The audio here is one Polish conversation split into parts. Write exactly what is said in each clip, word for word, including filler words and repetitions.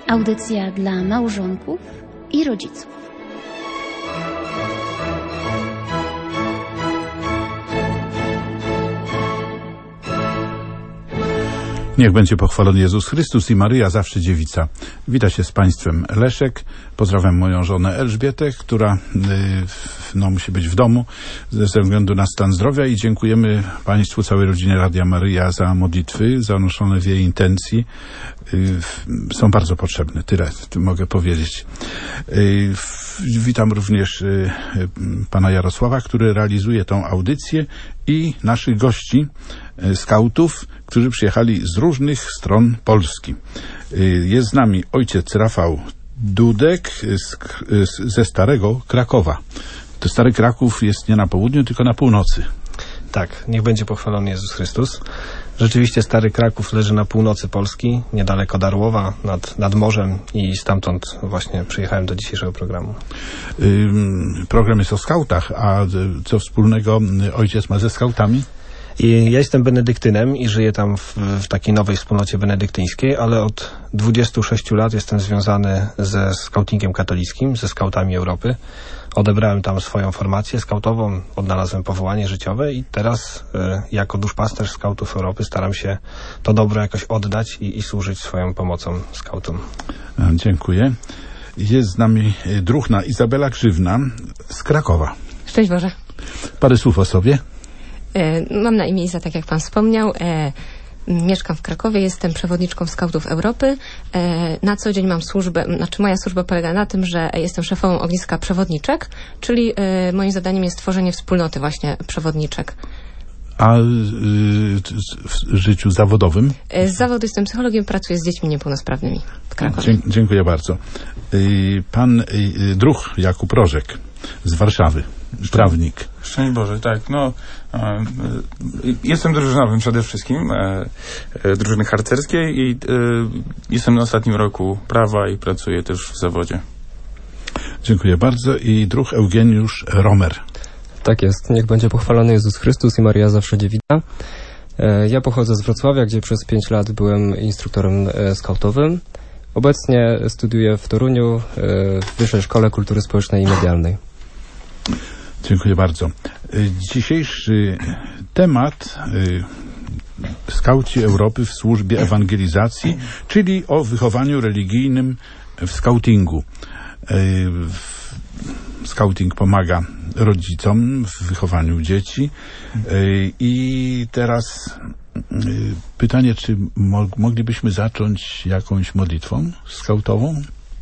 Audycja dla małżonków i rodziców. Niech będzie pochwalony Jezus Chrystus i Maryja, zawsze dziewica. Wita się z Państwem Leszek. Pozdrawiam moją żonę Elżbietę, która yy, no, musi być w domu ze względu na stan zdrowia, i dziękujemy Państwu, całej rodzinie Radia Maryja za modlitwy zanoszone w jej intencji. Yy, są bardzo potrzebne. Tyle mogę powiedzieć. Yy, witam również yy, pana Jarosława, który realizuje tą audycję, i naszych gości, skautów, którzy przyjechali z różnych stron Polski. Jest z nami ojciec Rafał Dudek z, z, ze Starego Krakowa. To Stary Kraków jest nie na południu, tylko na północy. Tak, niech będzie pochwalony Jezus Chrystus. Rzeczywiście Stary Kraków leży na północy Polski, niedaleko Darłowa, nad, nad morzem, i stamtąd właśnie przyjechałem do dzisiejszego programu. Ym, program jest o skautach, a co wspólnego ojciec ma ze skautami? I ja jestem benedyktynem i żyję tam w, w takiej nowej wspólnocie benedyktyńskiej, ale od dwudziestu sześciu lat jestem związany ze skautingiem katolickim, ze skautami Europy. Odebrałem tam swoją formację skautową, odnalazłem powołanie życiowe i teraz y, jako duszpasterz skautów Europy staram się to dobro jakoś oddać i, i służyć swoją pomocą skautom. Dziękuję. Jest z nami druhna Izabela Grzywna z Krakowa. Szczęść Boże. Parę słów o sobie. E, mam na imię Iza, tak jak Pan wspomniał. E, mieszkam w Krakowie, jestem przewodniczką Skautów Europy. E, na co dzień mam służbę, znaczy moja służba polega na tym, że jestem szefową ogniska przewodniczek, czyli e, moim zadaniem jest tworzenie wspólnoty właśnie przewodniczek. A y, w życiu zawodowym? E, z zawodu jestem psychologiem, pracuję z dziećmi niepełnosprawnymi w Krakowie. Dzie- dziękuję bardzo. Y, pan y, druh Jakub Rożek z Warszawy, prawnik. Szczęść Boże, tak, no e, e, jestem drużynowym przede wszystkim, e, e, drużyny harcerskiej, i e, jestem na ostatnim roku prawa i pracuję też w zawodzie. Dziękuję bardzo. I druh Eugeniusz Romer. Tak jest, niech będzie pochwalony Jezus Chrystus i Maryja, zawsze dziewica. E, ja pochodzę z Wrocławia, gdzie przez pięć lat byłem instruktorem e, skautowym. Obecnie studiuję w Toruniu e, w Wyższej Szkole Kultury Społecznej i Medialnej. Dziękuję bardzo. Dzisiejszy temat y, skauci Europy w służbie ewangelizacji, czyli o wychowaniu religijnym w skautingu. Y, skauting pomaga rodzicom w wychowaniu dzieci. Y, I teraz y, pytanie, czy mo- moglibyśmy zacząć jakąś modlitwą skautową?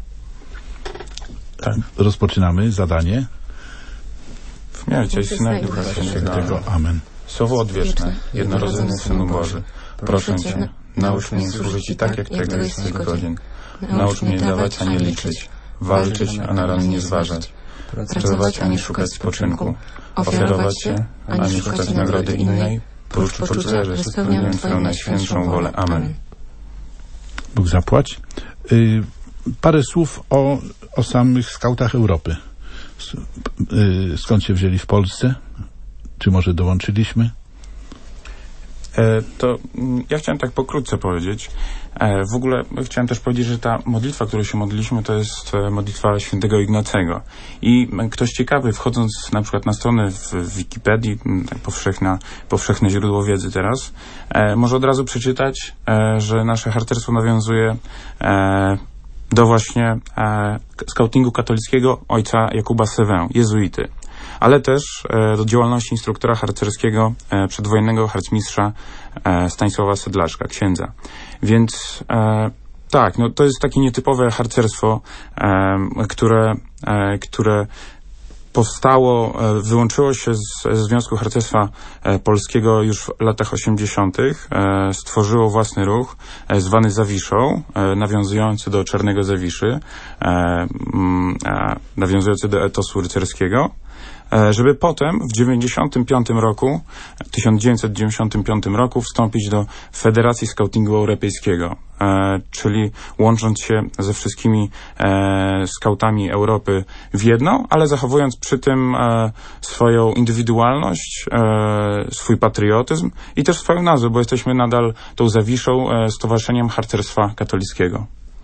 Tak. Rozpoczynamy zadanie. W miarę Cię, Syna i Ducha Świętego. Amen. Słowo odwieczne, jednorodzony Synu Boży, proszę Cię, naucz mnie służyć Ci tak, jak Tego jesteś godzien. Naucz mnie dawać, a nie liczyć, walczyć, a na ran nie zważać, pracować, a nie szukać spoczynku, ofiarować się, a nie szukać nagrody innej, prócz poczucia, że spełniam Twoją najświętszą wolę. Amen. Bóg zapłać. Y, parę słów o, o samych skautach Europy. Skąd się wzięli w Polsce? Czy może dołączyliśmy? E, to mm, ja chciałem tak pokrótce powiedzieć. E, w ogóle chciałem też powiedzieć, że ta modlitwa, którą się modliliśmy, to jest e, modlitwa świętego Ignacego. I m, ktoś ciekawy, wchodząc na przykład na stronę w, w Wikipedii, m, tak powszechna, powszechne źródło wiedzy teraz, e, może od razu przeczytać, e, że nasze harcerstwo nawiązuje e, do właśnie e, skautingu katolickiego ojca Jakuba Sewę, jezuity, ale też e, do działalności instruktora harcerskiego e, przedwojennego harcmistrza e, Stanisława Sedlaczka, księdza. Więc e, tak, no to jest takie nietypowe harcerstwo, e, które, e, które powstało, e, wyłączyło się z, z Związku Harcerstwa e, Polskiego już w latach osiemdziesiątych. E, stworzyło własny ruch e, zwany Zawiszą, e, nawiązujący do Czarnego Zawiszy, e, m, e, nawiązujący do etosu rycerskiego, e, żeby potem w dziewięćdziesiątym piątym roku, tysiąc dziewięćset dziewięćdziesiątym piątym roku wstąpić do Federacji Skautingu Europejskiego, e, czyli łącząc się ze wszystkimi e, skautami Europy w jedno, ale zachowując przy tym e, swoją indywidualność, e, swój patriotyzm i też swoją nazwę, bo jesteśmy nadal tą Zawiszą, e, Stowarzyszeniem Harcerstwa Katolickiego.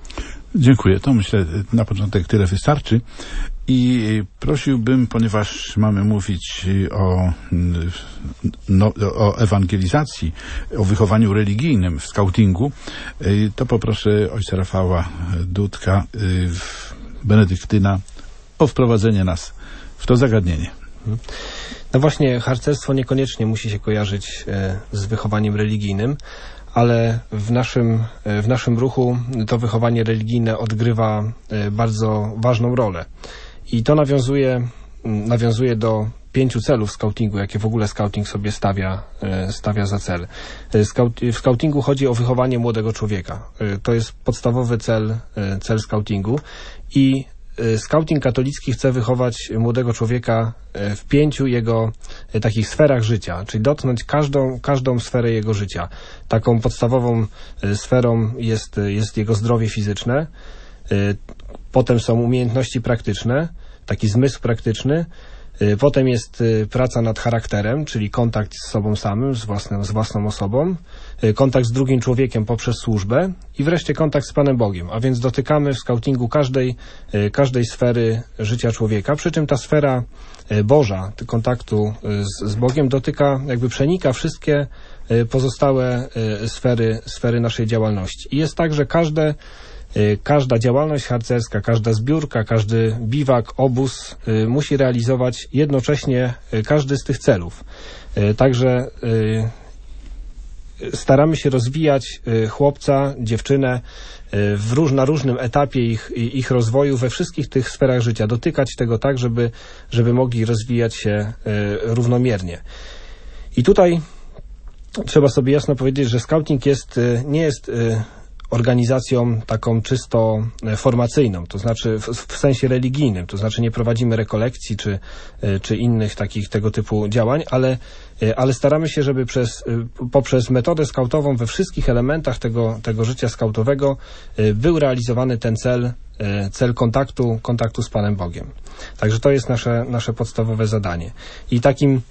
Dziękuję. To myślę na początek tyle wystarczy. I prosiłbym, ponieważ mamy mówić o, no, o ewangelizacji, o wychowaniu religijnym w skautingu, to poproszę ojca Rafała Dudka, benedyktyna, o wprowadzenie nas w to zagadnienie. No właśnie, harcerstwo niekoniecznie musi się kojarzyć z wychowaniem religijnym, ale w naszym, w naszym ruchu to wychowanie religijne odgrywa bardzo ważną rolę. I to nawiązuje, nawiązuje do pięciu celów skautingu, jakie w ogóle skauting sobie stawia, stawia za cel. W skautingu chodzi o wychowanie młodego człowieka. To jest podstawowy cel, cel skautingu i skauting katolicki chce wychować młodego człowieka w pięciu jego takich sferach życia, czyli dotknąć każdą, każdą sferę jego życia. Taką podstawową sferą jest, jest jego zdrowie fizyczne, potem są umiejętności praktyczne, taki zmysł praktyczny, potem jest praca nad charakterem, czyli kontakt z sobą samym, z, własnym, z własną osobą, kontakt z drugim człowiekiem poprzez służbę i wreszcie kontakt z Panem Bogiem. A więc dotykamy w skautingu każdej, każdej sfery życia człowieka, przy czym ta sfera Boża, kontaktu z, z Bogiem dotyka, jakby przenika wszystkie pozostałe sfery, sfery naszej działalności. I jest tak, że każde Każda działalność harcerska, każda zbiórka, każdy biwak, obóz musi realizować jednocześnie każdy z tych celów. Także staramy się rozwijać chłopca, dziewczynę w róż, na różnym etapie ich, ich rozwoju we wszystkich tych sferach życia. Dotykać tego tak, żeby, żeby mogli rozwijać się równomiernie. I tutaj trzeba sobie jasno powiedzieć, że skauting jest, nie jest organizacją taką czysto formacyjną, to znaczy w, w sensie religijnym, to znaczy nie prowadzimy rekolekcji czy, czy innych takich tego typu działań, ale, ale staramy się, żeby przez, poprzez metodę skautową we wszystkich elementach tego, tego życia skautowego był realizowany ten cel, cel kontaktu, kontaktu z Panem Bogiem. Także to jest nasze, nasze podstawowe zadanie. I takim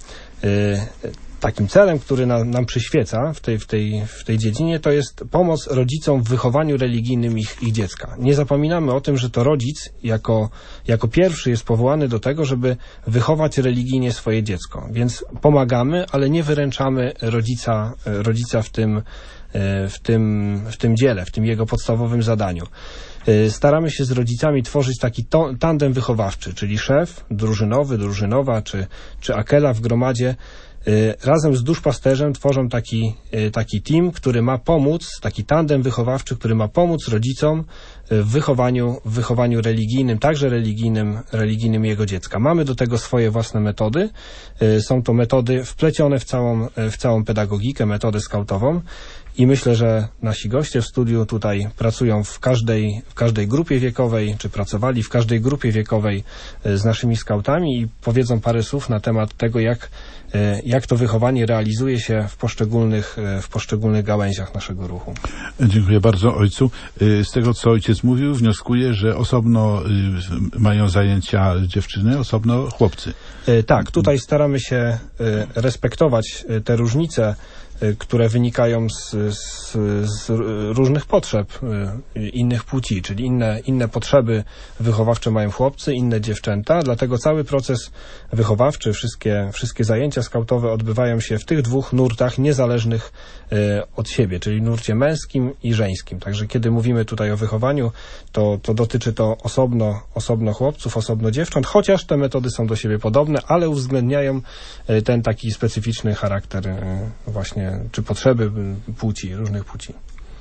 Takim celem, który na, nam przyświeca w tej, w, tej, w tej dziedzinie, to jest pomoc rodzicom w wychowaniu religijnym ich, ich dziecka. Nie zapominamy o tym, że to rodzic jako, jako pierwszy jest powołany do tego, żeby wychować religijnie swoje dziecko. Więc pomagamy, ale nie wyręczamy rodzica, rodzica w tym, w tym, w tym dziele, w tym jego podstawowym zadaniu. Staramy się z rodzicami tworzyć taki to, tandem wychowawczy, czyli szef drużynowy, drużynowa czy, czy akela w gromadzie razem z duszpasterzem tworzą taki, taki team, który ma pomóc, taki tandem wychowawczy, który ma pomóc rodzicom w wychowaniu, w wychowaniu religijnym, także religijnym, religijnym jego dziecka. Mamy do tego swoje własne metody. Są to metody wplecione w całą, w całą pedagogikę, metodę skautową. I myślę, że nasi goście w studiu tutaj pracują w każdej, w każdej grupie wiekowej, czy pracowali w każdej grupie wiekowej z naszymi skautami i powiedzą parę słów na temat tego, jak, jak to wychowanie realizuje się w poszczególnych, w poszczególnych gałęziach naszego ruchu. Dziękuję bardzo ojcu. Z tego, co ojciec mówił, wnioskuję, że osobno mają zajęcia dziewczyny, osobno chłopcy. Tak, tutaj staramy się respektować te różnice, które wynikają z, z, z różnych potrzeb innych płci, czyli inne, inne potrzeby wychowawcze mają chłopcy, inne dziewczęta, dlatego cały proces wychowawczy, wszystkie, wszystkie zajęcia skautowe odbywają się w tych dwóch nurtach niezależnych od siebie, czyli nurcie męskim i żeńskim. Także kiedy mówimy tutaj o wychowaniu, to, to dotyczy to osobno, osobno chłopców, osobno dziewcząt, chociaż te metody są do siebie podobne, ale uwzględniają ten taki specyficzny charakter właśnie czy potrzeby płci, różnych płci.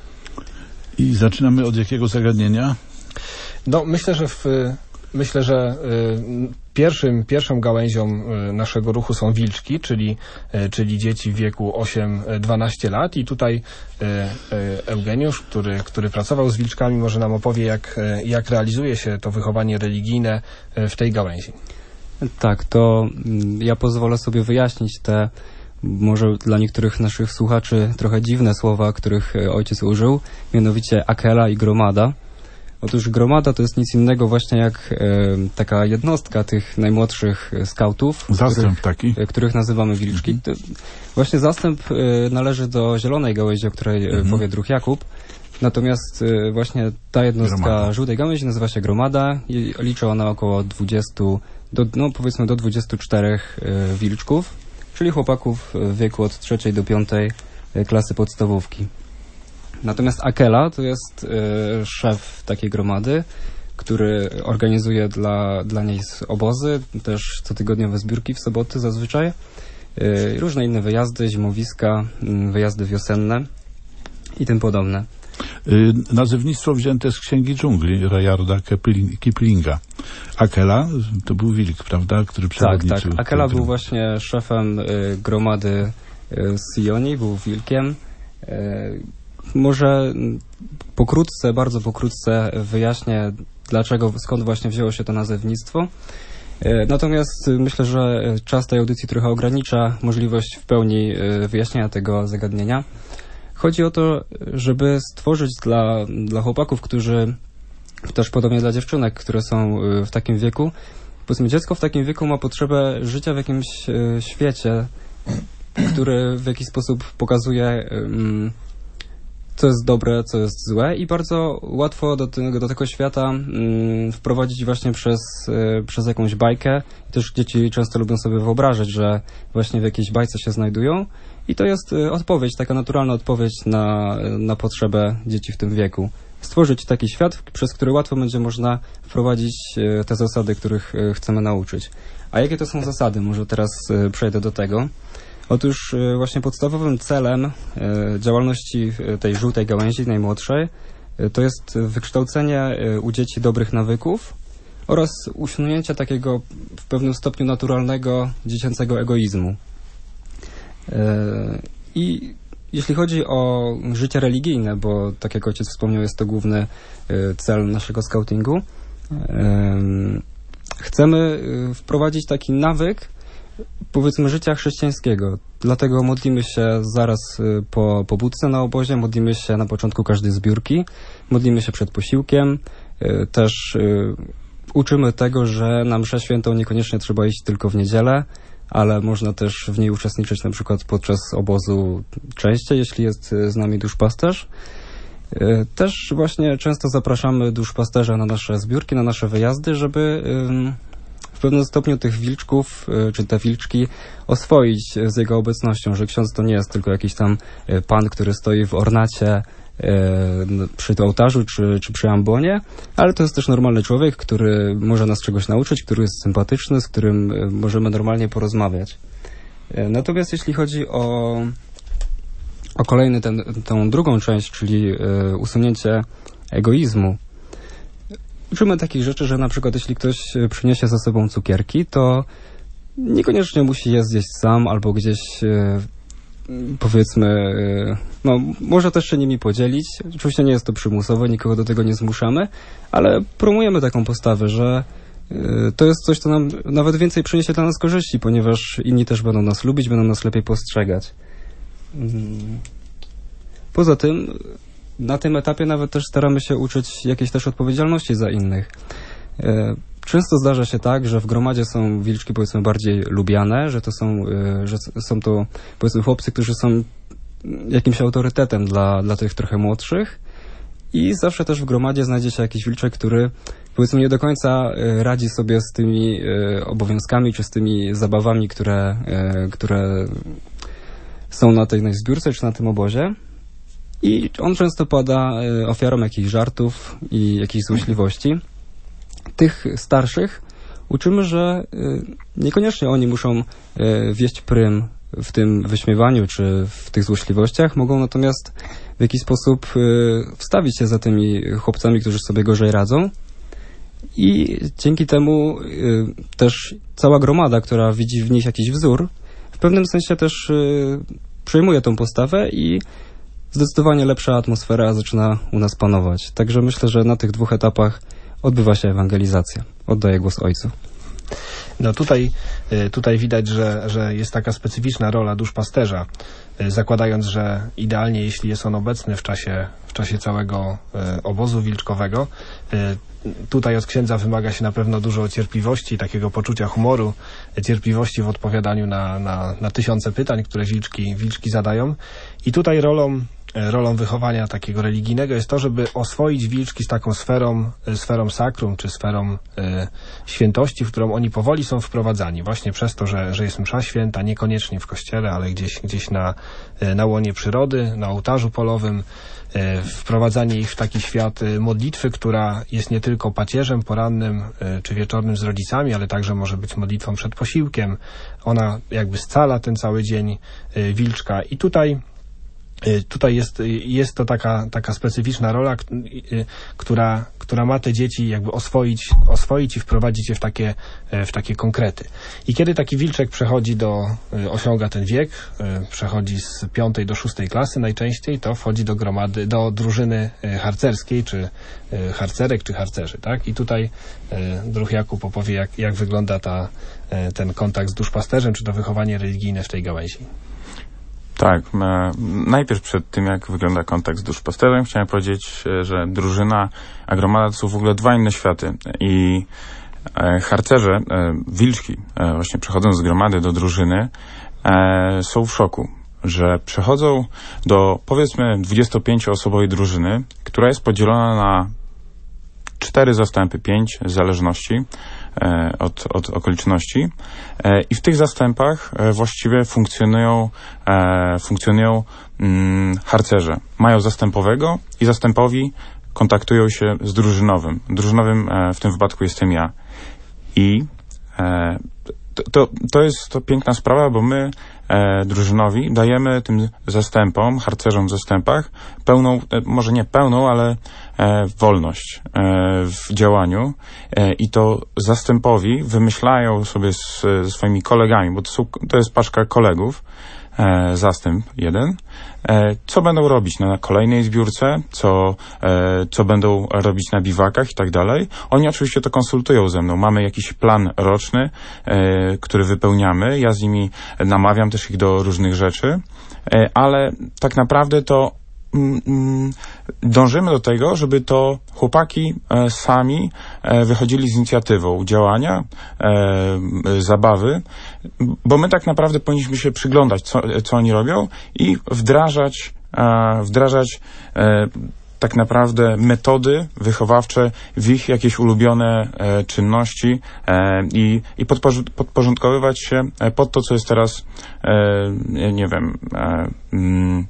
I zaczynamy od jakiego zagadnienia? No, myślę, że w, myślę, że y, pierwszym, pierwszą gałęzią y, naszego ruchu są wilczki, czyli, y, czyli dzieci w wieku osiem do dwunastu lat i tutaj y, y, Eugeniusz, który, który pracował z wilczkami, może nam opowie, jak, y, jak realizuje się to wychowanie religijne y, w tej gałęzi. Tak, to y, ja pozwolę sobie wyjaśnić te może dla niektórych naszych słuchaczy trochę dziwne słowa, których ojciec użył, mianowicie akela i gromada. Otóż gromada to jest nic innego właśnie jak e, taka jednostka tych najmłodszych skautów, zastęp których, taki, których nazywamy wilczki. Mhm. Właśnie zastęp e, należy do zielonej gałęzi, o której mhm. powie druh Jakub. Natomiast y, właśnie ta jednostka Gromada. żółtej gałęzi nazywa się gromada i liczy ona około dwudziestu, do, no powiedzmy do dwudziestu czterech y, wilczków, czyli chłopaków w wieku od trzeciej do piątej y, klasy podstawówki. Natomiast Akela to jest y, szef takiej gromady, który organizuje dla, dla niej obozy, też cotygodniowe zbiórki w soboty zazwyczaj, y, różne inne wyjazdy, zimowiska, y, wyjazdy wiosenne i tym podobne. Y, nazewnictwo wzięte z Księgi Dżungli Rudyarda Kiplinga. Akela to był wilk, prawda, który przewodniczył. Tak, tak. Akela tym, był właśnie szefem y, gromady y, Sioni, był wilkiem. Y, może pokrótce, bardzo pokrótce wyjaśnię, dlaczego, skąd właśnie wzięło się to nazewnictwo. Y, natomiast y, myślę, że czas tej audycji trochę ogranicza możliwość w pełni y, wyjaśnienia tego zagadnienia. Chodzi o to, żeby stworzyć dla, dla chłopaków, którzy, też podobnie dla dziewczynek, które są w takim wieku, powiedzmy dziecko w takim wieku ma potrzebę życia w jakimś świecie, który w jakiś sposób pokazuje, co jest dobre, co jest złe i bardzo łatwo do tego, do tego świata wprowadzić właśnie przez, przez jakąś bajkę. I też dzieci często lubią sobie wyobrażać, że właśnie w jakiejś bajce się znajdują i to jest odpowiedź, taka naturalna odpowiedź na, na potrzebę dzieci w tym wieku. Stworzyć taki świat, przez który łatwo będzie można wprowadzić te zasady, których chcemy nauczyć. A jakie to są zasady? Może teraz przejdę do tego. Otóż właśnie podstawowym celem działalności tej żółtej gałęzi, najmłodszej, to jest wykształcenie u dzieci dobrych nawyków oraz usunięcie takiego w pewnym stopniu naturalnego dziecięcego egoizmu. I jeśli chodzi o życie religijne, bo tak jak ojciec wspomniał, jest to główny cel naszego skautingu, chcemy wprowadzić taki nawyk, powiedzmy, życia chrześcijańskiego. Dlatego modlimy się zaraz po pobudce na obozie, modlimy się na początku każdej zbiórki, modlimy się przed posiłkiem, też uczymy tego, że na mszę świętą niekoniecznie trzeba iść tylko w niedzielę, ale można też w niej uczestniczyć na przykład podczas obozu częściej, jeśli jest z nami duszpasterz. Też właśnie często zapraszamy duszpasterza na nasze zbiórki, na nasze wyjazdy, żeby w pewnym stopniu tych wilczków, czy te wilczki oswoić z jego obecnością, że ksiądz to nie jest tylko jakiś tam pan, który stoi w ornacie przy ołtarzu, czy, czy przy ambonie, ale to jest też normalny człowiek, który może nas czegoś nauczyć, który jest sympatyczny, z którym możemy normalnie porozmawiać. Natomiast jeśli chodzi o, o kolejny ten, tą drugą część, czyli usunięcie egoizmu, uczymy takich rzeczy, że na przykład jeśli ktoś przyniesie ze sobą cukierki, to niekoniecznie musi je zjeść sam albo gdzieś powiedzmy, no może też się nimi podzielić. Oczywiście nie jest to przymusowe, nikogo do tego nie zmuszamy, ale promujemy taką postawę, że to jest coś, co nam nawet więcej przyniesie dla nas korzyści, ponieważ inni też będą nas lubić, będą nas lepiej postrzegać. Poza tym na tym etapie nawet też staramy się uczyć jakiejś też odpowiedzialności za innych. Często zdarza się tak, że w gromadzie są wilczki, powiedzmy, bardziej lubiane, że to są, że są to, powiedzmy, chłopcy, którzy są jakimś autorytetem dla, dla tych trochę młodszych i zawsze też w gromadzie znajdzie się jakiś wilczek, który, powiedzmy, nie do końca radzi sobie z tymi obowiązkami czy z tymi zabawami, które, które są na tej zbiórce czy na tym obozie. I on często pada ofiarą jakichś żartów i jakichś złośliwości. Tych starszych uczymy, że niekoniecznie oni muszą wieść prym w tym wyśmiewaniu czy w tych złośliwościach, mogą natomiast w jakiś sposób wstawić się za tymi chłopcami, którzy sobie gorzej radzą i dzięki temu też cała gromada, która widzi w nich jakiś wzór, w pewnym sensie też przejmuje tą postawę i zdecydowanie lepsza atmosfera zaczyna u nas panować. Także myślę, że na tych dwóch etapach odbywa się ewangelizacja. Oddaję głos ojcu. No tutaj, tutaj widać, że, że jest taka specyficzna rola duszpasterza, zakładając, że idealnie, jeśli jest on obecny w czasie, w czasie całego obozu wilczkowego, tutaj od księdza wymaga się na pewno dużo cierpliwości, takiego poczucia humoru, cierpliwości w odpowiadaniu na, na, na tysiące pytań, które wilczki, wilczki zadają. I tutaj rolą rolą wychowania takiego religijnego jest to, żeby oswoić wilczki z taką sferą, sferą sakrum, czy sferą e, świętości, w którą oni powoli są wprowadzani. Właśnie przez to, że, że jest msza święta, niekoniecznie w kościele, ale gdzieś, gdzieś na, na łonie przyrody, na ołtarzu polowym, e, wprowadzanie ich w taki świat modlitwy, która jest nie tylko pacierzem porannym e, czy wieczornym z rodzicami, ale także może być modlitwą przed posiłkiem. Ona jakby scala ten cały dzień e, wilczka. I tutaj Tutaj jest, jest to taka, taka specyficzna rola, która, która ma te dzieci jakby oswoić, oswoić i wprowadzić je w takie, w takie konkrety. I kiedy taki wilczek przechodzi do, osiąga ten wiek, przechodzi z piątej do szóstej klasy najczęściej, to wchodzi do gromady, do drużyny harcerskiej, czy harcerek, czy harcerzy, tak? I tutaj druh Jakub opowie, jak, jak wygląda ta, ten kontakt z duszpasterzem, czy to wychowanie religijne w tej gałęzi. Tak, e, najpierw przed tym, jak wygląda kontakt z duszpasterzem, chciałem powiedzieć, że drużyna, a gromada to są w ogóle dwa inne światy. I e, harcerze, e, wilczki, e, właśnie przechodząc z gromady do drużyny, e, są w szoku, że przechodzą do, powiedzmy, dwudziestopięcioosobowej drużyny, która jest podzielona na cztery zastępy, pięć, w zależności e, od, od okoliczności. E, I w tych zastępach e, właściwie funkcjonują, e, funkcjonują mm, harcerze. Mają zastępowego i zastępowi kontaktują się z drużynowym. Drużynowym e, w tym wypadku jestem ja. I e, to, to, to jest to piękna sprawa, bo my e, drużynowi dajemy tym zastępom, harcerzom w zastępach pełną, e, może nie pełną, ale e, wolność e, w działaniu e, i to zastępowi wymyślają sobie z, ze swoimi kolegami, bo to, są, to jest paczka kolegów, e, zastęp jeden, e, co będą robić na kolejnej zbiórce, co, e, co będą robić na biwakach i tak dalej. Oni oczywiście to konsultują ze mną. Mamy jakiś plan roczny, e, który wypełniamy. Ja z nimi namawiam też ich do różnych rzeczy, e, ale tak naprawdę to mm, mm, dążymy do tego, żeby to chłopaki e, sami e, wychodzili z inicjatywą działania, e, zabawy, bo my tak naprawdę powinniśmy się przyglądać, co, co oni robią i wdrażać, e, wdrażać e, tak naprawdę metody wychowawcze w ich jakieś ulubione e, czynności e, i, i podporz- podporządkowywać się pod to, co jest teraz, e, nie wiem, e, mm,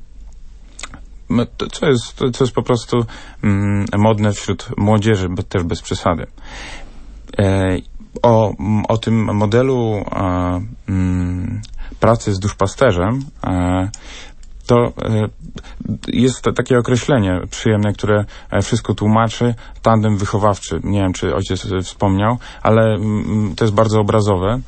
co jest, co jest po prostu mm, modne wśród młodzieży, też bez przesady. E, o, o tym modelu e, mm, pracy z duszpasterzem e, to jest takie określenie przyjemne, które wszystko tłumaczy. Tandem wychowawczy. Nie wiem, czy ojciec wspomniał, ale to jest bardzo obrazowe.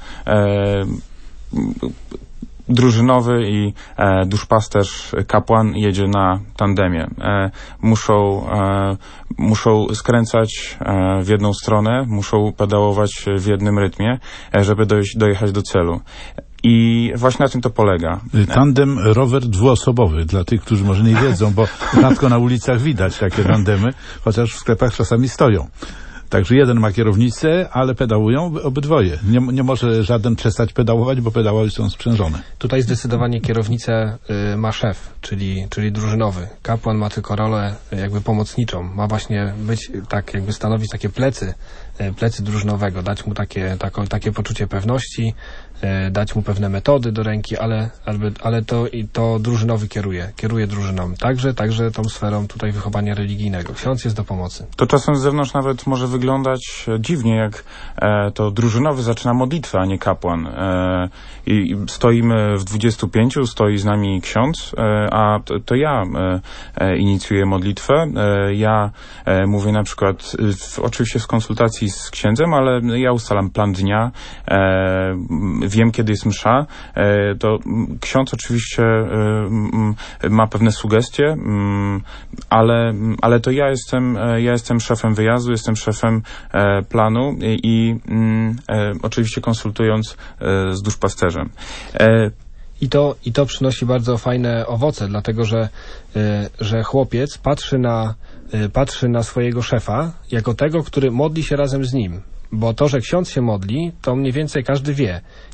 Drużynowy i e, duszpasterz, kapłan jedzie na tandemie. E, muszą, e, muszą skręcać e, w jedną stronę, muszą pedałować w jednym rytmie, e, żeby dojść, dojechać do celu. I właśnie na tym to polega. Tandem, rower dwuosobowy, dla tych, którzy może nie wiedzą, bo rzadko na ulicach widać takie tandemy, chociaż w sklepach czasami stoją. Także jeden ma kierownicę, ale pedałują obydwoje. Nie, nie może żaden przestać pedałować, bo pedały są sprzężone. Tutaj zdecydowanie kierownicę y, ma szef, czyli, czyli drużynowy. Kapłan ma tylko rolę jakby pomocniczą. Ma właśnie być, tak jakby stanowić takie plecy, y, plecy drużynowego, dać mu takie, tako, takie poczucie pewności, y, dać mu pewne metody do ręki, ale, ale, ale to, i to drużynowy kieruje, kieruje drużyną. Także, także tą sferą tutaj wychowania religijnego. Ksiądz jest do pomocy. To czasem z zewnątrz nawet może wyglądać dziwnie, jak e, to drużynowy zaczyna modlitwę, a nie kapłan. E, i stoimy w dwudziestu pięciu, stoi z nami ksiądz, e, a to, to ja e, e, inicjuję modlitwę. E, ja e, mówię na przykład, w, oczywiście w konsultacji z księdzem, ale ja ustalam plan dnia, e, wiem, kiedy jest msza. E, to ksiądz oczywiście e, ma pewne sugestie, m, ale, ale to ja jestem, ja jestem szefem wyjazdu, jestem szefem e, planu i, i e, oczywiście konsultując e, z duszpasterzem. E, I to, I to przynosi bardzo fajne owoce, dlatego że, y, że chłopiec patrzy na, y, patrzy na swojego szefa jako tego, który modli się razem z nim. Bo to, że ksiądz się modli, to mniej więcej każdy wie.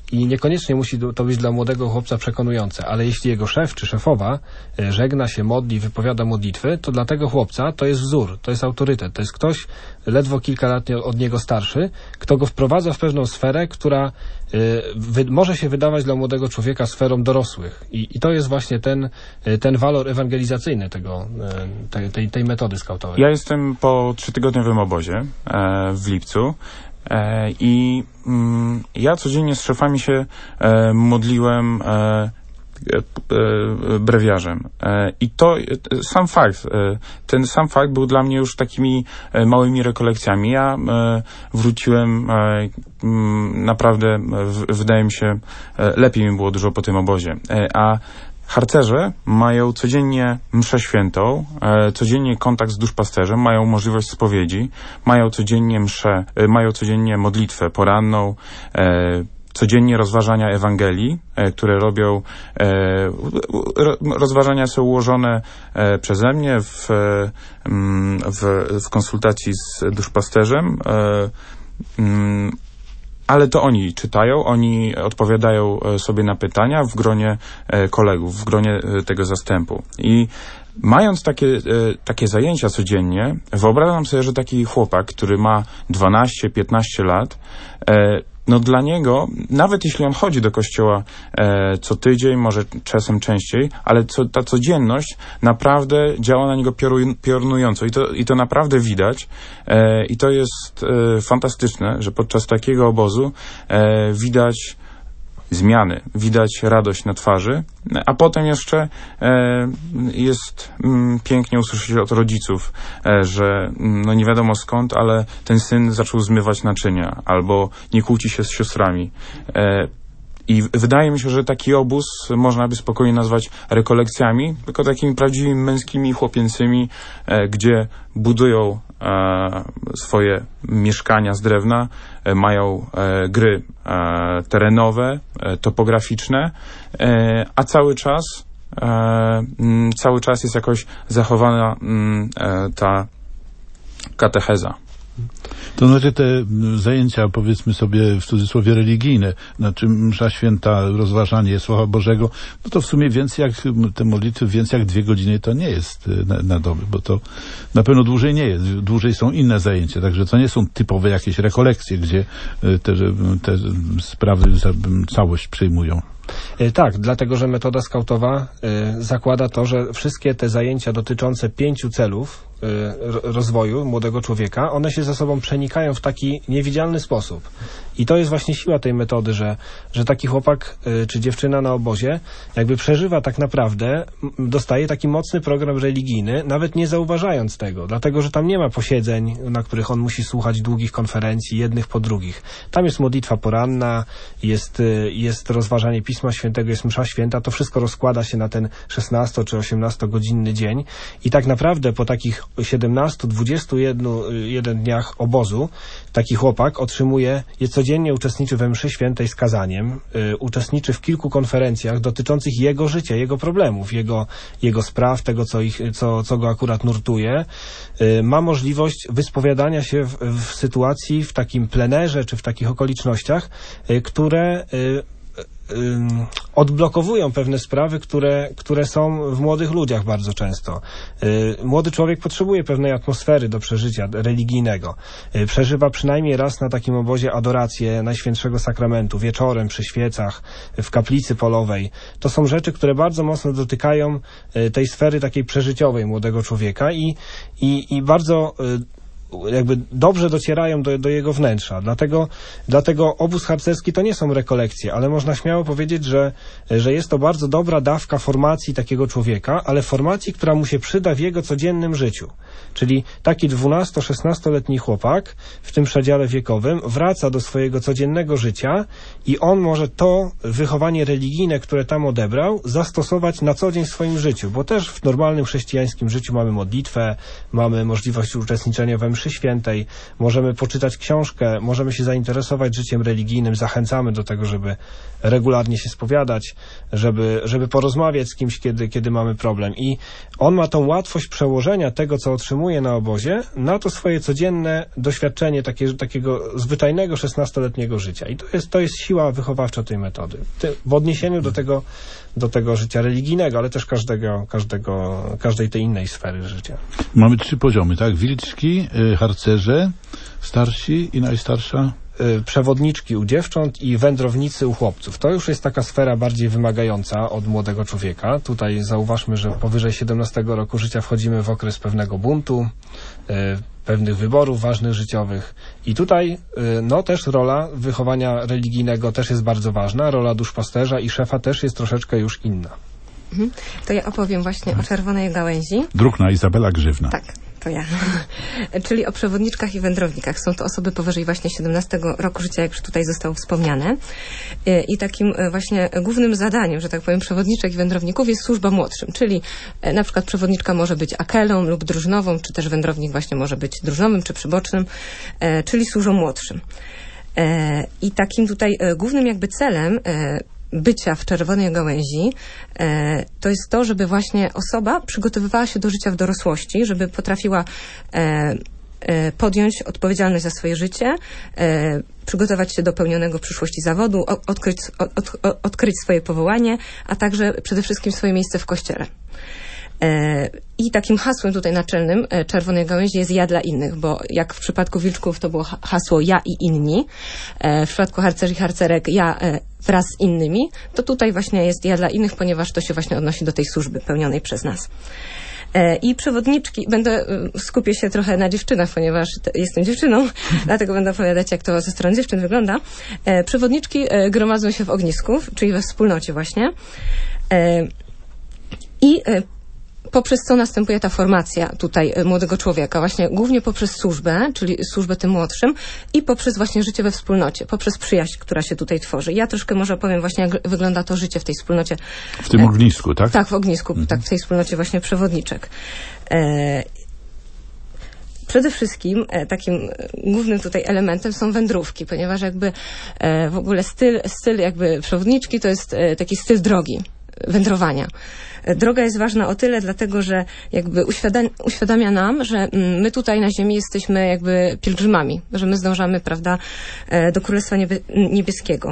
i niekoniecznie musi to być dla młodego chłopca przekonujące, ale jeśli jego szef czy szefowa żegna się, modli, wypowiada modlitwy, to dla tego chłopca to jest wzór, to jest autorytet, to jest ktoś ledwo kilka lat od niego starszy, kto go wprowadza w pewną sferę, która wy, może się wydawać dla młodego człowieka sferą dorosłych. I, i to jest właśnie ten, ten walor ewangelizacyjny tego, tej, tej, tej metody skautowej. Ja jestem po trzytygodniowym obozie e, w lipcu. E, I mm, ja codziennie z szefami się e, modliłem e, e, e, brewiarzem. E, I to e, sam fakt, e, ten sam fakt był dla mnie już takimi e, małymi rekolekcjami. Ja e, wróciłem e, m, naprawdę, w, wydaje mi się, e, lepiej mi było dużo po tym obozie. E, a harcerze mają codziennie mszę świętą, e, codziennie kontakt z duszpasterzem, mają możliwość spowiedzi, mają codziennie mszę, e, mają codziennie modlitwę poranną, e, codziennie rozważania Ewangelii, e, które robią, e, ro, rozważania są ułożone e, przeze mnie w, w, w konsultacji z duszpasterzem. E, m, Ale to oni czytają, oni odpowiadają sobie na pytania w gronie kolegów, w gronie tego zastępu. I mając takie, takie zajęcia codziennie, wyobrażam sobie, że taki chłopak, który ma dwanaście piętnaście lat, no dla niego, nawet jeśli on chodzi do kościoła e, co tydzień, może czasem częściej, ale co, ta codzienność naprawdę działa na niego pioru, piorunująco i to, i to naprawdę widać e, i to jest e, fantastyczne, że podczas takiego obozu e, widać zmiany, widać radość na twarzy, a potem jeszcze e, jest m, pięknie usłyszeć od rodziców, e, że m, no nie wiadomo skąd, ale ten syn zaczął zmywać naczynia, albo nie kłóci się z siostrami. E, I wydaje mi się, że taki obóz można by spokojnie nazwać rekolekcjami, tylko takimi prawdziwymi męskimi, chłopięcymi, e, gdzie budują e, swoje mieszkania z drewna, e, mają e, gry e, terenowe, e, topograficzne, e, a cały czas e, m, cały czas jest jakoś zachowana m, e, ta katecheza. To znaczy te zajęcia, powiedzmy sobie w cudzysłowie religijne, znaczy msza święta, rozważanie Słowa Bożego, no to w sumie więcej jak te modlitwy, więcej jak dwie godziny to nie jest na, na dobę, bo to na pewno dłużej nie jest. Dłużej są inne zajęcia, także to nie są typowe jakieś rekolekcje, gdzie te, te sprawy całość przyjmują. Tak, dlatego, że metoda skautowa y, zakłada to, że wszystkie te zajęcia dotyczące pięciu celów y, rozwoju młodego człowieka, one się ze sobą przenikają w taki niewidzialny sposób. I to jest właśnie siła tej metody, że, że taki chłopak y, czy dziewczyna na obozie jakby przeżywa tak naprawdę, dostaje taki mocny program religijny, nawet nie zauważając tego, dlatego, że tam nie ma posiedzeń, na których on musi słuchać długich konferencji, jednych po drugich. Tam jest modlitwa poranna, jest, y, jest rozważanie Pisma Świętego, jest msza święta, to wszystko rozkłada się na ten szesnasto czy osiemnastogodzinny dzień i tak naprawdę po takich siedemnastu dwudziestu jeden dniach obozu taki chłopak otrzymuje, jest codziennie uczestniczy we mszy świętej z kazaniem, y, uczestniczy w kilku konferencjach dotyczących jego życia, jego problemów, jego, jego spraw, tego co, ich, co, co go akurat nurtuje. Y, ma możliwość wyspowiadania się w, w sytuacji, w takim plenerze czy w takich okolicznościach, y, które y, odblokowują pewne sprawy, które, które są w młodych ludziach bardzo często. Młody człowiek potrzebuje pewnej atmosfery do przeżycia religijnego. Przeżywa przynajmniej raz na takim obozie adorację Najświętszego Sakramentu, wieczorem przy świecach, w kaplicy polowej. To są rzeczy, które bardzo mocno dotykają tej sfery takiej przeżyciowej młodego człowieka i, i, i bardzo jakby dobrze docierają do, do jego wnętrza. Dlatego, dlatego obóz harcerski to nie są rekolekcje, ale można śmiało powiedzieć, że, że jest to bardzo dobra dawka formacji takiego człowieka, ale formacji, która mu się przyda w jego codziennym życiu. Czyli taki dwunasto-szesnastoletni chłopak w tym przedziale wiekowym wraca do swojego codziennego życia i on może to wychowanie religijne, które tam odebrał, zastosować na co dzień w swoim życiu, bo też w normalnym chrześcijańskim życiu mamy modlitwę, mamy możliwość uczestniczenia we mszy mszy świętej, możemy poczytać książkę, możemy się zainteresować życiem religijnym, zachęcamy do tego, żeby regularnie się spowiadać, żeby, żeby porozmawiać z kimś, kiedy, kiedy mamy problem. I on ma tą łatwość przełożenia tego, co otrzymuje na obozie, na to swoje codzienne doświadczenie takie, takiego zwyczajnego szesnastoletniego życia. I to jest, to jest siła wychowawcza tej metody. W odniesieniu do tego, do tego życia religijnego, ale też każdego, każdego, każdej tej innej sfery życia. Mamy trzy poziomy, tak? Wilczki, y, harcerze, starsi i najstarsza? Przewodniczki u dziewcząt i wędrownicy u chłopców. To już jest taka sfera bardziej wymagająca od młodego człowieka. Tutaj zauważmy, że powyżej siedemnastego roku życia wchodzimy w okres pewnego buntu, pewnych wyborów ważnych życiowych. I tutaj no też rola wychowania religijnego też jest bardzo ważna. Rola duszpasterza i szefa też jest troszeczkę już inna. Mhm. To ja opowiem właśnie o Czerwonej Gałęzi. Druhna Izabela Grzywna. Tak. To ja. Czyli o przewodniczkach i wędrownikach. Są to osoby powyżej właśnie siedemnastego roku życia, jak już tutaj zostało wspomniane. I takim właśnie głównym zadaniem, że tak powiem, przewodniczek i wędrowników jest służba młodszym. Czyli na przykład przewodniczka może być akelą lub drużynową, czy też wędrownik właśnie może być drużynowym czy przybocznym, czyli służą młodszym. I takim tutaj głównym jakby celem bycia w Czerwonej Gałęzi, e, to jest to, żeby właśnie osoba przygotowywała się do życia w dorosłości, żeby potrafiła e, e, podjąć odpowiedzialność za swoje życie, e, przygotować się do pełnionego w przyszłości zawodu, odkryć, od, od, odkryć swoje powołanie, a także przede wszystkim swoje miejsce w Kościele. I takim hasłem tutaj naczelnym Czerwonej Gałęzi jest ja dla innych, bo jak w przypadku wilczków to było hasło ja i inni, w przypadku harcerzy i harcerek ja wraz z innymi, to tutaj właśnie jest ja dla innych, ponieważ to się właśnie odnosi do tej służby pełnionej przez nas. I przewodniczki, będę, skupię się trochę na dziewczynach, ponieważ jestem dziewczyną, dlatego będę opowiadać, jak to ze strony dziewczyn wygląda. Przewodniczki gromadzą się w ognisku, czyli we wspólnocie właśnie. I poprzez co następuje ta formacja tutaj młodego człowieka? Właśnie głównie poprzez służbę, czyli służbę tym młodszym i poprzez właśnie życie we wspólnocie, poprzez przyjaźń, która się tutaj tworzy. Ja troszkę może opowiem właśnie, jak wygląda to życie w tej wspólnocie. W tym ognisku, tak? Tak, w ognisku, mhm. tak, w tej wspólnocie właśnie przewodniczek. E Przede wszystkim e, takim głównym tutaj elementem są wędrówki, ponieważ jakby e, w ogóle styl, styl jakby przewodniczki to jest e, taki styl drogi, wędrowania. Droga jest ważna o tyle, dlatego że jakby uświadamia, uświadamia nam, że my tutaj na ziemi jesteśmy jakby pielgrzymami, że my zdążamy, prawda, do Królestwa Niebieskiego.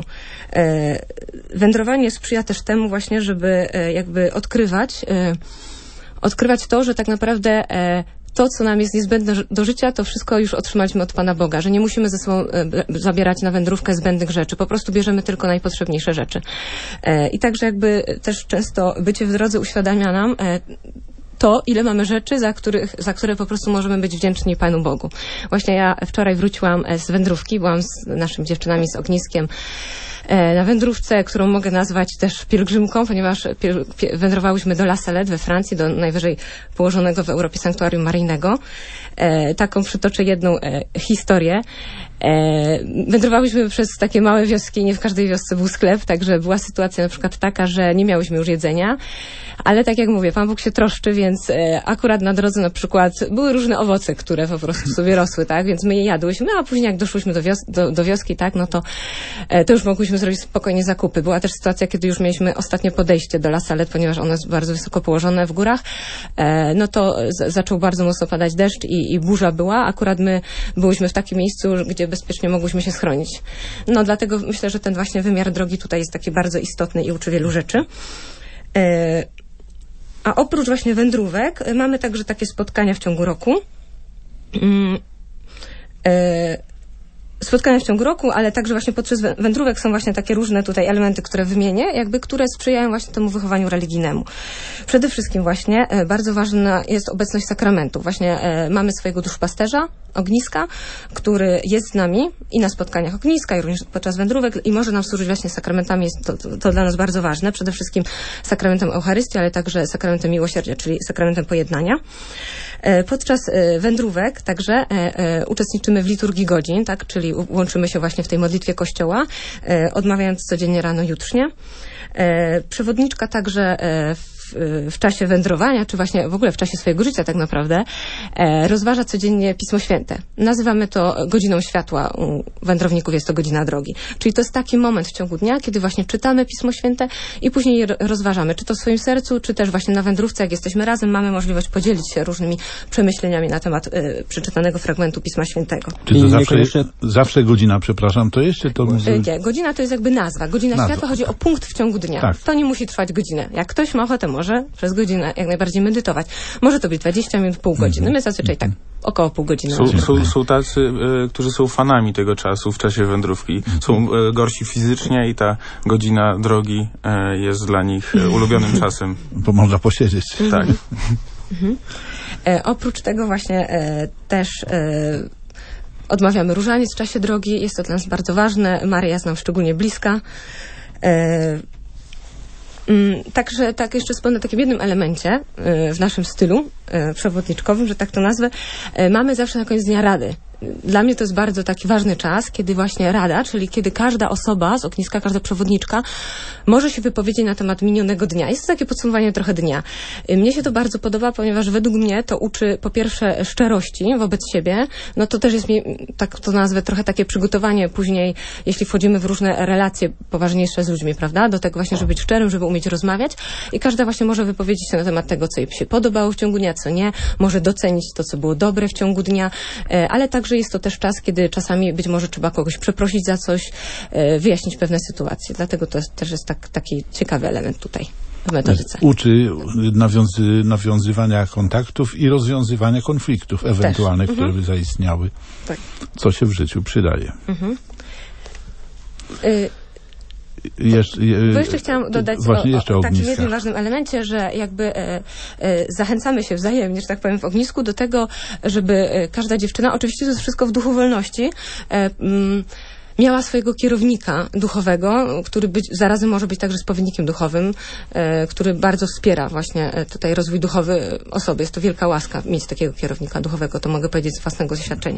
Wędrowanie sprzyja też temu właśnie, żeby jakby odkrywać, odkrywać to, że tak naprawdę to, co nam jest niezbędne do życia, to wszystko już otrzymaliśmy od Pana Boga, że nie musimy ze sobą zabierać na wędrówkę zbędnych rzeczy, po prostu bierzemy tylko najpotrzebniejsze rzeczy. I także jakby też często bycie w drodze uświadamia nam to, ile mamy rzeczy, za, których, za które po prostu możemy być wdzięczni Panu Bogu. Właśnie ja wczoraj wróciłam z wędrówki, byłam z naszymi dziewczynami z ogniskiem na wędrówce, którą mogę nazwać też pielgrzymką, ponieważ wędrowałyśmy do La Salette we Francji, do najwyżej położonego w Europie sanktuarium maryjnego. E, taką przytoczę jedną e, historię. E, wędrowałyśmy przez takie małe wioski, nie w każdej wiosce był sklep, także była sytuacja na przykład taka, że nie miałyśmy już jedzenia, ale tak jak mówię, Pan Bóg się troszczy, więc e, akurat na drodze na przykład były różne owoce, które po prostu sobie rosły, tak, więc my je jadłyśmy, a później jak doszłyśmy do, wios do, do wioski, tak, no to, e, to już mogłyśmy zrobić spokojnie zakupy. Była też sytuacja, kiedy już mieliśmy ostatnie podejście do La Salette, ponieważ ono jest bardzo wysoko położone w górach, e, no to z zaczął bardzo mocno padać deszcz i, i burza była, akurat my byłyśmy w takim miejscu, gdzie bezpiecznie mogłyśmy się schronić. No dlatego myślę, że ten właśnie wymiar drogi tutaj jest taki bardzo istotny i uczy wielu rzeczy. E, A oprócz właśnie wędrówek mamy także takie spotkania w ciągu roku. Spotkania w ciągu roku, ale także właśnie podczas wędrówek są właśnie takie różne tutaj elementy, które wymienię, jakby które sprzyjają właśnie temu wychowaniu religijnemu. Przede wszystkim właśnie bardzo ważna jest obecność sakramentów. Właśnie mamy swojego duszpasterza, ogniska, który jest z nami i na spotkaniach ogniska, i również podczas wędrówek i może nam służyć właśnie sakramentami. Jest to, to, to dla nas bardzo ważne. Przede wszystkim sakramentem Eucharystii, ale także sakramentem miłosierdzia, czyli sakramentem pojednania. Podczas wędrówek także uczestniczymy w liturgii godzin, tak, czyli łączymy się właśnie w tej modlitwie Kościoła, odmawiając codziennie rano jutrznie. Przewodniczka także w w czasie wędrowania, czy właśnie w ogóle w czasie swojego życia tak naprawdę, e, rozważa codziennie Pismo Święte. Nazywamy to godziną światła. U wędrowników jest to godzina drogi. Czyli to jest taki moment w ciągu dnia, kiedy właśnie czytamy Pismo Święte i później je rozważamy. Czy to w swoim sercu, czy też właśnie na wędrówce, jak jesteśmy razem, mamy możliwość podzielić się różnymi przemyśleniami na temat e, przeczytanego fragmentu Pisma Świętego. Czy to zawsze, niekoniecznie... zawsze godzina, przepraszam, to jeszcze to... E, nie, godzina to jest jakby nazwa. Godzina Nazwa. światła chodzi o punkt w ciągu dnia. Tak. To nie musi trwać godzinę. Jak ktoś ma ochotę, może przez godzinę jak najbardziej medytować. Może to być dwadzieścia minut, pół godziny. My zazwyczaj tak około pół godziny. Są, są, są tacy, y, którzy są fanami tego czasu w czasie wędrówki. Są y, gorsi fizycznie i ta godzina drogi y, jest dla nich y, ulubionym czasem. Bo można posiedzieć. Tak. Mhm. E, oprócz tego właśnie e, też e, odmawiamy różaniec w czasie drogi. Jest to dla nas bardzo ważne. Maria jest nam szczególnie bliska. E, mm, także tak jeszcze wspomnę o takim jednym elemencie e, w naszym stylu e, przewodniczkowym, że tak to nazwę. E, mamy zawsze na koniec dnia rady. Dla mnie to jest bardzo taki ważny czas, kiedy właśnie rada, czyli kiedy każda osoba z ogniska, każda przewodniczka może się wypowiedzieć na temat minionego dnia. Jest to takie podsumowanie trochę dnia. Mnie się to bardzo podoba, ponieważ według mnie to uczy po pierwsze szczerości wobec siebie, no to też jest mi, tak to nazwę, trochę takie przygotowanie później, jeśli wchodzimy w różne relacje poważniejsze z ludźmi, prawda? Do tego właśnie, żeby być szczerym, żeby umieć rozmawiać i każda właśnie może wypowiedzieć się na temat tego, co jej się podobało w ciągu dnia, co nie, może docenić to, co było dobre w ciągu dnia, ale także jest to też czas, kiedy czasami być może trzeba kogoś przeprosić za coś, wyjaśnić pewne sytuacje. Dlatego to jest, też jest tak, taki ciekawy element tutaj w metodyce. Uczy nawiązy, nawiązywania kontaktów i rozwiązywania konfliktów ewentualnych, też. które Mhm. by zaistniały. Tak. Co się w życiu przydaje. Mhm. Y Jeszcze, Bo jeszcze chciałam dodać właśnie o, jeszcze o, o takim ogniskach. jednym ważnym elemencie, że jakby e, e, zachęcamy się wzajemnie, że tak powiem, w ognisku do tego, żeby e, każda dziewczyna, oczywiście to jest wszystko w duchu wolności, e, mm, miała swojego kierownika duchowego, który być, zarazem może być także spowiednikiem duchowym, e, który bardzo wspiera właśnie e, tutaj rozwój duchowy osoby. Jest to wielka łaska mieć takiego kierownika duchowego, to mogę powiedzieć z własnego doświadczenia.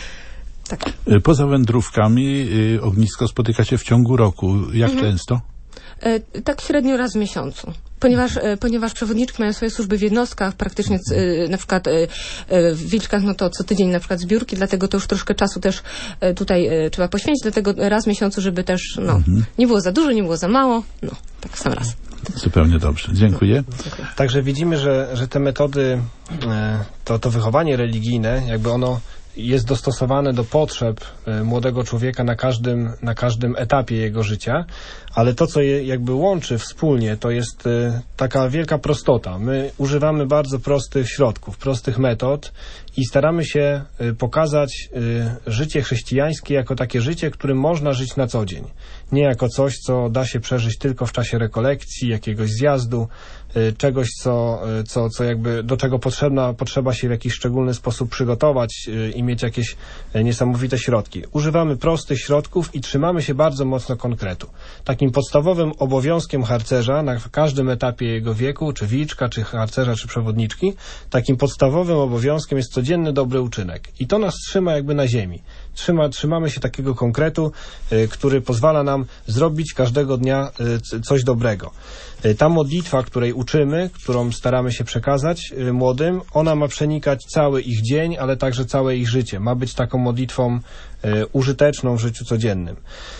Tak. Poza wędrówkami y, ognisko spotyka się w ciągu roku. Jak Mhm. często? E, tak średnio raz w miesiącu. Ponieważ, e, ponieważ przewodniczki mają swoje służby w jednostkach, praktycznie e, na przykład e, e, w Wilczkach, no to co tydzień na przykład zbiórki, dlatego to już troszkę czasu też e, tutaj e, trzeba poświęcić, dlatego raz w miesiącu, żeby też no, Mhm. nie było za dużo, nie było za mało, no tak w sam raz. Zupełnie dobrze. Dziękuję. Także widzimy, że, że te metody, e, to, to wychowanie religijne, jakby ono jest dostosowane do potrzeb e, młodego człowieka na każdym, na każdym etapie jego życia, ale to, co je jakby łączy wspólnie, to jest e, taka wielka prostota. My używamy bardzo prostych środków, prostych metod i staramy się e, pokazać e, życie chrześcijańskie jako takie życie, którym można żyć na co dzień. Nie jako coś, co da się przeżyć tylko w czasie rekolekcji, jakiegoś zjazdu, e, czegoś, co, e, co, co jakby do czego potrzebna, potrzeba się w jakiś szczególny sposób przygotować e, i mieć jakieś e, niesamowite środki. Używamy prostych środków i trzymamy się bardzo mocno konkretu. Takim podstawowym obowiązkiem harcerza na każdym etapie jego wieku, czy wilczka, czy harcerza, czy przewodniczki, takim podstawowym obowiązkiem jest codzienny dobry uczynek. I to nas trzyma jakby na ziemi. Trzyma, trzymamy się takiego konkretu, y, który pozwala nam zrobić każdego dnia y, coś dobrego. Y, ta modlitwa, której uczymy, którą staramy się przekazać y, młodym, ona ma przenikać cały ich dzień, ale także całe ich życie. Ma być taką modlitwą y, użyteczną w życiu codziennym.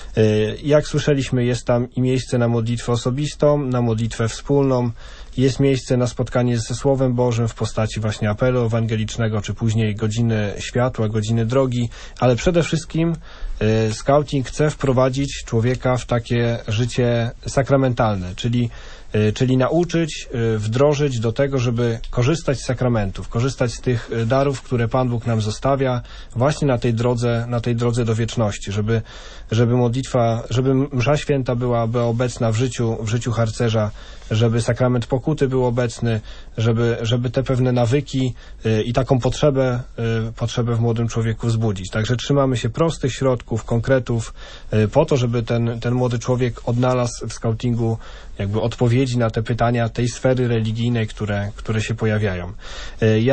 Y, jak słyszeliśmy, jest tam i miejsce na modlitwę osobistą, na modlitwę wspólną, jest miejsce na spotkanie ze Słowem Bożym w postaci właśnie apelu ewangelicznego, czy później godziny światła, godziny drogi, ale przede wszystkim y, skauting chce wprowadzić człowieka w takie życie sakramentalne, czyli y, czyli nauczyć, y, wdrożyć do tego, żeby korzystać z sakramentów, korzystać z tych y, darów, które Pan Bóg nam zostawia właśnie na tej drodze, na tej drodze do wieczności, żeby, żeby modlitwa, żeby msza święta była, była obecna w życiu, w życiu harcerza, żeby sakrament pokuty był obecny, żeby, żeby te pewne nawyki y, i taką potrzebę, y, potrzebę w młodym człowieku wzbudzić. Także trzymamy się prostych środków, konkretów, y, po to, żeby ten, ten młody człowiek odnalazł w skautingu jakby odpowiedzi na te pytania tej sfery religijnej, które, które się pojawiają. Y, ja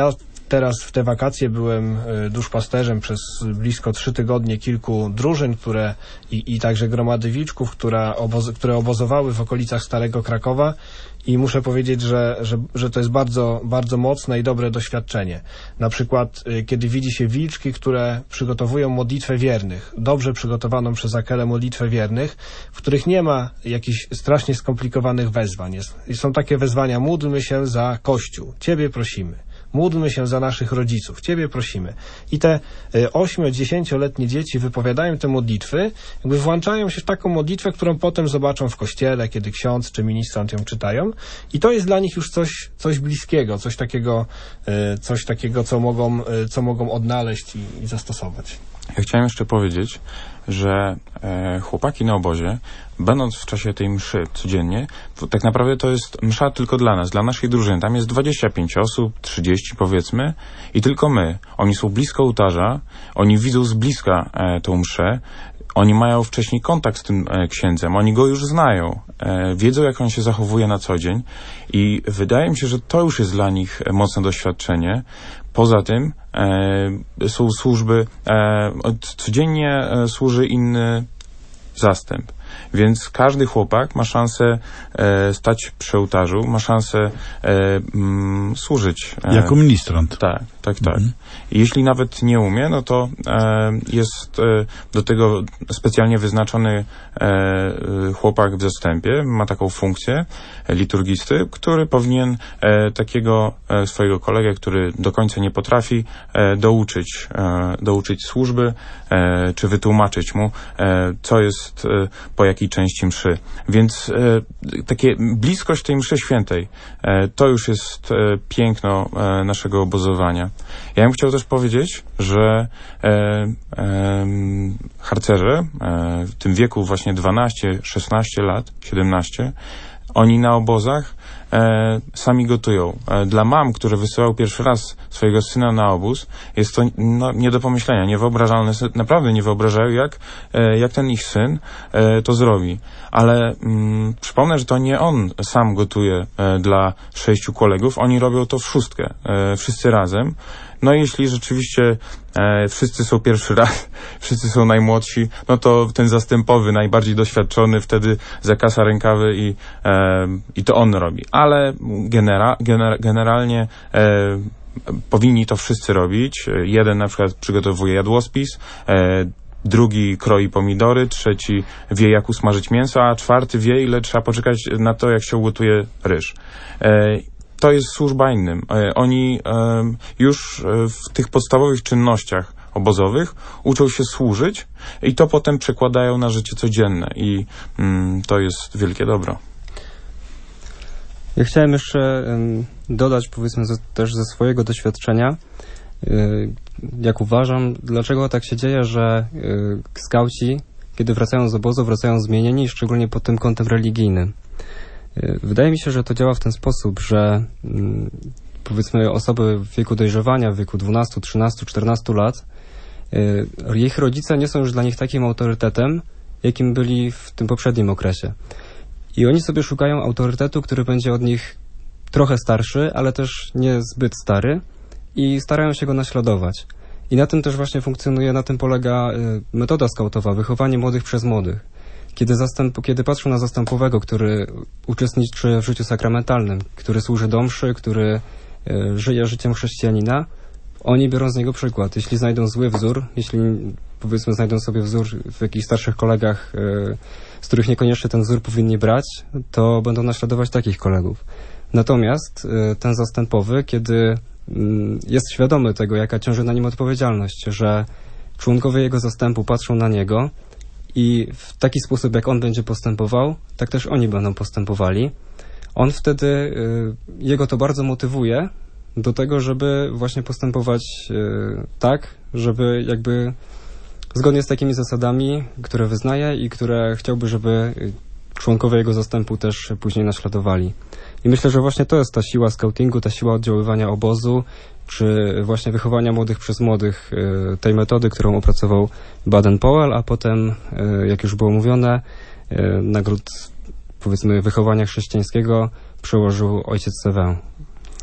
teraz w te wakacje byłem duszpasterzem przez blisko trzy tygodnie kilku drużyn, które i, i także gromady wilczków, która oboz, które obozowały w okolicach Starego Krakowa. I muszę powiedzieć, że, że, że to jest bardzo, bardzo mocne i dobre doświadczenie. Na przykład, kiedy widzi się wilczki, które przygotowują modlitwę wiernych, dobrze przygotowaną przez Akelę modlitwę wiernych, w których nie ma jakichś strasznie skomplikowanych wezwań. Jest, są takie wezwania: módlmy się za Kościół, Ciebie prosimy. Módlmy się za naszych rodziców, Ciebie prosimy. I te ośmio-dziesięcioletnie dzieci wypowiadają te modlitwy, jakby włączają się w taką modlitwę, którą potem zobaczą w kościele, kiedy ksiądz czy ministrant ją czytają. I to jest dla nich już coś, coś bliskiego, coś takiego, coś takiego, co mogą, co mogą odnaleźć i, i zastosować. Ja chciałem jeszcze powiedzieć, że e, chłopaki na obozie, będąc w czasie tej mszy codziennie, to, tak naprawdę to jest msza tylko dla nas, dla naszej drużyny. Tam jest dwadzieścia pięć osób, trzydzieści powiedzmy, i tylko my. Oni są blisko ołtarza, oni widzą z bliska e, tą mszę, oni mają wcześniej kontakt z tym e, księdzem, oni go już znają, e, wiedzą, jak on się zachowuje na co dzień, i wydaje mi się, że to już jest dla nich mocne doświadczenie. Poza tym e, są służby, e, codziennie e, służy inny zastęp, więc każdy chłopak ma szansę e, stać przy ołtarzu, ma szansę e, m, służyć. E, jako ministrant. Tak, tak, tak. Mhm. I jeśli nawet nie umie, no to e, jest e, do tego specjalnie wyznaczony e, chłopak w zastępie, ma taką funkcję e, liturgisty, który powinien e, takiego e, swojego kolegę, który do końca nie potrafi, e, douczyć, e, douczyć służby, e, czy wytłumaczyć mu, e, co jest e, po jakiej części mszy. Więc e, takie bliskość tej mszy świętej, e, to już jest e, piękno e, naszego obozowania. Ja bym chciał też powiedzieć, że e, e, harcerze e, w tym wieku właśnie dwanaście, szesnaście lat, siedemnaście, oni na obozach e, sami gotują. E, dla mam, które wysyłały pierwszy raz swojego syna na obóz, jest to no, nie do pomyślenia, niewyobrażalne. Naprawdę nie wyobrażają, jak, e, jak ten ich syn e, to zrobi. Ale mm, przypomnę, że to nie on sam gotuje e, dla sześciu kolegów, oni robią to w szóstkę, e, wszyscy razem. No i jeśli rzeczywiście e, wszyscy są pierwszy raz, wszyscy są najmłodsi, no to ten zastępowy, najbardziej doświadczony wtedy zakasa rękawy i, e, i to on robi. Ale genera, gener, generalnie e, powinni to wszyscy robić. Jeden na przykład przygotowuje jadłospis, e, drugi kroi pomidory, trzeci wie, jak usmażyć mięso, a czwarty wie, ile trzeba poczekać na to, jak się ugotuje ryż. E, To jest służba innym. Oni już w tych podstawowych czynnościach obozowych uczą się służyć i to potem przekładają na życie codzienne i to jest wielkie dobro. Ja chciałem jeszcze dodać, powiedzmy, też ze swojego doświadczenia, jak uważam, dlaczego tak się dzieje, że skauci, kiedy wracają z obozu, wracają zmienieni, szczególnie pod tym kątem religijnym. Wydaje mi się, że to działa w ten sposób, że powiedzmy osoby w wieku dojrzewania, w wieku dwunastu, trzynastu, czternastu lat, ich rodzice nie są już dla nich takim autorytetem, jakim byli w tym poprzednim okresie. I oni sobie szukają autorytetu, który będzie od nich trochę starszy, ale też nie zbyt stary i starają się go naśladować. I na tym też właśnie funkcjonuje, na tym polega metoda skautowa, wychowanie młodych przez młodych. Kiedy, zastęp, kiedy patrzą na zastępowego, który uczestniczy w życiu sakramentalnym, który służy do mszy, który y, żyje życiem chrześcijanina, oni biorą z niego przykład. Jeśli znajdą zły wzór, jeśli powiedzmy znajdą sobie wzór w jakichś starszych kolegach, y, z których niekoniecznie ten wzór powinni brać, to będą naśladować takich kolegów. Natomiast y, ten zastępowy, kiedy y, jest świadomy tego, jaka ciąży na nim odpowiedzialność, że członkowie jego zastępu patrzą na niego, i w taki sposób, jak on będzie postępował, tak też oni będą postępowali. On wtedy, y, jego to bardzo motywuje do tego, żeby właśnie postępować y, tak, żeby jakby zgodnie z takimi zasadami, które wyznaje i które chciałby, żeby członkowie jego zastępu też później naśladowali. I myślę, że właśnie to jest ta siła skautingu, ta siła oddziaływania obozu, czy właśnie wychowania młodych przez młodych, tej metody, którą opracował Baden-Powell, a potem, jak już było mówione, nagród, powiedzmy, wychowania chrześcijańskiego przełożył ojciec Sewę.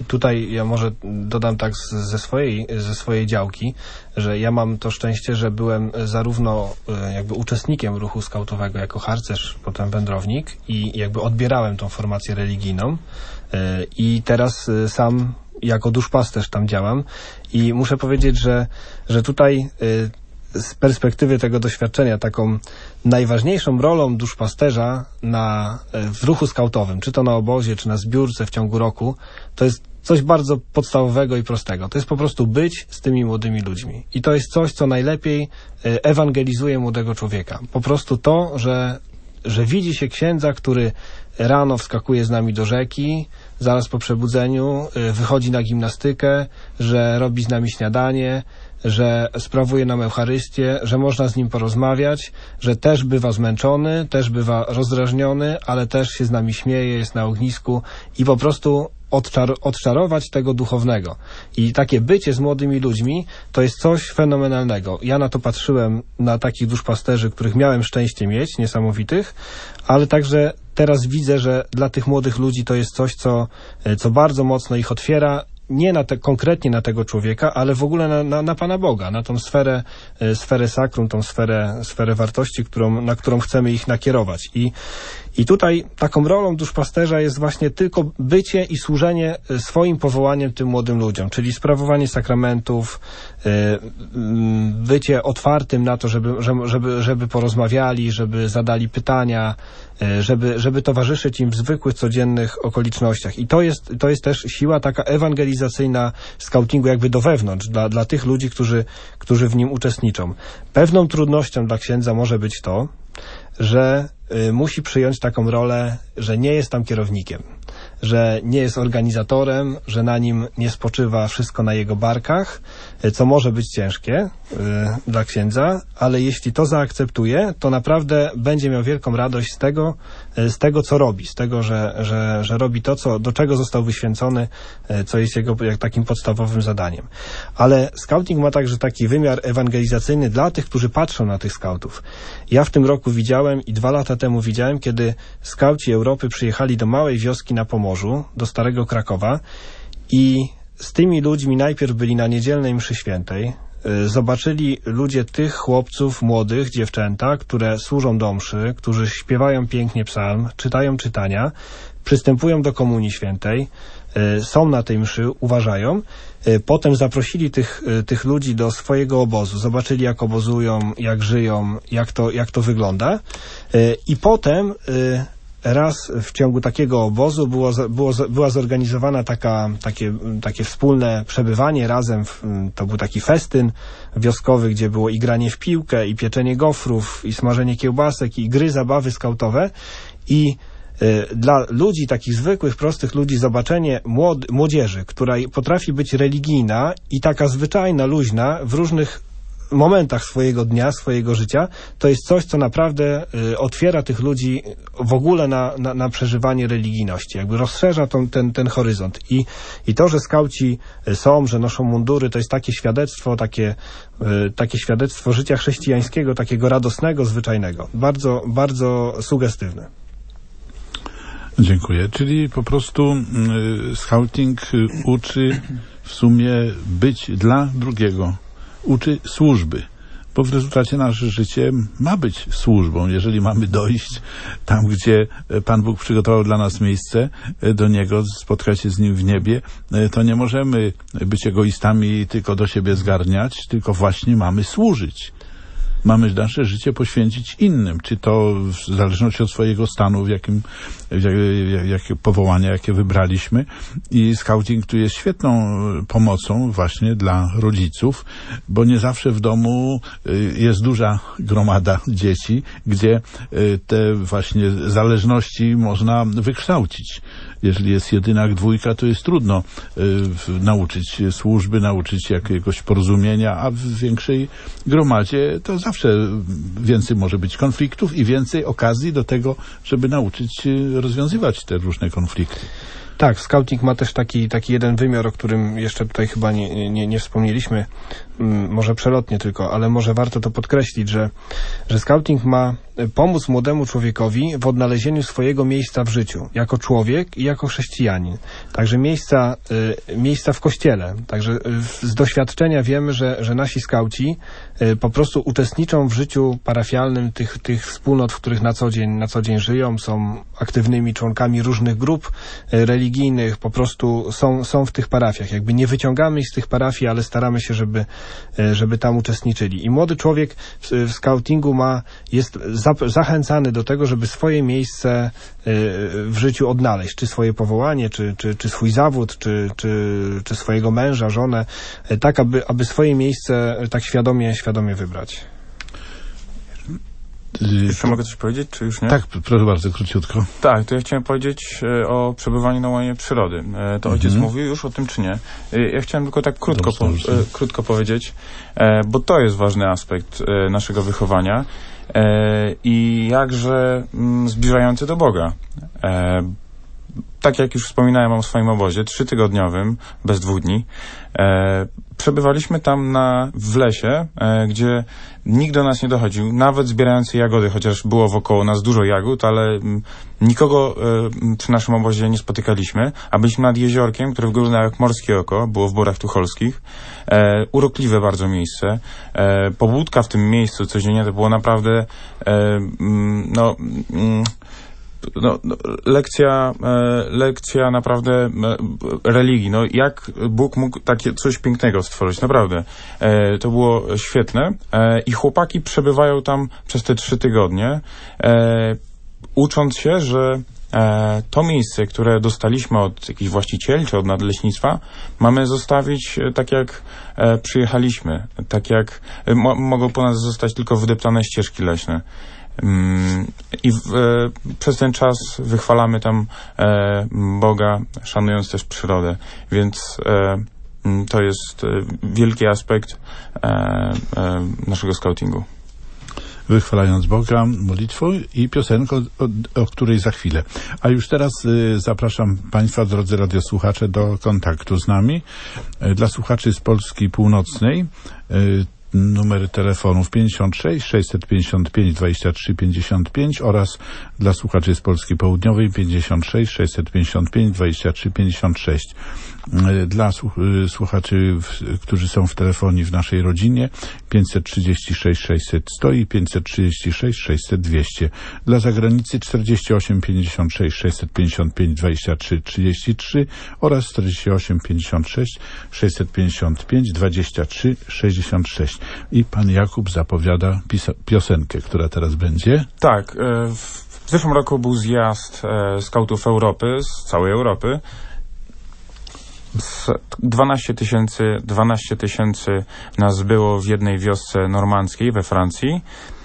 tutaj ja może dodam tak z, ze, swojej, ze swojej działki, że ja mam to szczęście, że byłem zarówno jakby uczestnikiem ruchu skautowego jako harcerz, potem wędrownik i jakby odbierałem tą formację religijną i teraz sam jako duszpasterz tam działam i muszę powiedzieć, że, że tutaj z perspektywy tego doświadczenia taką najważniejszą rolą duszpasterza na, w ruchu skautowym, czy to na obozie, czy na zbiórce w ciągu roku, to jest coś bardzo podstawowego i prostego. To jest po prostu być z tymi młodymi ludźmi. I to jest coś, co najlepiej ewangelizuje młodego człowieka. Po prostu to, że, że widzi się księdza, który rano wskakuje z nami do rzeki, zaraz po przebudzeniu wychodzi na gimnastykę, że robi z nami śniadanie, że sprawuje nam Eucharystię, że można z nim porozmawiać, że też bywa zmęczony, też bywa rozdrażniony, ale też się z nami śmieje, jest na ognisku i po prostu odczar- odczarować tego duchownego. I takie bycie z młodymi ludźmi to jest coś fenomenalnego. Ja na to patrzyłem, na takich duszpasterzy, których miałem szczęście mieć, niesamowitych, ale także teraz widzę, że dla tych młodych ludzi to jest coś, co, co bardzo mocno ich otwiera, nie na te, konkretnie na tego człowieka, ale w ogóle na, na, na Pana Boga, na tą sferę, sferę sakrum, tą sferę, sferę wartości, którą, na którą chcemy ich nakierować. I, i tutaj taką rolą duszpasterza jest właśnie tylko bycie i służenie swoim powołaniem tym młodym ludziom, czyli sprawowanie sakramentów, bycie otwartym na to, żeby, żeby, żeby porozmawiali, żeby zadali pytania, żeby, żeby towarzyszyć im w zwykłych, codziennych okolicznościach. I to jest, to jest też siła taka ewangelizacyjna skautingu jakby do wewnątrz, dla, dla tych ludzi, którzy, którzy w nim uczestniczą. Pewną trudnością dla księdza może być to, że y, musi przyjąć taką rolę, że nie jest tam kierownikiem, że nie jest organizatorem, że na nim nie spoczywa wszystko na jego barkach, y, co może być ciężkie y, dla księdza, ale jeśli to zaakceptuje, to naprawdę będzie miał wielką radość z tego, y, z tego co robi, z tego, że, że, że robi to, co, do czego został wyświęcony, y, co jest jego jak takim podstawowym zadaniem. Ale skauting ma także taki wymiar ewangelizacyjny dla tych, którzy patrzą na tych skautów. Ja w tym roku widziałem i dwa lata temu widziałem, kiedy skauci Europy przyjechali do małej wioski na Pomorzu, do Starego Krakowa i z tymi ludźmi najpierw byli na niedzielnej mszy świętej, zobaczyli ludzie tych chłopców, młodych, dziewczęta, które służą do mszy, którzy śpiewają pięknie psalm, czytają czytania, przystępują do Komunii Świętej, są na tej mszy, uważają. Potem zaprosili tych, tych ludzi do swojego obozu, zobaczyli jak obozują, jak żyją, jak to, jak to wygląda i potem raz w ciągu takiego obozu było, było, była zorganizowana taka, takie, takie wspólne przebywanie razem, w, to był taki festyn wioskowy, gdzie było i granie w piłkę, i pieczenie gofrów, i smażenie kiełbasek, i gry, zabawy skautowe i dla ludzi, takich zwykłych, prostych ludzi, zobaczenie młod- młodzieży, która potrafi być religijna i taka zwyczajna, luźna w różnych momentach swojego dnia, swojego życia, to jest coś, co naprawdę y, otwiera tych ludzi w ogóle na, na, na przeżywanie religijności, jakby rozszerza tą, ten, ten horyzont. I, I to, że skauci są, że noszą mundury, to jest takie świadectwo, takie, y, takie świadectwo życia chrześcijańskiego, takiego radosnego, zwyczajnego. Bardzo, bardzo sugestywne. Dziękuję. Czyli po prostu y, skauting y, uczy w sumie być dla drugiego. Uczy służby, bo w rezultacie nasze życie ma być służbą. Jeżeli mamy dojść tam, gdzie Pan Bóg przygotował dla nas miejsce, do Niego, spotkać się z Nim w niebie, to nie możemy być egoistami i tylko do siebie zgarniać, tylko właśnie mamy służyć. Mamy nasze życie poświęcić innym, czy to w zależności od swojego stanu, w jakim, w jak, jakie powołania, jakie wybraliśmy. I skauting tu jest świetną pomocą właśnie dla rodziców, bo nie zawsze w domu jest duża gromada dzieci, gdzie te właśnie zależności można wykształcić. Jeżeli jest jedynak, dwójka, to jest trudno y, nauczyć służby, nauczyć jakiegoś porozumienia, a w większej gromadzie to zawsze więcej może być konfliktów i więcej okazji do tego, żeby nauczyć y, rozwiązywać te różne konflikty. Tak, scouting ma też taki, taki jeden wymiar, o którym jeszcze tutaj chyba nie, nie, nie wspomnieliśmy, może przelotnie tylko, ale może warto to podkreślić, że, że scouting ma pomóc młodemu człowiekowi w odnalezieniu swojego miejsca w życiu, jako człowiek i jako chrześcijanin. Także miejsca, y, miejsca w kościele. Także z doświadczenia wiemy, że, że nasi skauci y, po prostu uczestniczą w życiu parafialnym tych, tych wspólnot, w których na co dzień, na co dzień żyją, są aktywnymi członkami różnych grup y, religijnych, po prostu są, są w tych parafiach. Jakby nie wyciągamy ich z tych parafii, ale staramy się, żeby, y, żeby tam uczestniczyli. I młody człowiek w, w skautingu ma, jest zachęcany do tego, żeby swoje miejsce w życiu odnaleźć, czy swoje powołanie, czy, czy, czy swój zawód, czy, czy, czy swojego męża, żonę, tak aby, aby swoje miejsce tak świadomie, świadomie wybrać. Jeszcze mogę coś powiedzieć, czy już nie? Tak, proszę bardzo, króciutko. Tak, to ja chciałem powiedzieć e, o przebywaniu na łonie przyrody. E, to mhm. ojciec mówił już o tym, czy nie? E, ja chciałem tylko tak krótko, dobrze, po, dobrze. E, krótko powiedzieć, e, bo to jest ważny aspekt e, naszego wychowania e, i jakże m, zbliżający do Boga. E, tak jak już wspominałem o swoim obozie trzytygodniowym, bez dwóch dni, e, przebywaliśmy tam na, w lesie, e, gdzie nikt do nas nie dochodził, nawet zbierający jagody, chociaż było wokoło nas dużo jagód, ale m, nikogo e, przy naszym obozie nie spotykaliśmy, a byliśmy nad jeziorkiem, które wyglądało jak morskie oko, było w Borach Tucholskich. E, urokliwe bardzo miejsce. E, pobudka w tym miejscu codziennie to było naprawdę e, m, no... M, No, no, lekcja, e, lekcja naprawdę e, religii. No, jak Bóg mógł takie coś pięknego stworzyć, naprawdę. E, to było świetne. E, I chłopaki przebywają tam przez te trzy tygodnie, e, ucząc się, że e, to miejsce, które dostaliśmy od jakichś właścicieli czy od nadleśnictwa, mamy zostawić e, tak jak e, przyjechaliśmy. Tak jak e, mo, mogą po nas zostać tylko wydeptane ścieżki leśne. I w, e, przez ten czas wychwalamy tam e, Boga, szanując też przyrodę, więc e, to jest wielki aspekt e, e, naszego skautingu. Wychwalając Boga modlitwą i piosenką, o, o której za chwilę. A już teraz y, zapraszam Państwa, drodzy radiosłuchacze, do kontaktu z nami. Y, dla słuchaczy z Polski Północnej y, numery telefonów pięćdziesiąt sześć sześćset pięćdziesiąt pięć dwadzieścia trzy pięćdziesiąt pięć oraz dla słuchaczy z Polski Południowej pięćdziesiąt sześć sześćset pięćdziesiąt pięć dwadzieścia trzy pięćdziesiąt sześć. Dla słuchaczy, którzy są w telefonii w naszej rodzinie pięćset trzydzieści sześć sześćset sto i pięćset trzydzieści sześć sześćset dwieście. Dla zagranicy czterdzieści osiem pięćdziesiąt sześć sześćset pięćdziesiąt pięć dwadzieścia trzy trzydzieści trzy oraz czterdzieści osiem pięćdziesiąt sześć sześćset pięćdziesiąt pięć dwadzieścia trzy sześćdziesiąt sześć. I pan Jakub zapowiada pisa- piosenkę, która teraz będzie. Tak, w zeszłym roku był zjazd skautów Europy, z całej Europy. dwanaście tysięcy nas było w jednej wiosce normandzkiej we Francji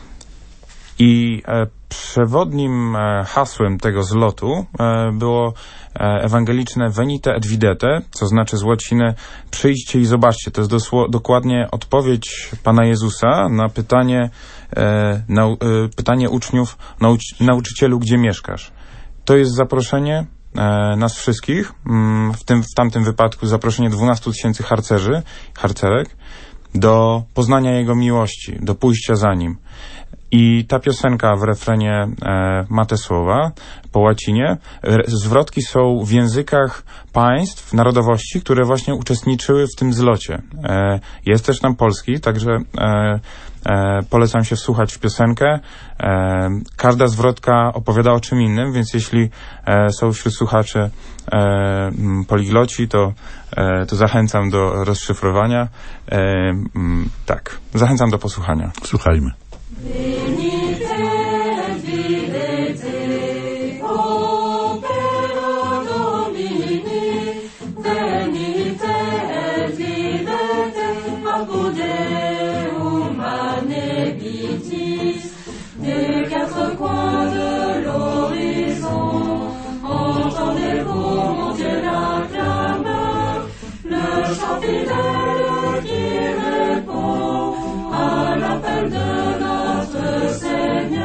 i e, przewodnim e, hasłem tego zlotu e, było e, ewangeliczne venite et videte, co znaczy z łaciny przyjdźcie i zobaczcie. To jest dosło, dokładnie odpowiedź Pana Jezusa na pytanie, e, nau, e, pytanie uczniów, nauc, nauczycielu, gdzie mieszkasz. To jest zaproszenie nas wszystkich, w tym, w tamtym wypadku zaproszenie dwunastu tysięcy harcerzy, harcerek, do poznania Jego miłości, do pójścia za Nim. I ta piosenka w refrenie e, ma te słowa po łacinie. Zwrotki są w językach państw, narodowości, które właśnie uczestniczyły w tym zlocie. E, jest też tam polski, także e, e, polecam się wsłuchać w piosenkę. E, każda zwrotka opowiada o czym innym, więc jeśli e, są wśród słuchaczy e, poligloci, to, e, to zachęcam do rozszyfrowania. E, m, tak, zachęcam do posłuchania. Słuchajmy.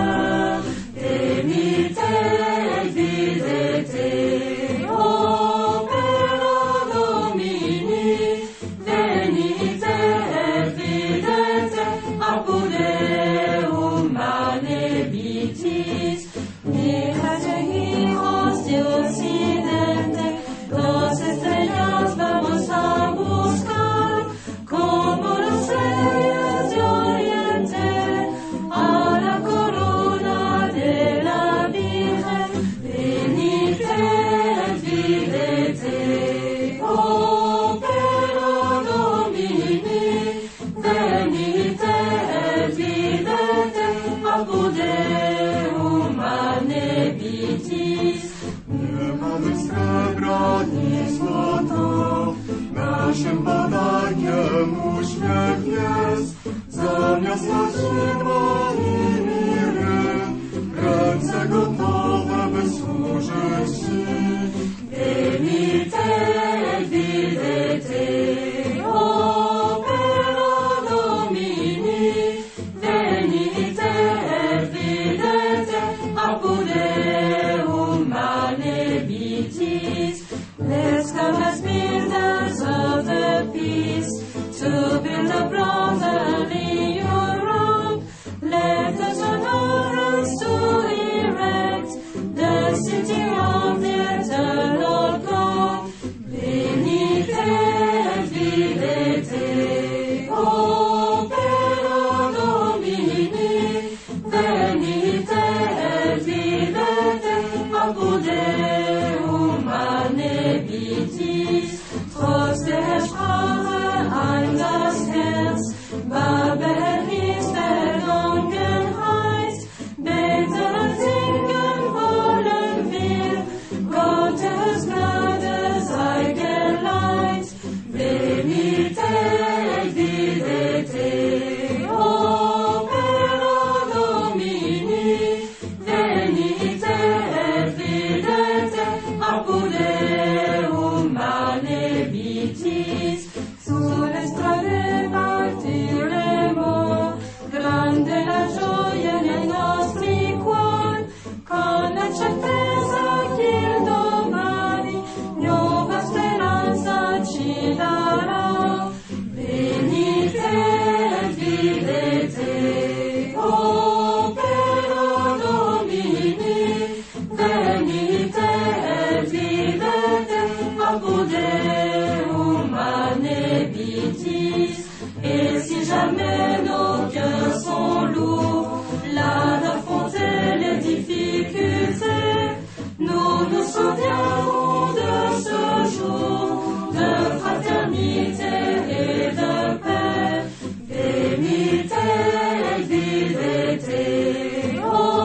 Oh naszym podarkiem uśmiech jest, zamiast zaciwa i miry, ręce gotowe, by służyć Ci. Venite, videte, opera Domini, venite, videte, apud Deum manebitis. Let's come as builders of the peace, to build a brotherly Europe. Let us join our hands to erect the city of the eternal God. Venite et videte, opera Domini, venite et videte, apud Deum manebitis. Trotz der Sprache ein das Herz, Babel ist Vergangenheit. Beten, singen wollen wir, Gottes Gnade sei geleit. Venite et videte, opera Domini, venite et videte, apud Deum manebitis. Sur l'estrade partir les morts, grande la gioia nei nostri cuori, con la certezza che il domani nuova speranza ci darà. Venite et videte, opera Domini, venite et videte, apud Deum manebitis. Et si jamais nos cœurs sont lourds, là d'affronter les difficultés, nous nous souviendrons de ce jour de fraternité et de paix. Venite et videte,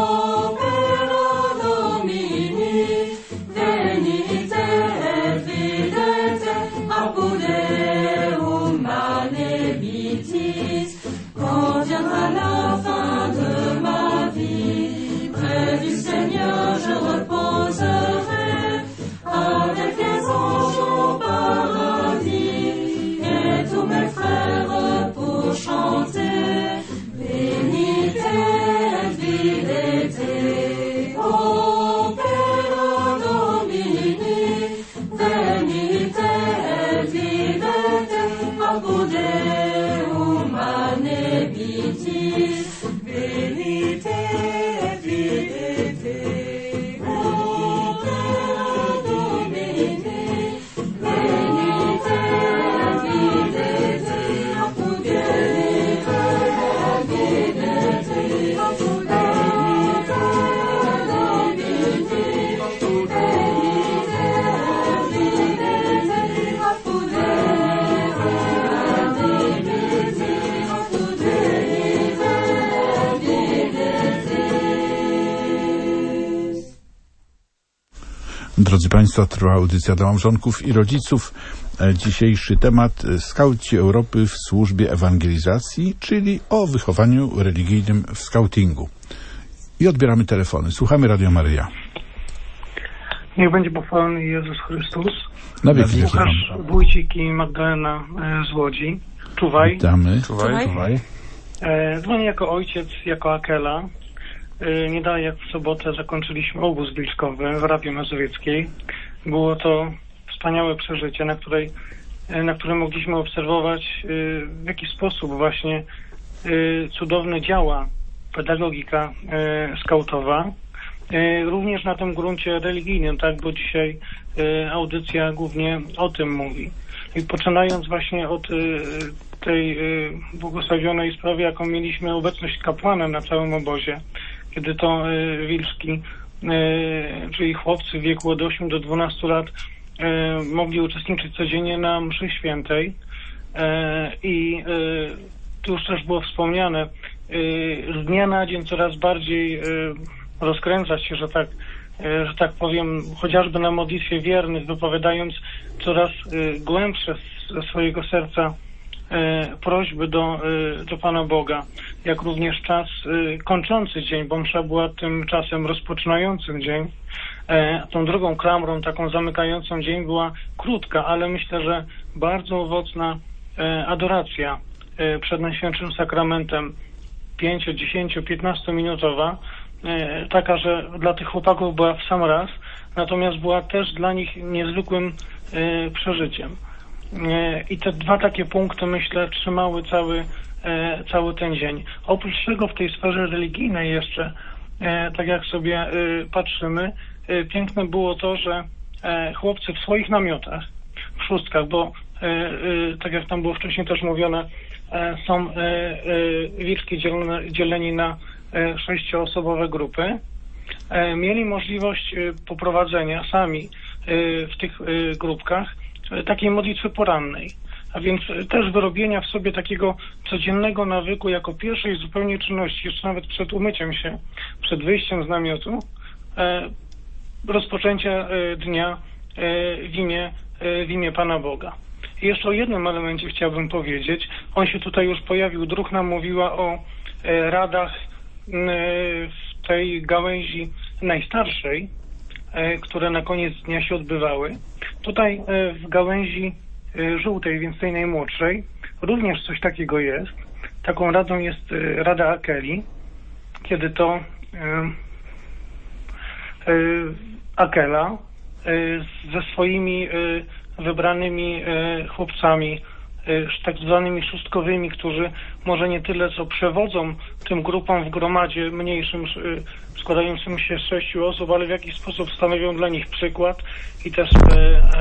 opera Domini, venite et videte, apud Deum manebitis. Quand viendra la fin de ma vie, près du Seigneur je reposerai, avec les anges au paradis, et tous mes frères pour chanter. Venite et videte, opera Domini, venite et videte, apud Deum manebitis. Venite et videte, opera Domini, venite et videte, apud Deum manebitis. Apud Deum manebitis, apud Deum manebitis, apud Drodzy Państwo, trwa audycja dla małżonków i rodziców. Dzisiejszy temat: skauci Europy w służbie ewangelizacji, czyli o wychowaniu religijnym w skautingu. I odbieramy telefony. Słuchamy Radio Maryja. Niech będzie pochwalony Jezus Chrystus. Na wieki Łukasz Wójcik i Magdalena z Łodzi. Czuwaj. Witamy. Czuwaj. Czuwaj. E, dzwonię jako ojciec, jako Akela. E, nie dalej jak w sobotę zakończyliśmy obóz wilczkowy w Rawie Mazowieckiej. Było to wspaniałe przeżycie, na, której, e, na którym mogliśmy obserwować e, w jaki sposób właśnie e, cudownie działa pedagogika e, skautowa. E, również na tym gruncie religijnym, tak, bo dzisiaj e, audycja głównie o tym mówi. I poczynając właśnie od e, tej e, błogosławionej sprawy, jaką mieliśmy obecność kapłana na całym obozie, kiedy to e, wilczki, e, czyli chłopcy w wieku od ośmiu do dwunastu lat e, mogli uczestniczyć codziennie na mszy świętej e, i e, tu już też było wspomniane, e, z dnia na dzień coraz bardziej e, rozkręcać się, że tak, e, że tak powiem, chociażby na modlitwie wiernych, wypowiadając coraz e, głębsze ze swojego serca prośby do, do Pana Boga, jak również czas kończący dzień, bo msza była tym czasem rozpoczynającym dzień. Tą drugą klamrą, taką zamykającą dzień była krótka, ale myślę, że bardzo owocna adoracja przed Najświętszym Sakramentem, pięć, dziesięć, piętnaście minutowa, taka, że dla tych chłopaków była w sam raz, natomiast była też dla nich niezwykłym przeżyciem. I te dwa takie punkty, myślę, trzymały cały, cały ten dzień. Oprócz tego w tej sferze religijnej jeszcze, tak jak sobie patrzymy, piękne było to, że chłopcy w swoich namiotach, w szóstkach, bo tak jak tam było wcześniej też mówione, są wilczki dzielone, dzieleni na sześcioosobowe grupy, mieli możliwość poprowadzenia sami w tych grupkach takiej modlitwy porannej, a więc też wyrobienia w sobie takiego codziennego nawyku jako pierwszej zupełnie czynności, jeszcze nawet przed umyciem się, przed wyjściem z namiotu, rozpoczęcia dnia w imię, w imię Pana Boga. I jeszcze o jednym elemencie chciałbym powiedzieć. On się tutaj już pojawił. Druh nam mówiła o radach w tej gałęzi najstarszej, które na koniec dnia się odbywały. Tutaj w gałęzi żółtej, więc tej najmłodszej, również coś takiego jest. Taką radą jest Rada Akeli, kiedy to Akela ze swoimi wybranymi chłopcami, tak zwanymi szóstkowymi, którzy może nie tyle co przewodzą tym grupom w gromadzie mniejszym, składającym się z sześciu osób, ale w jakiś sposób stanowią dla nich przykład i też e,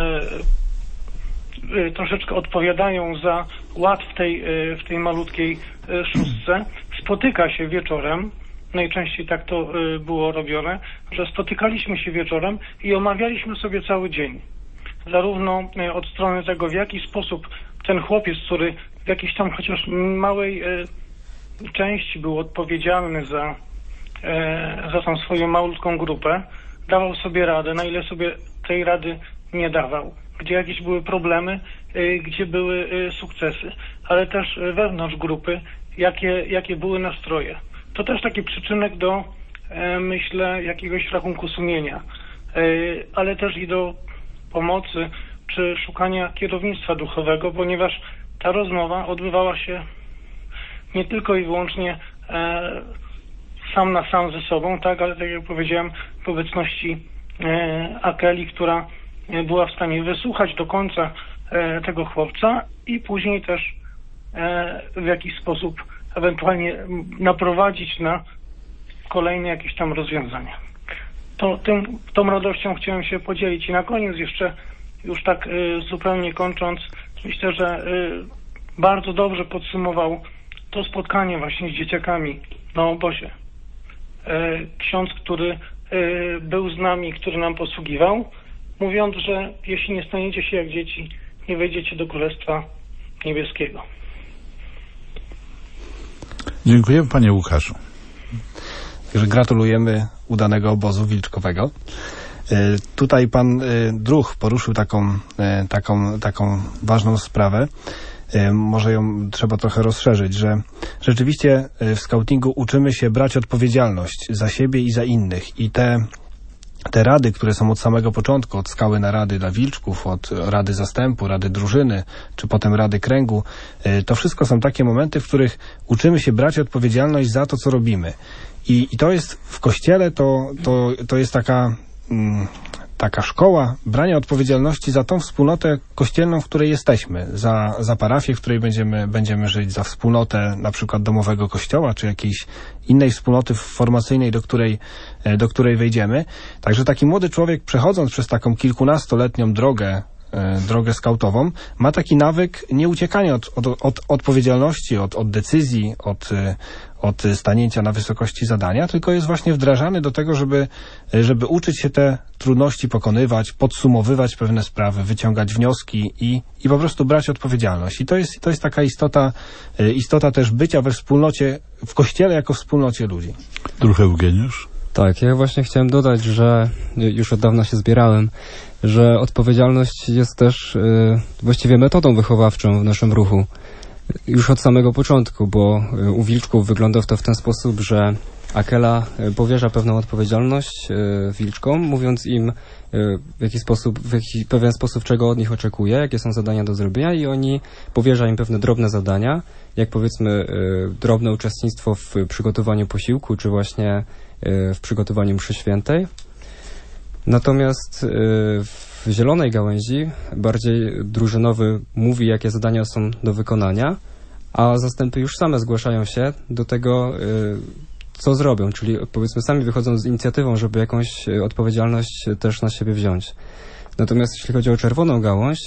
e, troszeczkę odpowiadają za ład w tej, e, w tej malutkiej e, szóstce. Spotyka się wieczorem, najczęściej tak to e, było robione, że spotykaliśmy się wieczorem i omawialiśmy sobie cały dzień. Zarówno e, od strony tego, w jaki sposób ten chłopiec, który w jakiejś tam chociaż małej e, części był odpowiedzialny za za tą swoją malutką grupę, dawał sobie radę, na ile sobie tej rady nie dawał. Gdzie jakieś były problemy, gdzie były sukcesy, ale też wewnątrz grupy, jakie, jakie były nastroje. To też taki przyczynek do, myślę, jakiegoś rachunku sumienia, ale też i do pomocy, czy szukania kierownictwa duchowego, ponieważ ta rozmowa odbywała się nie tylko i wyłącznie sam na sam ze sobą, tak, ale tak jak powiedziałem, w obecności e, Akeli, która była w stanie wysłuchać do końca e, tego chłopca i później też e, w jakiś sposób ewentualnie naprowadzić na kolejne jakieś tam rozwiązania. To tym, tą radością chciałem się podzielić. I na koniec jeszcze, już tak e, zupełnie kończąc, myślę, że e, bardzo dobrze podsumował to spotkanie właśnie z dzieciakami na obozie. Ksiądz, który był z nami, który nam posługiwał, mówiąc, że jeśli nie staniecie się jak dzieci, nie wejdziecie do Królestwa Niebieskiego. Dziękujemy, panie Łukaszu. Gratulujemy udanego obozu wilczkowego. Tutaj pan Druh poruszył taką, taką, taką ważną sprawę. Może ją trzeba trochę rozszerzyć, że rzeczywiście w skautingu uczymy się brać odpowiedzialność za siebie i za innych. I te, te rady, które są od samego początku, od skały na rady dla wilczków, od rady zastępu, rady drużyny, czy potem rady kręgu, to wszystko są takie momenty, w których uczymy się brać odpowiedzialność za to, co robimy. I, i to jest w Kościele, to, to, to jest taka... Mm, taka szkoła brania odpowiedzialności za tą wspólnotę kościelną, w której jesteśmy, za, za parafię, w której będziemy, będziemy żyć, za wspólnotę na przykład domowego kościoła, czy jakiejś innej wspólnoty formacyjnej, do której, do której wejdziemy. Także taki młody człowiek, przechodząc przez taką kilkunastoletnią drogę, drogę skautową, ma taki nawyk nie uciekania od, od, od odpowiedzialności, od, od decyzji, od, od stanięcia na wysokości zadania, tylko jest właśnie wdrażany do tego, żeby, żeby uczyć się te trudności pokonywać, podsumowywać pewne sprawy, wyciągać wnioski i, i po prostu brać odpowiedzialność. I to jest, to jest taka istota, istota też bycia we wspólnocie, w Kościele jako wspólnocie ludzi. Druh Eugeniusz? Tak, ja właśnie chciałem dodać, że już od dawna się zbierałem, że odpowiedzialność jest też y, właściwie metodą wychowawczą w naszym ruchu. Już od samego początku, bo y, u Wilczków wygląda to w ten sposób, że Akela y, powierza pewną odpowiedzialność y, Wilczkom, mówiąc im y, w jaki sposób, w jaki pewien sposób czego od nich oczekuje, jakie są zadania do zrobienia i oni powierza im pewne drobne zadania, jak powiedzmy y, drobne uczestnictwo w przygotowaniu posiłku, czy właśnie y, w przygotowaniu mszy świętej. Natomiast y, w zielonej gałęzi bardziej drużynowy mówi, jakie zadania są do wykonania, a zastępy już same zgłaszają się do tego, y, co zrobią, czyli powiedzmy sami wychodzą z inicjatywą, żeby jakąś y, odpowiedzialność też na siebie wziąć. Natomiast jeśli chodzi o czerwoną gałąź,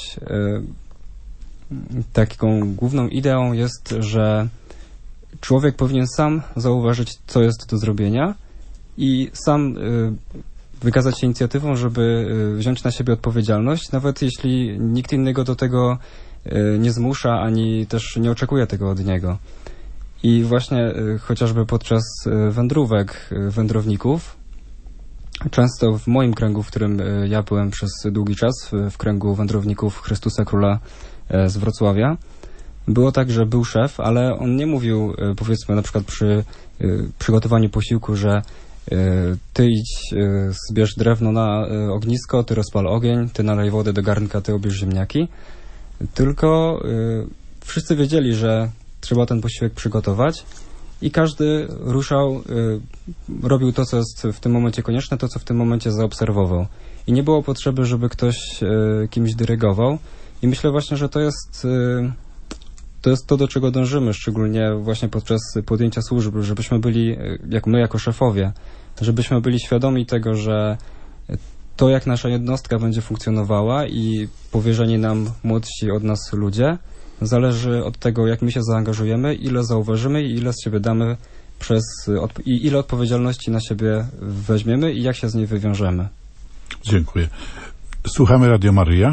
y, taką główną ideą jest, że człowiek powinien sam zauważyć, co jest do zrobienia i sam y, wykazać się inicjatywą, żeby wziąć na siebie odpowiedzialność, nawet jeśli nikt innego do tego nie zmusza, ani też nie oczekuje tego od niego. I właśnie chociażby podczas wędrówek wędrowników, często w moim kręgu, w którym ja byłem przez długi czas, w kręgu wędrowników Chrystusa Króla z Wrocławia, było tak, że był szef, ale on nie mówił, powiedzmy na przykład przy przygotowaniu posiłku, że ty idź, zbierz drewno na ognisko, ty rozpal ogień, ty nalej wodę do garnka, ty obierz ziemniaki. Tylko wszyscy wiedzieli, że trzeba ten posiłek przygotować i każdy ruszał, robił to, co jest w tym momencie konieczne, to, co w tym momencie zaobserwował. I nie było potrzeby, żeby ktoś kimś dyrygował. I myślę właśnie, że to jest to, jest to do czego dążymy, szczególnie właśnie podczas podjęcia służby, żebyśmy byli, jak my jako szefowie, żebyśmy byli świadomi tego, że to, jak nasza jednostka będzie funkcjonowała i powierzeni nam młodsi od nas ludzie, zależy od tego, jak my się zaangażujemy, ile zauważymy i ile z siebie damy przez, i ile odpowiedzialności na siebie weźmiemy i jak się z niej wywiążemy. Dziękuję. Słuchamy Radio Maryja.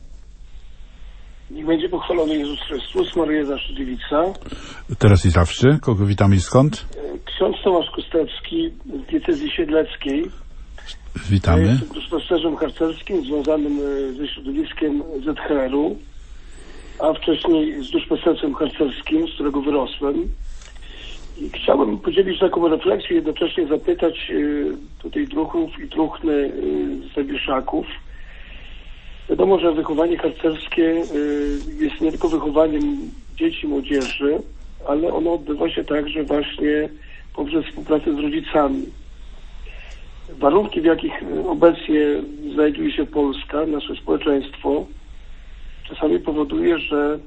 Niech będzie pochwalony Jezus Chrystus, Maryja zawsze dziewica. Teraz i zawsze. Kogo witamy i skąd? Ksiądz Tomasz Kostewski z diecezji siedleckiej. Witamy. Ja jestem duszpasterzem harcerskim związanym ze środowiskiem Z H R-u, a wcześniej z duszpasterzem harcerskim, z którego wyrosłem. I chciałbym podzielić taką refleksję, jednocześnie zapytać tutaj druhów i druhny z Zawiszaków. Wiadomo, że wychowanie harcerskie jest nie tylko wychowaniem dzieci i młodzieży, ale ono odbywa się także właśnie poprzez współpracę z rodzicami. Warunki, w jakich obecnie znajduje się Polska, nasze społeczeństwo, czasami powoduje, że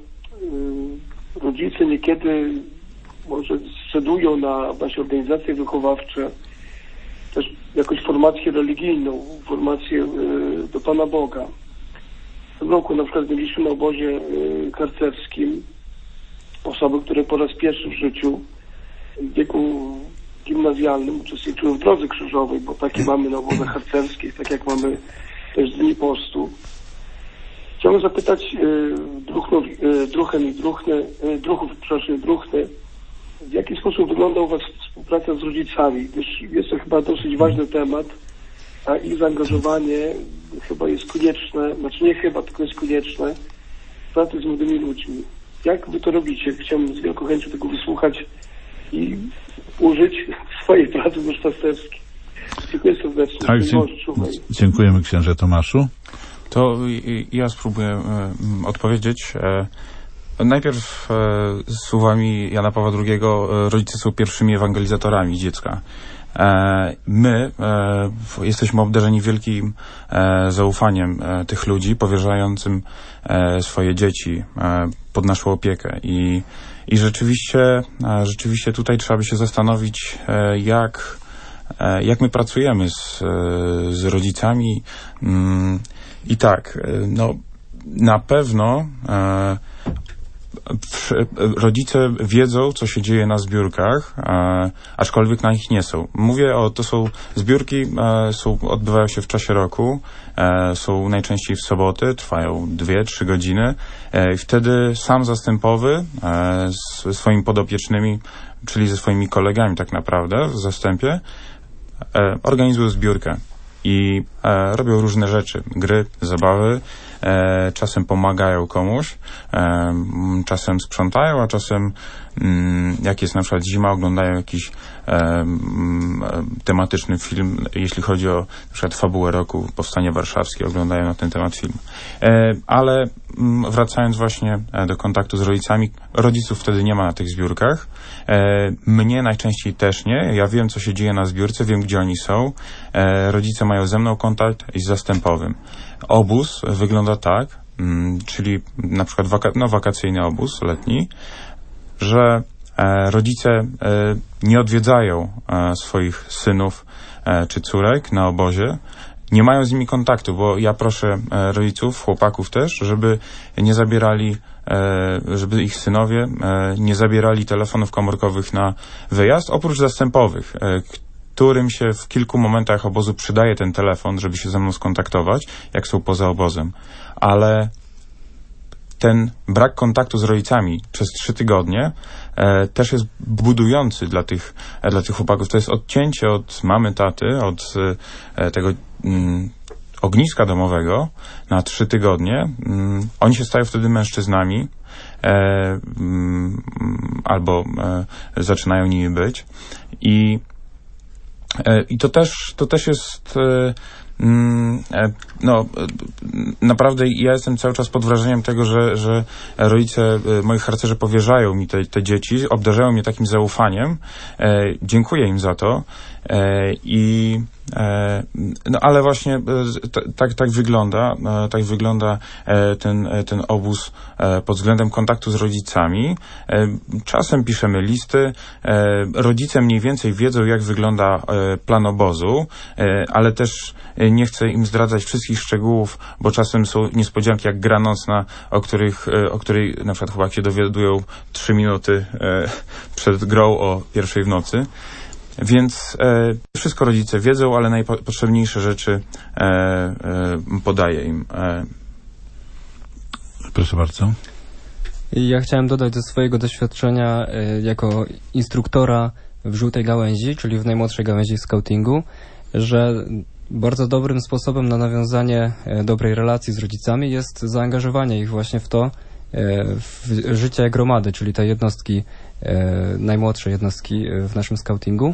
rodzice niekiedy może scedują na właśnie organizacje wychowawcze, też jakąś formację religijną, formację do Pana Boga. W tym roku na przykład mieliśmy na obozie harcerskim osoby, które po raz pierwszy w życiu w wieku gimnazjalnym uczestniczyły w Drodze Krzyżowej, bo takie mamy na obozach harcerskich, tak jak mamy też Dni Postu. Chciałbym zapytać druhnów, druchen i druhny, druhów, przepraszam, druhny, w jaki sposób wygląda u Was współpraca z rodzicami, gdyż jest to chyba dosyć ważny temat, a ich zaangażowanie chyba jest konieczne, znaczy nie chyba, tylko jest konieczne w pracy z młodymi ludźmi. Jak Wy to robicie? Chciałbym z wielką chęcią tego wysłuchać i użyć swojej pracy duszpasterskiej. Dziękuję serdecznie. Tak, dziękujemy księże Tomaszu. To ja spróbuję e, odpowiedzieć. E, najpierw e, słowami Jana Pawła drugiego, e, rodzice są pierwszymi ewangelizatorami dziecka. E, my e, jesteśmy obdarzeni wielkim e, zaufaniem e, tych ludzi, powierzającym e, swoje dzieci e, pod naszą opiekę. I, i rzeczywiście, e, rzeczywiście tutaj trzeba by się zastanowić, e, jak, e, jak my pracujemy z, e, z rodzicami. Mm, I tak, e, no na pewno e, rodzice wiedzą, co się dzieje na zbiórkach, e, aczkolwiek na nich nie są. Mówię o, to są zbiórki, e, są, odbywają się w czasie roku, e, są najczęściej w soboty, trwają dwie, trzy godziny e, i wtedy sam zastępowy e, z swoimi podopiecznymi, czyli ze swoimi kolegami tak naprawdę w zastępie, e, organizują zbiórkę i e, robią różne rzeczy, gry, zabawy, e, czasem pomagają komuś, e, czasem sprzątają, a czasem mm, jak jest na przykład zima, oglądają jakiś e, m, tematyczny film, jeśli chodzi o na przykład fabułę roku, Powstanie Warszawskie, oglądają na ten temat film. E, ale m, wracając właśnie do kontaktu z rodzicami, rodziców wtedy nie ma na tych zbiórkach. E, mnie najczęściej też nie. Ja wiem, co się dzieje na zbiórce, wiem, gdzie oni są. E, rodzice mają ze mną kontakt i z zastępowym. Obóz wygląda tak, mm, czyli na przykład waka- no, wakacyjny obóz letni, że e, rodzice e, nie odwiedzają e, swoich synów e, czy córek na obozie, nie mają z nimi kontaktu, bo ja proszę e, rodziców, chłopaków też, żeby nie zabierali, e, żeby ich synowie e, nie zabierali telefonów komórkowych na wyjazd, oprócz zastępowych, e, którym się w kilku momentach obozu przydaje ten telefon, żeby się ze mną skontaktować, jak są poza obozem. Ale ten brak kontaktu z rodzicami przez trzy tygodnie e, też jest budujący dla tych, e, dla tych chłopaków. To jest odcięcie od mamy, taty, od e, tego mm, ogniska domowego na trzy tygodnie. Mm, oni się stają wtedy mężczyznami e, mm, albo e, zaczynają nimi być. I I to też, to też jest, no, naprawdę ja jestem cały czas pod wrażeniem tego, że, że rodzice, moi harcerze powierzają mi te, te dzieci, obdarzają mnie takim zaufaniem. Dziękuję im za to. I no ale właśnie tak, tak wygląda, tak wygląda ten, ten obóz pod względem kontaktu z rodzicami. Czasem piszemy listy, rodzice mniej więcej wiedzą, jak wygląda plan obozu, ale też nie chcę im zdradzać wszystkich szczegółów, bo czasem są niespodzianki jak gra nocna, o których, o której na przykład chłopaki się dowiadują trzy minuty przed grą o pierwszej w nocy. Więc e, wszystko rodzice wiedzą, ale najpotrzebniejsze rzeczy e, e, podaję im. E. Proszę bardzo. Ja chciałem dodać ze swojego doświadczenia e, jako instruktora w żółtej gałęzi, czyli w najmłodszej gałęzi scoutingu, że bardzo dobrym sposobem na nawiązanie e, dobrej relacji z rodzicami jest zaangażowanie ich właśnie w to, w życie gromady, czyli te jednostki, najmłodsze jednostki w naszym scoutingu.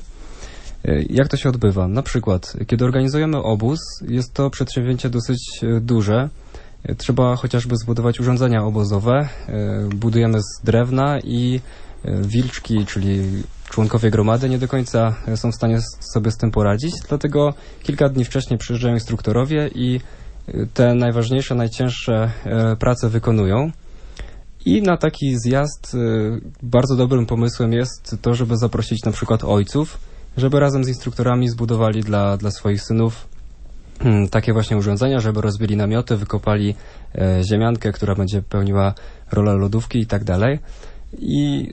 Jak to się odbywa? Na przykład, kiedy organizujemy obóz, jest to przedsięwzięcie dosyć duże. Trzeba chociażby zbudować urządzenia obozowe. Budujemy z drewna i wilczki, czyli członkowie gromady, nie do końca są w stanie sobie z tym poradzić, dlatego kilka dni wcześniej przyjeżdżają instruktorowie i te najważniejsze, najcięższe prace wykonują. I na taki zjazd y, bardzo dobrym pomysłem jest to, żeby zaprosić na przykład ojców, żeby razem z instruktorami zbudowali dla, dla swoich synów hmm, takie właśnie urządzenia, żeby rozbili namioty, wykopali e, ziemiankę, która będzie pełniła rolę lodówki i tak dalej. I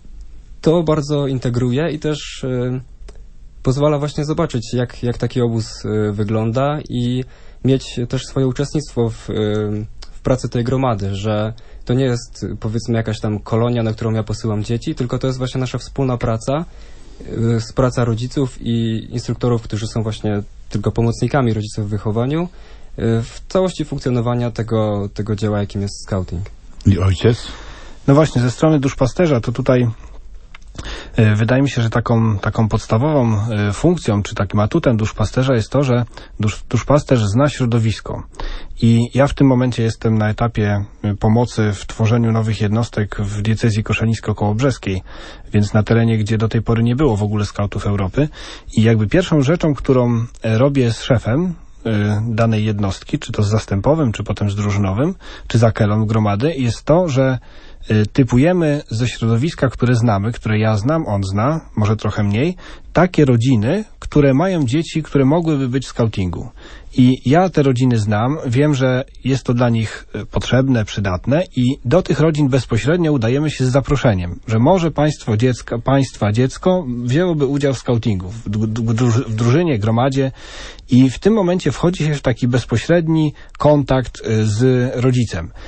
to bardzo integruje i też y, pozwala właśnie zobaczyć, jak, jak taki obóz y, wygląda i mieć też swoje uczestnictwo w, y, w pracy tej gromady, że to nie jest, powiedzmy, jakaś tam kolonia, na którą ja posyłam dzieci, tylko to jest właśnie nasza wspólna praca, y, praca rodziców i instruktorów, którzy są właśnie tylko pomocnikami rodziców w wychowaniu, y, w całości funkcjonowania tego, tego dzieła, jakim jest scouting. I ojciec? No właśnie, ze strony duszpasterza to tutaj wydaje mi się, że taką, taką podstawową funkcją, czy takim atutem duszpasterza jest to, że dusz, duszpasterz zna środowisko. I ja w tym momencie jestem na etapie pomocy w tworzeniu nowych jednostek w diecezji koszalińsko-kołobrzeskiej, więc na terenie, gdzie do tej pory nie było w ogóle skautów Europy. I jakby pierwszą rzeczą, którą robię z szefem danej jednostki, czy to z zastępowym, czy potem z drużynowym, czy z akelą gromady, jest to, że typujemy ze środowiska, które znamy, które ja znam, on zna, może trochę mniej, takie rodziny, które mają dzieci, które mogłyby być w scoutingu. I ja te rodziny znam, wiem, że jest to dla nich potrzebne, przydatne i do tych rodzin bezpośrednio udajemy się z zaproszeniem, że może państwo dziecka, państwa dziecko wzięłoby udział w scoutingu, w, druż- w drużynie, gromadzie i w tym momencie wchodzi się w taki bezpośredni kontakt z rodzicem.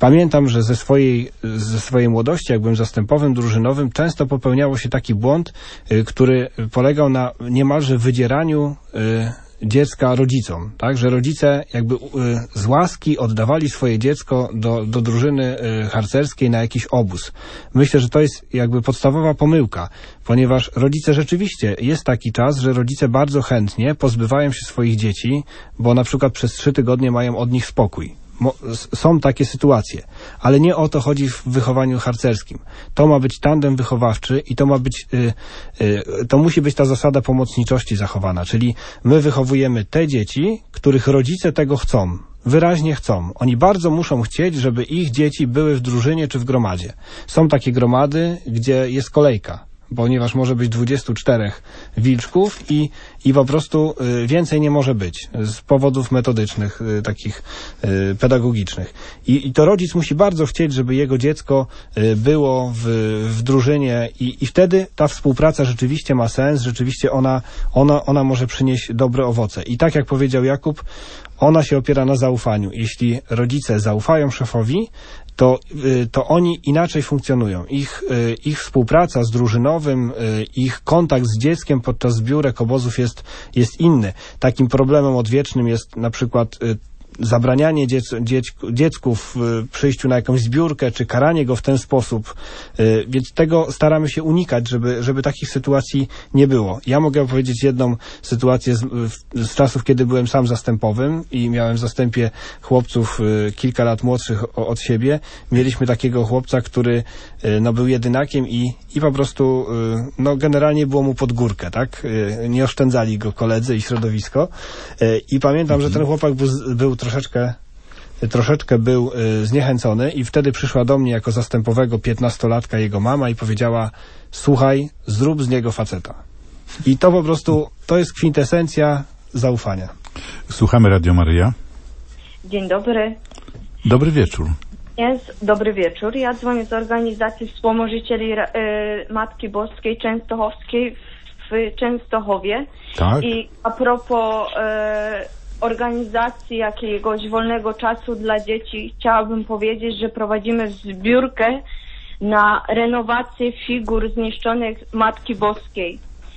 pamiętam, że ze swojej, ze swojej młodości, jak byłem zastępowym drużynowym, często popełniało się taki błąd, y, który polegał na niemalże wydzieraniu y, dziecka rodzicom, tak, że rodzice jakby y, z łaski oddawali swoje dziecko do, do drużyny y, harcerskiej na jakiś obóz. Myślę, że to jest jakby podstawowa pomyłka, ponieważ rodzice rzeczywiście, jest taki czas, że rodzice bardzo chętnie pozbywają się swoich dzieci, bo na przykład przez trzy tygodnie mają od nich spokój. Mo- są takie sytuacje, ale nie o to chodzi w wychowaniu harcerskim. To ma być tandem wychowawczy i to ma być, y, y, to musi być ta zasada pomocniczości zachowana, czyli my wychowujemy te dzieci, których rodzice tego chcą, wyraźnie chcą. Oni bardzo muszą chcieć, żeby ich dzieci były w drużynie czy w gromadzie. Są takie gromady, gdzie jest kolejka, ponieważ może być dwudziestu czterech wilczków i, i po prostu y, więcej nie może być z powodów metodycznych, y, takich y, pedagogicznych. I, I to rodzic musi bardzo chcieć, żeby jego dziecko y, było w, w drużynie i, i wtedy ta współpraca rzeczywiście ma sens, rzeczywiście ona, ona, ona może przynieść dobre owoce. I tak jak powiedział Jakub, ona się opiera na zaufaniu. Jeśli rodzice zaufają szefowi, to, to oni inaczej funkcjonują. Ich, ich współpraca z drużynowym, ich kontakt z dzieckiem podczas zbiórek, obozów jest, jest inny. Takim problemem odwiecznym jest na przykład zabranianie dziec, dziec, dziecku w przyjściu na jakąś zbiórkę, czy karanie go w ten sposób. Więc tego staramy się unikać, żeby, żeby takich sytuacji nie było. Ja mogę opowiedzieć jedną sytuację z, z czasów, kiedy byłem sam zastępowym i miałem w zastępie chłopców kilka lat młodszych od siebie. Mieliśmy takiego chłopca, który no, był jedynakiem i, i po prostu no, generalnie było mu pod górkę, tak? Nie oszczędzali go koledzy i środowisko. I pamiętam, że ten chłopak był, był troszeczkę, troszeczkę był y, zniechęcony i wtedy przyszła do mnie jako zastępowego piętnastolatka jego mama i powiedziała: słuchaj, zrób z niego faceta. I to po prostu, to jest kwintesencja zaufania. Słuchamy Radio Maryja. Dzień dobry. Dobry wieczór. Jest dobry wieczór. Ja dzwonię z organizacji Wspomożycieli y, Matki Boskiej Częstochowskiej w Częstochowie. Tak. I a propos y, organizacji jakiegoś wolnego czasu dla dzieci, chciałabym powiedzieć, że prowadzimy zbiórkę na renowację figur zniszczonych Matki Boskiej.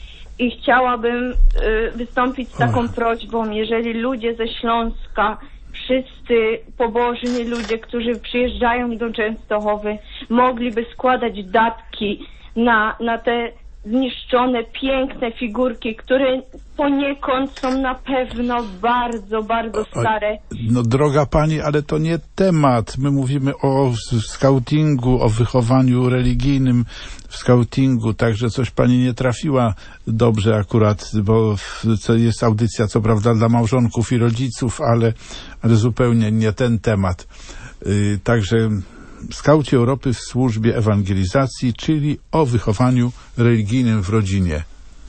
I chciałabym y, wystąpić z taką prośbą, jeżeli ludzie ze Śląska, wszyscy pobożni ludzie, którzy przyjeżdżają do Częstochowy, mogliby składać datki na, na te zniszczone, piękne figurki, które poniekąd są na pewno bardzo, bardzo stare. No droga pani, ale to nie temat. My mówimy o skautingu, o wychowaniu religijnym w skautingu, także coś pani nie trafiła dobrze akurat, bo to jest audycja, co prawda, dla małżonków i rodziców, ale, ale zupełnie nie ten temat. Yy, także Skauci Europy w służbie ewangelizacji, czyli o wychowaniu religijnym w rodzinie.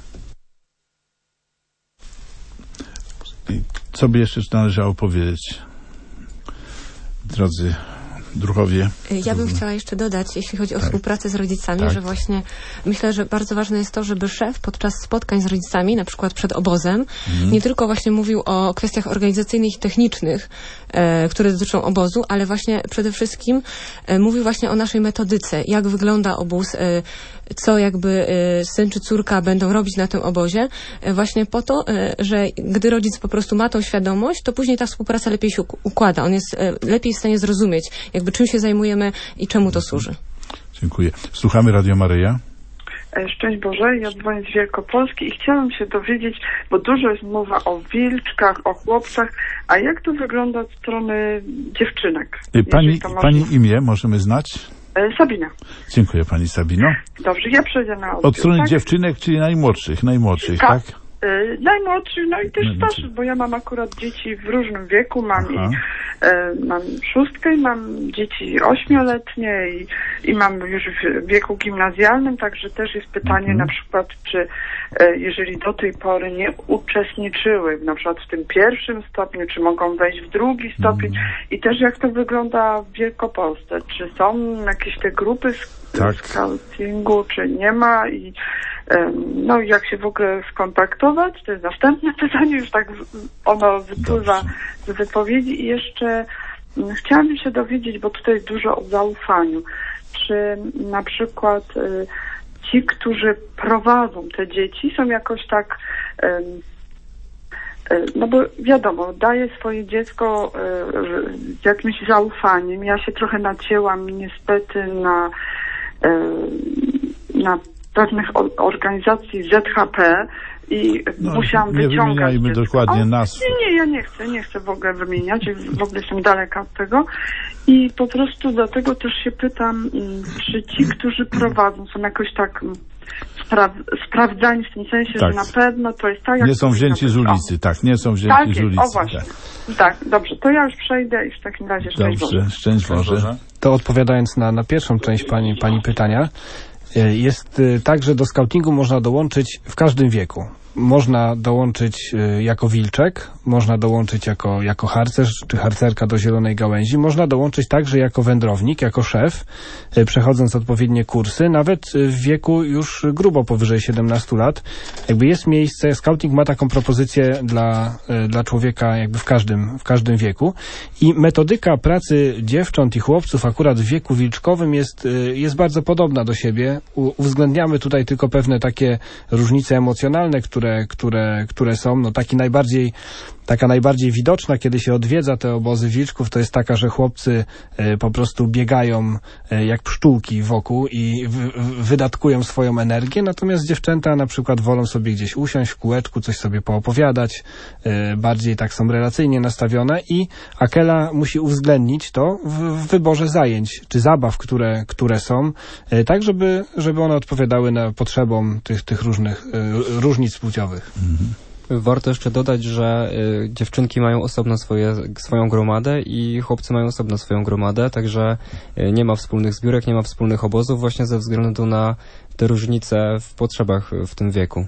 I co by jeszcze należało powiedzieć, drodzy druhowie? Ja bym chciała jeszcze dodać, jeśli chodzi o tak. współpracę z rodzicami, tak. że właśnie myślę, że bardzo ważne jest to, żeby szef podczas spotkań z rodzicami, na przykład przed obozem, mhm. nie tylko właśnie mówił o kwestiach organizacyjnych i technicznych, e, które dotyczą obozu, ale właśnie przede wszystkim e, mówił właśnie o naszej metodyce, jak wygląda obóz, e, co jakby e, syn czy córka będą robić na tym obozie, e, właśnie po to, e, że gdy rodzic po prostu ma tą świadomość, to później ta współpraca lepiej się układa. On jest e, lepiej w stanie zrozumieć, jakby czym się zajmujemy i czemu to służy. Dziękuję. Słuchamy Radio Maryja. Szczęść Boże, ja dzwonię z Wielkopolski i chciałam się dowiedzieć, bo dużo jest mowa o wilczkach, o chłopcach, a jak to wygląda od strony dziewczynek? Pani, pani imię możemy znać? Sabina. Dziękuję pani Sabino. Dobrze, ja przejdę na odbiór. Od strony tak? dziewczynek, czyli najmłodszych, najmłodszych, tak? tak? Yy, najmłodszy, no i też starszy, bo ja mam akurat dzieci w różnym wieku, mam i y, mam szóstkę i mam dzieci ośmioletnie i, i mam już w wieku gimnazjalnym, także też jest pytanie mhm. na przykład, czy y, jeżeli do tej pory nie uczestniczyły na przykład w tym pierwszym stopniu, czy mogą wejść w drugi stopień mhm. i też jak to wygląda w Wielkopolsce, czy są jakieś te grupy tak. scoutingu, czy nie ma i no jak się w ogóle skontaktować, to jest następne pytanie, już tak ono wypływa z wypowiedzi i jeszcze chciałabym się dowiedzieć, bo tutaj jest dużo o zaufaniu. Czy na przykład y, ci, którzy prowadzą te dzieci, są jakoś tak, y, y, no bo wiadomo, daje swoje dziecko y, z jakimś zaufaniem. Ja się trochę nacięłam niestety na, y, na pewnych organizacji Z H P i no, musiałam nie wyciągać... Nie wymieniajmy dokładnie nazw. Nie, nie, ja nie chcę, nie chcę w ogóle wymieniać, w ogóle jestem daleka od tego i po prostu dlatego też się pytam, czy ci, którzy prowadzą, są jakoś tak spra sprawdzani w tym sensie, tak. że na pewno to jest tak, jak... Nie są wzięci z ulicy, o. tak, nie są wzięci tak z ulicy. O właśnie, tak. tak, dobrze, to ja już przejdę i w takim razie szczęść Boże. Dobrze, szczęść Boże. To odpowiadając na, na pierwszą część pani, pani pytania, jest tak, że do skautingu można dołączyć w każdym wieku. Można dołączyć jako wilczek, można dołączyć jako, jako harcerz czy harcerka do Zielonej Gałęzi, można dołączyć także jako wędrownik, jako szef, przechodząc odpowiednie kursy, nawet w wieku już grubo powyżej siedemnastu lat. Jakby jest miejsce, skauting ma taką propozycję dla, dla człowieka jakby w każdym, w każdym wieku i metodyka pracy dziewcząt i chłopców akurat w wieku wilczkowym jest, jest bardzo podobna do siebie. U, uwzględniamy tutaj tylko pewne takie różnice emocjonalne, które Które, które są, no taki najbardziej, taka najbardziej widoczna, kiedy się odwiedza te obozy wilczków, to jest taka, że chłopcy e, po prostu biegają e, jak pszczółki wokół i w, w, wydatkują swoją energię, natomiast dziewczęta na przykład wolą sobie gdzieś usiąść w kółeczku, coś sobie poopowiadać, e, bardziej tak są relacyjnie nastawione i Akela musi uwzględnić to w, w wyborze zajęć, czy zabaw, które, które są, e, tak żeby, żeby one odpowiadały na potrzebom tych, tych różnych e, różnic płciowych. Mhm. Warto jeszcze dodać, że y, dziewczynki mają osobno swoje, swoją gromadę i chłopcy mają osobno swoją gromadę, także y, nie ma wspólnych zbiórek, nie ma wspólnych obozów właśnie ze względu na te różnice w potrzebach w tym wieku.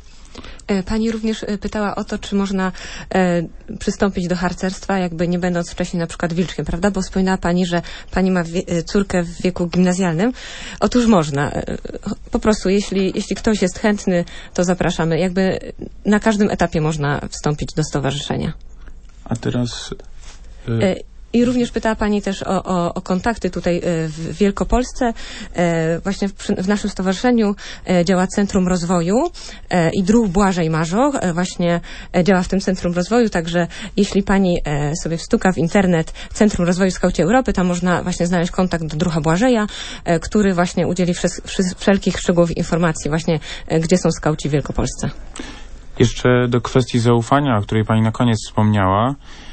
Pani również pytała o to, czy można e, przystąpić do harcerstwa, jakby nie będąc wcześniej na przykład wilczkiem, prawda? Bo wspominała Pani, że Pani ma wie, córkę w wieku gimnazjalnym. Otóż można. Po prostu, jeśli, jeśli ktoś jest chętny, to zapraszamy. Jakby na każdym etapie można wstąpić do stowarzyszenia. A teraz... Y e, I również pytała Pani też o, o, o kontakty tutaj w Wielkopolsce. Właśnie w, w naszym stowarzyszeniu działa Centrum Rozwoju i druh Błażej Marzoch właśnie działa w tym Centrum Rozwoju, także jeśli Pani sobie wstuka w internet Centrum Rozwoju Skauci Europy, tam można właśnie znaleźć kontakt do druha Błażeja, który właśnie udzieli wszelkich szczegółów i informacji właśnie, gdzie są skauci w Wielkopolsce. Jeszcze do kwestii zaufania, o której Pani na koniec wspomniała.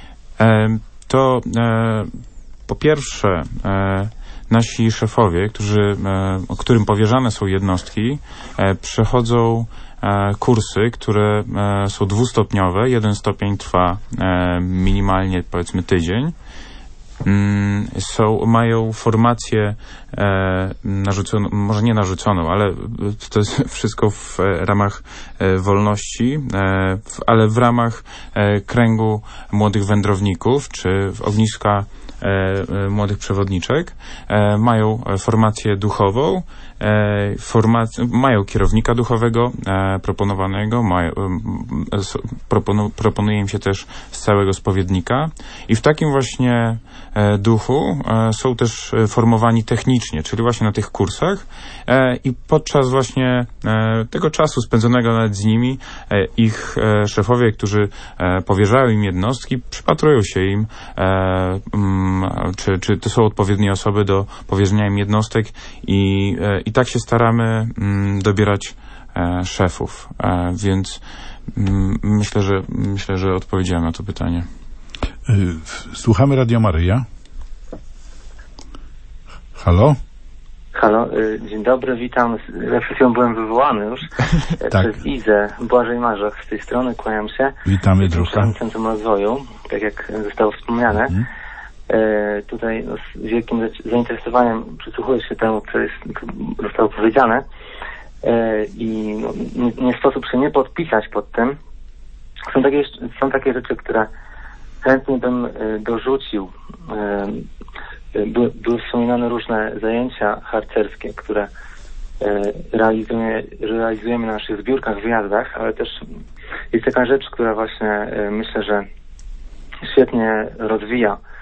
E To e, po pierwsze e, nasi szefowie, którzy, e, którym powierzane są jednostki, e, przechodzą e, kursy, które e, są dwustopniowe. Jeden stopień trwa e, minimalnie powiedzmy tydzień. Mm, są, mają formację e, narzuconą, może nie narzuconą, ale to jest wszystko w e, ramach e, wolności, e, w, ale w ramach e, kręgu młodych wędrowników, czy w ogniska e, e, młodych przewodniczek. E, mają formację duchową, e, formac- mają kierownika duchowego e, proponowanego, mają, e, proponu- proponuje im się też z całego spowiednika i w takim właśnie e, duchu e, są też formowani technicznie, czyli właśnie na tych kursach e, i podczas właśnie e, tego czasu spędzonego nawet z nimi e, ich e, szefowie, którzy e, powierzają im jednostki, przypatrują się im, e, m, czy, czy to są odpowiednie osoby do powierzenia im jednostek i, e, i tak się staramy m, dobierać e, szefów, e, więc m, myślę, że myślę, że odpowiedziałem na to pytanie. Słuchamy Radio Maryja. Halo? Halo, dzień dobry, witam. Ja przed chwilą byłem wywołany już tak. przez Izę, Błażej Marzoch z tej strony, kłaniam się. Witamy druha. Centrum Rozwoju, tak jak zostało wspomniane. Mhm. E, tutaj no, z wielkim zainteresowaniem przysłuchuję się temu, co jest, zostało powiedziane e, i no, nie, nie sposób się nie podpisać pod tym. Są takie, są takie rzeczy, które chętnie bym e, dorzucił. E, Były, były wspominane różne zajęcia harcerskie, które e, realizujemy, realizujemy na naszych zbiórkach, wyjazdach, ale też jest taka rzecz, która właśnie e, myślę, że świetnie rozwija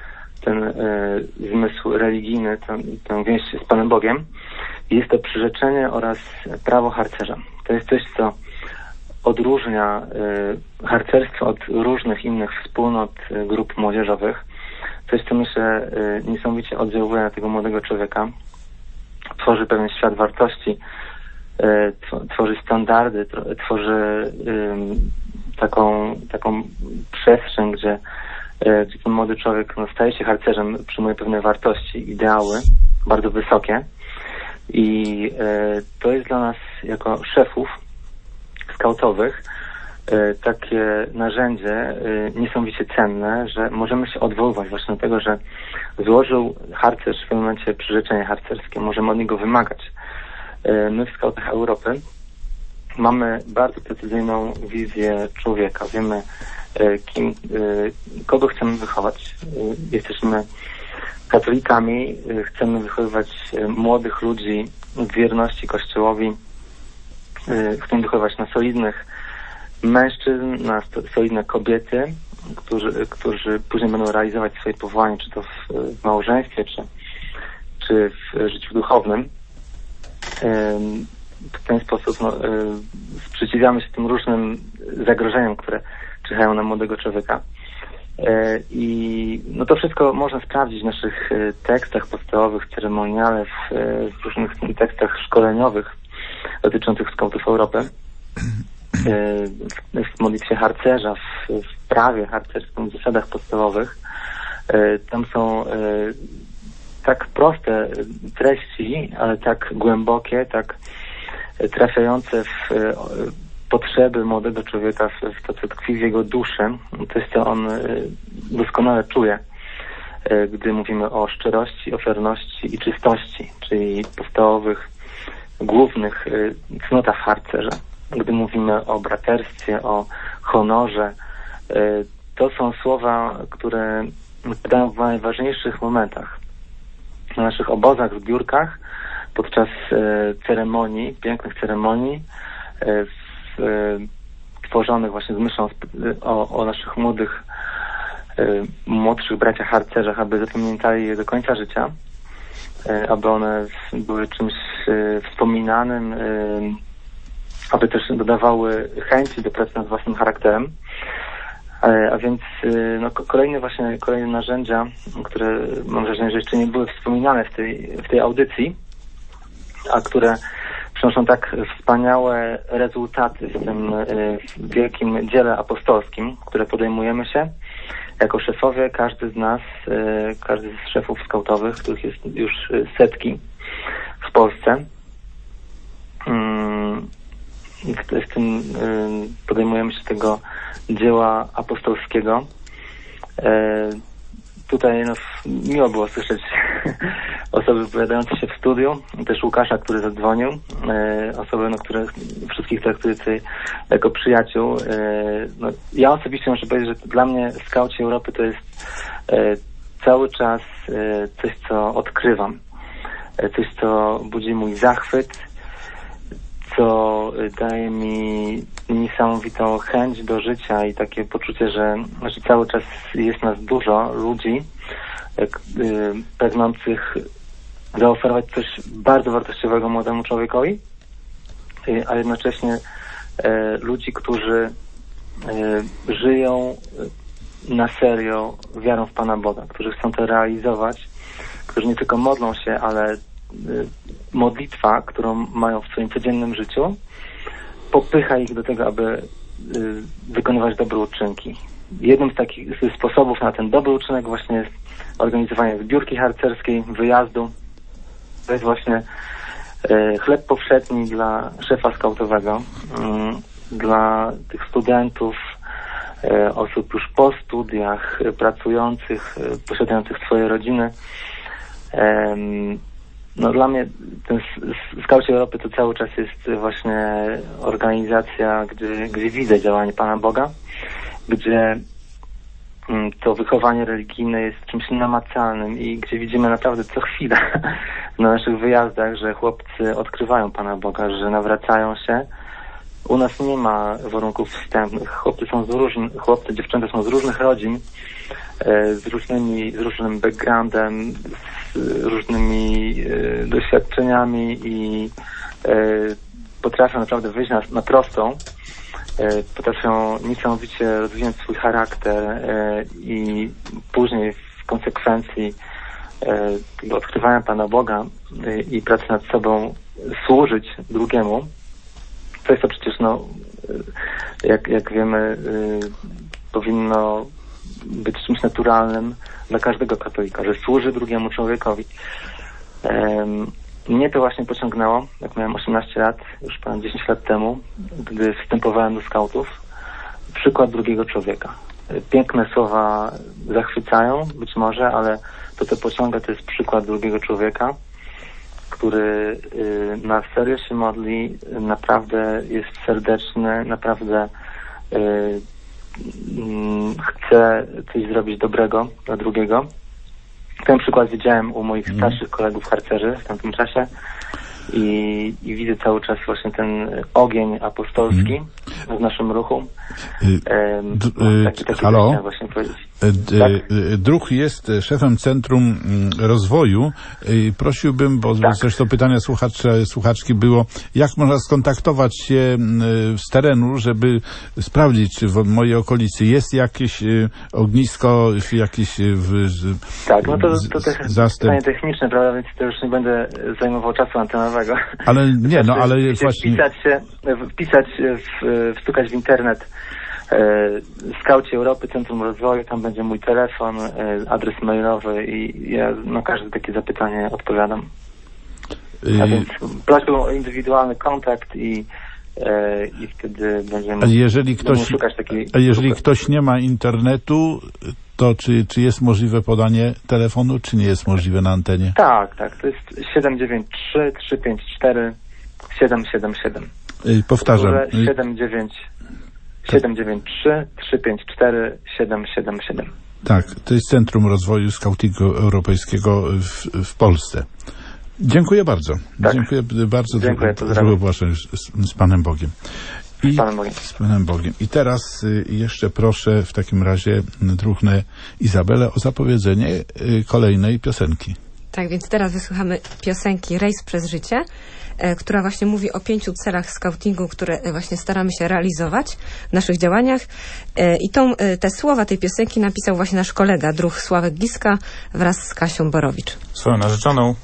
ten e, zmysł religijny, ten, tę więź z Panem Bogiem. Jest to przyrzeczenie oraz prawo harcerza. To jest coś, co odróżnia y, harcerstwo od różnych innych wspólnot, y, grup młodzieżowych. Coś, co myślę y, niesamowicie oddziałuje na tego młodego człowieka. Tworzy pewien świat wartości, y, tworzy standardy, tworzy y, taką, taką przestrzeń, gdzie, y, gdzie ten młody człowiek no, staje się harcerzem, przyjmuje pewne wartości, ideały bardzo wysokie. I y, to jest dla nas jako szefów skautowych y, takie narzędzie y, niesamowicie cenne, że możemy się odwoływać właśnie do tego, że złożył harcerz w pewnym momencie przyrzeczenie harcerskie. Możemy od niego wymagać. Y, my w Skautach Europy mamy bardzo precyzyjną wizję człowieka. Wiemy, y, kim, y, kogo chcemy wychować. Y, jesteśmy katolikami, y, chcemy wychowywać y, młodych ludzi w wierności Kościołowi. Chcemy wychowywać na solidnych mężczyzn, na solidne kobiety, którzy, którzy później będą realizować swoje powołanie, czy to w, w małżeństwie, czy, czy w życiu duchownym. W ten sposób no, sprzeciwiamy się tym różnym zagrożeniom, które czyhają na młodego człowieka. I no to wszystko można sprawdzić w naszych tekstach podstawowych, ceremoniale, w, w różnych tekstach szkoleniowych dotyczących Skautów Europy, w modlitwie harcerza, w, w prawie harcerskim, w zasadach podstawowych. Tam są tak proste treści, ale tak głębokie, tak trafiające w potrzeby młodego człowieka, w to, co tkwi w jego duszy. To jest to, on doskonale czuje, gdy mówimy o szczerości, ofiarności i czystości, czyli podstawowych głównych y, cnotach harcerza. Gdy mówimy o braterstwie, o honorze, y, to są słowa, które padają w najważniejszych momentach. Na naszych obozach, zbiórkach, podczas y, ceremonii, pięknych ceremonii, y, w, y, tworzonych właśnie z myślą y, o, o naszych młodych, y, młodszych braciach harcerzach, aby zapamiętali je do końca życia, aby one były czymś wspominanym, aby też dodawały chęci do pracy nad własnym charakterem. A więc no, kolejne właśnie kolejne narzędzia, które mam wrażenie, że jeszcze nie były wspominane w tej, w tej audycji, a które przynoszą tak wspaniałe rezultaty w tym wielkim dziele apostolskim, które podejmujemy się jako szefowie. Każdy z nas, każdy z szefów skautowych, których jest już setki w Polsce, w tym podejmujemy się tego dzieła apostolskiego. Tutaj no, miło było słyszeć osoby wypowiadające się w studiu, też Łukasza, który zadzwonił, osoby, no, które wszystkich traktuję tutaj jako przyjaciół. No, ja osobiście muszę powiedzieć, że dla mnie Skauci Europy to jest cały czas coś, co odkrywam. Coś, co budzi mój zachwyt, co daje mi niesamowitą chęć do życia i takie poczucie, że, że cały czas jest nas dużo ludzi pragnących zaoferować coś bardzo wartościowego młodemu człowiekowi, a jednocześnie ludzi, którzy żyją na serio wiarą w Pana Boga, którzy chcą to realizować, którzy nie tylko modlą się, ale modlitwa, którą mają w swoim codziennym życiu, popycha ich do tego, aby wykonywać dobre uczynki. Jednym z takich sposobów na ten dobry uczynek właśnie jest organizowanie zbiórki harcerskiej, wyjazdu. To jest właśnie chleb powszedni dla szefa skautowego, dla tych studentów, osób już po studiach, pracujących, posiadających swoje rodziny. No dla mnie ten Skauci Europy to cały czas jest właśnie organizacja, gdzie, gdzie widzę działanie Pana Boga, gdzie to wychowanie religijne jest czymś namacalnym i gdzie widzimy naprawdę co chwila na naszych wyjazdach, że chłopcy odkrywają Pana Boga, że nawracają się U nas nie ma warunków wstępnych. Chłopcy są z różnych, chłopcy, dziewczęta są z różnych rodzin, e, z różnymi, z różnym backgroundem, z różnymi e, doświadczeniami i e, potrafią naprawdę wyjść na, na prostą. E, potrafią niesamowicie rozwinąć swój charakter e, i później w konsekwencji e, tego odkrywania Pana Boga e, i pracy nad sobą służyć drugiemu. To jest to przecież, no, jak, jak wiemy, y, powinno być czymś naturalnym dla każdego katolika, że służy drugiemu człowiekowi. Um, mnie to właśnie pociągnęło, jak miałem osiemnaście lat, już ponad dziesięć lat temu, gdy wstępowałem do skautów. Przykład drugiego człowieka. Piękne słowa zachwycają, być może, ale to, co pociąga, to jest przykład drugiego człowieka, który y, na serio się modli, naprawdę jest serdeczny, naprawdę y, y, chce coś zrobić dobrego dla drugiego. Ten przykład widziałem u moich starszych kolegów harcerzy w tamtym czasie i, i widzę cały czas właśnie ten ogień apostolski w naszym ruchu. Um, D- no, taki, taki halo? właśnie powiedzieć. D- tak? Druh jest szefem Centrum Rozwoju. Prosiłbym, bo tak. Zresztą pytania słuchacze, słuchaczki było, jak można skontaktować się z terenu, żeby sprawdzić, czy w mojej okolicy jest jakieś ognisko, jakieś w, tak, no to, to też zastęp. pytanie techniczne, prawda, więc to już nie będę zajmował czasu antenowego. Ale nie, no ale właśnie... Wpisać się, wpisać, w, wstukać w internet Skauci Europy, Centrum Rozwoju, tam będzie mój telefon, adres mailowy i ja na każde takie zapytanie odpowiadam. A więc prośbą o indywidualny kontakt i, i wtedy będziemy, a jeżeli ktoś, będziemy szukać takiej... A jeżeli ktoś nie ma internetu, to czy, czy jest możliwe podanie telefonu, czy nie jest możliwe na antenie? Tak, tak, to jest siedem dziewięć trzy, trzysta pięćdziesiąt cztery, siedem siedem siedem. Powtarzam. siedem dziewięć siedem dziewięć trzy, trzysta pięćdziesiąt cztery, siedem siedem siedem. Tak, to jest Centrum Rozwoju Skautingu Europejskiego w, w Polsce. Dziękuję bardzo. Tak. Dziękuję bardzo. Dziękuję, Druh z, z Panem Bogiem. I, z Panem Bogiem. Z Panem Bogiem. I teraz y, jeszcze proszę w takim razie Druhnę Izabelę o zapowiedzenie y, kolejnej piosenki. Tak, więc teraz wysłuchamy piosenki Rejs przez życie, e, która właśnie mówi o pięciu celach skautingu, które właśnie staramy się realizować w naszych działaniach. E, I tą, e, te słowa tej piosenki napisał właśnie nasz kolega, druh Sławek Giska wraz z Kasią Borowicz. Swoją narzeczoną.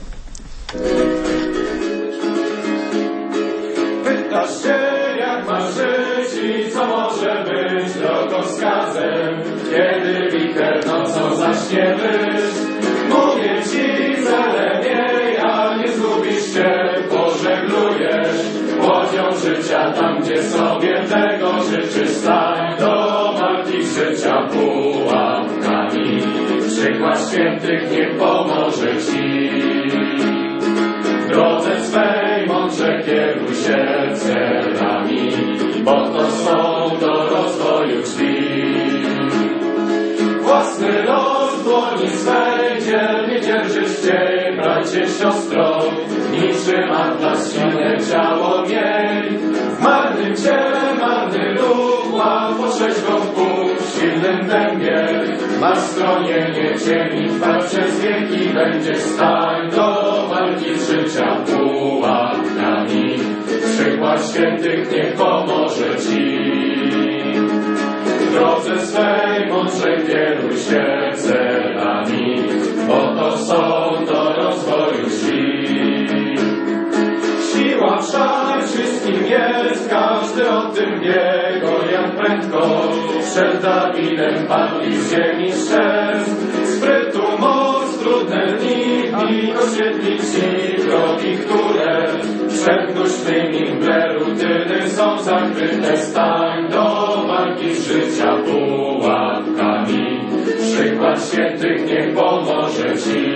Pytasz się, jak masz żyć i co może być drogowskazem, kiedy wicher nocą zaśnie wyż. Mówię ci, zalemiej, a nie zgubisz się, pożeglujesz łodzią życia tam, gdzie sobie tego życzysz. Stań do walki życia pułapkami, przykład świętych niech pomoże ci. W drodze swej mądrze kieruj się celami, bo to są do rozwoju drzwi. Własny los w dłoni swej dzielnie dzierżysz cię, bracie, siostro, niczym atlas silne ciało miej. W marnym ciele marny duch, łatwo trzeźwo w Bóg w silnym dębie. Masz schronienie cieni, trwać przez wieki będziesz. Stań do walki z życia pułapkami, przykład świętych niech pomoże ci. W drodze swej mądrze kieruj się celami, bo to są do rozwoju drzwi. Siła wszak wszystkim jest, każdy o tym wie, Goliat prędko przed Dawidem padł i z ziemi strzec. Sprytu moc, trudne dni i oświetlić ci drogi, które przed dusznymi mgle rutyny są zakryte. Stań do walki z życia pułapkami, przykład świętych niech pomoże ci.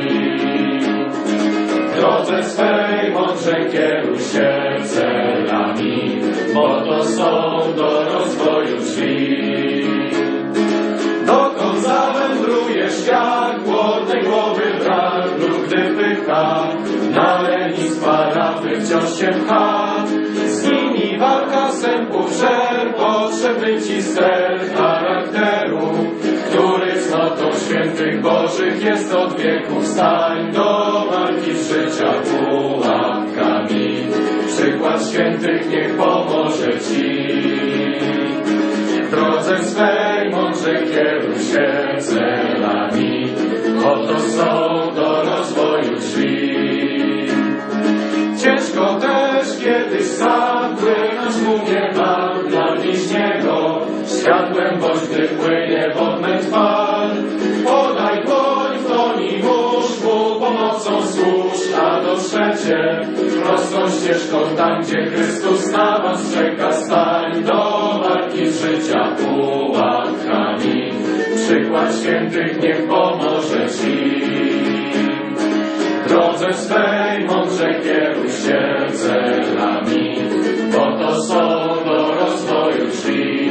W drodze swej mądrze kieruj się celami, bo to są do rozwoju drzwi. Dokąd zawędruje świat, głodnej głowy brak lub gdy pycha, na lenistwa rafy wciąż się pcha. Z nimi walka Ci cel charakteru, który cnotą świętych Bożych jest od wieków. Stań do walki z życia pułapkami. Przykład świętych niech pomoże Ci. W drodze swej mądrze kieruj się celami, bo to są do rozwoju drzwi. Ciężko też kiedyś sam płynąć mu nie mam dla bliźniego. Światłem bądź, gdy płynie w odmęt fal. Podaj dłoń w dłoni, mórz mu pomocą służ, a dotrzecie prostą ścieżką tam, gdzie Chrystus na was czeka. Stań do walki z życia pułapkami. Przykład świętych niech pomoże Ci. W drodze swej mądrze kieruj się celami, bo to są do rozwoju drzwi.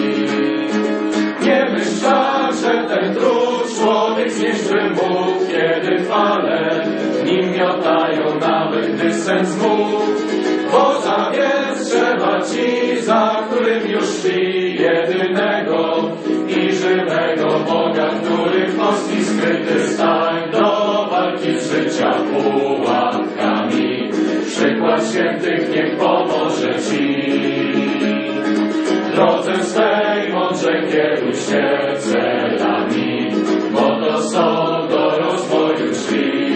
Nie myśl tak, że ten trud człowiek znieść by mógł, kiedy fale nim miotają, nawet gdy sen zmógł. Bo zawiedz trzeba Ci, za którym już szli, jedynego i żywego Boga, który w kostki skryty. Stań do walki z życia pułapkami. Przykład świętych niech pomoże Ci. W drodze swej mądrze kieruj się celami, bo to są do rozwoju drzwi.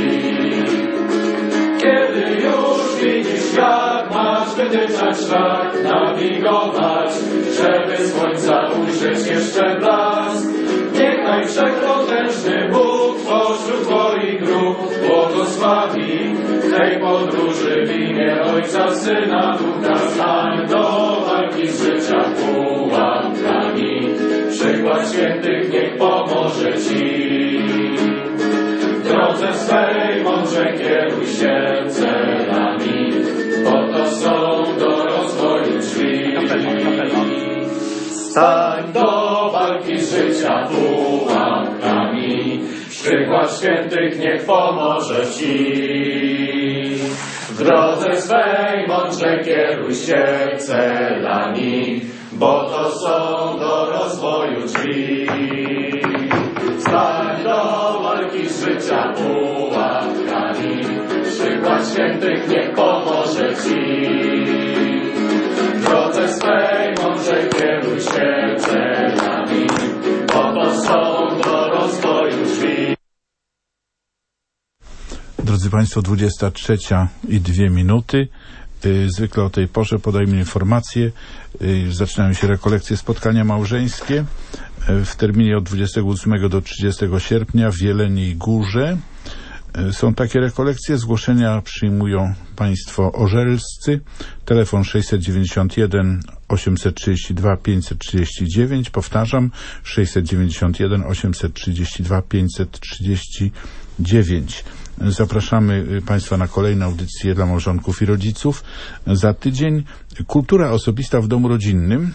Kiedy już widzisz, jak masz wytyczać szlak, nawigować, żeby słońca ujrzeć jeszcze blask. Niechaj wszechpotężny Bóg pośród Twoich dróg błogosławi tej podróży w imię Ojca, Syna, Ducha. Stań do walki z życia pułapkami. Przykład świętych niech pomoże Ci. W drodze swej mądrze kieruj się celami, bo to są do rozwoju drzwi. Stań do walki z życia pułapkami. Przykład świętych niech pomoże Ci. W drodze swej mądrze kieruj się celami, bo to są do rozwoju drzwi. Stań do walki z życia pułapkami. Przykład świętych niech pomoże Ci. W drodze swej mądrze kieruj się celami, bo to są do rozwoju drzwi. Drodzy Państwo, dwudziesta trzecia i dwie minuty. Zwykle o tej porze podajmy informacje. Zaczynają się rekolekcje, spotkania małżeńskie w terminie od dwudziestego ósmego do trzydziestego sierpnia w Jeleniej Górze. Są takie rekolekcje. Zgłoszenia przyjmują Państwo orzelscy. Telefon sześćset dziewięćdziesiąt jeden osiemset trzydzieści dwa pięćset trzydzieści dziewięć. Powtarzam, sześćset dziewięćdziesiąt jeden osiemset trzydzieści dwa pięćset trzydzieści dziewięć. Zapraszamy Państwa na kolejne audycje dla małżonków i rodziców. Za tydzień kultura osobista w domu rodzinnym.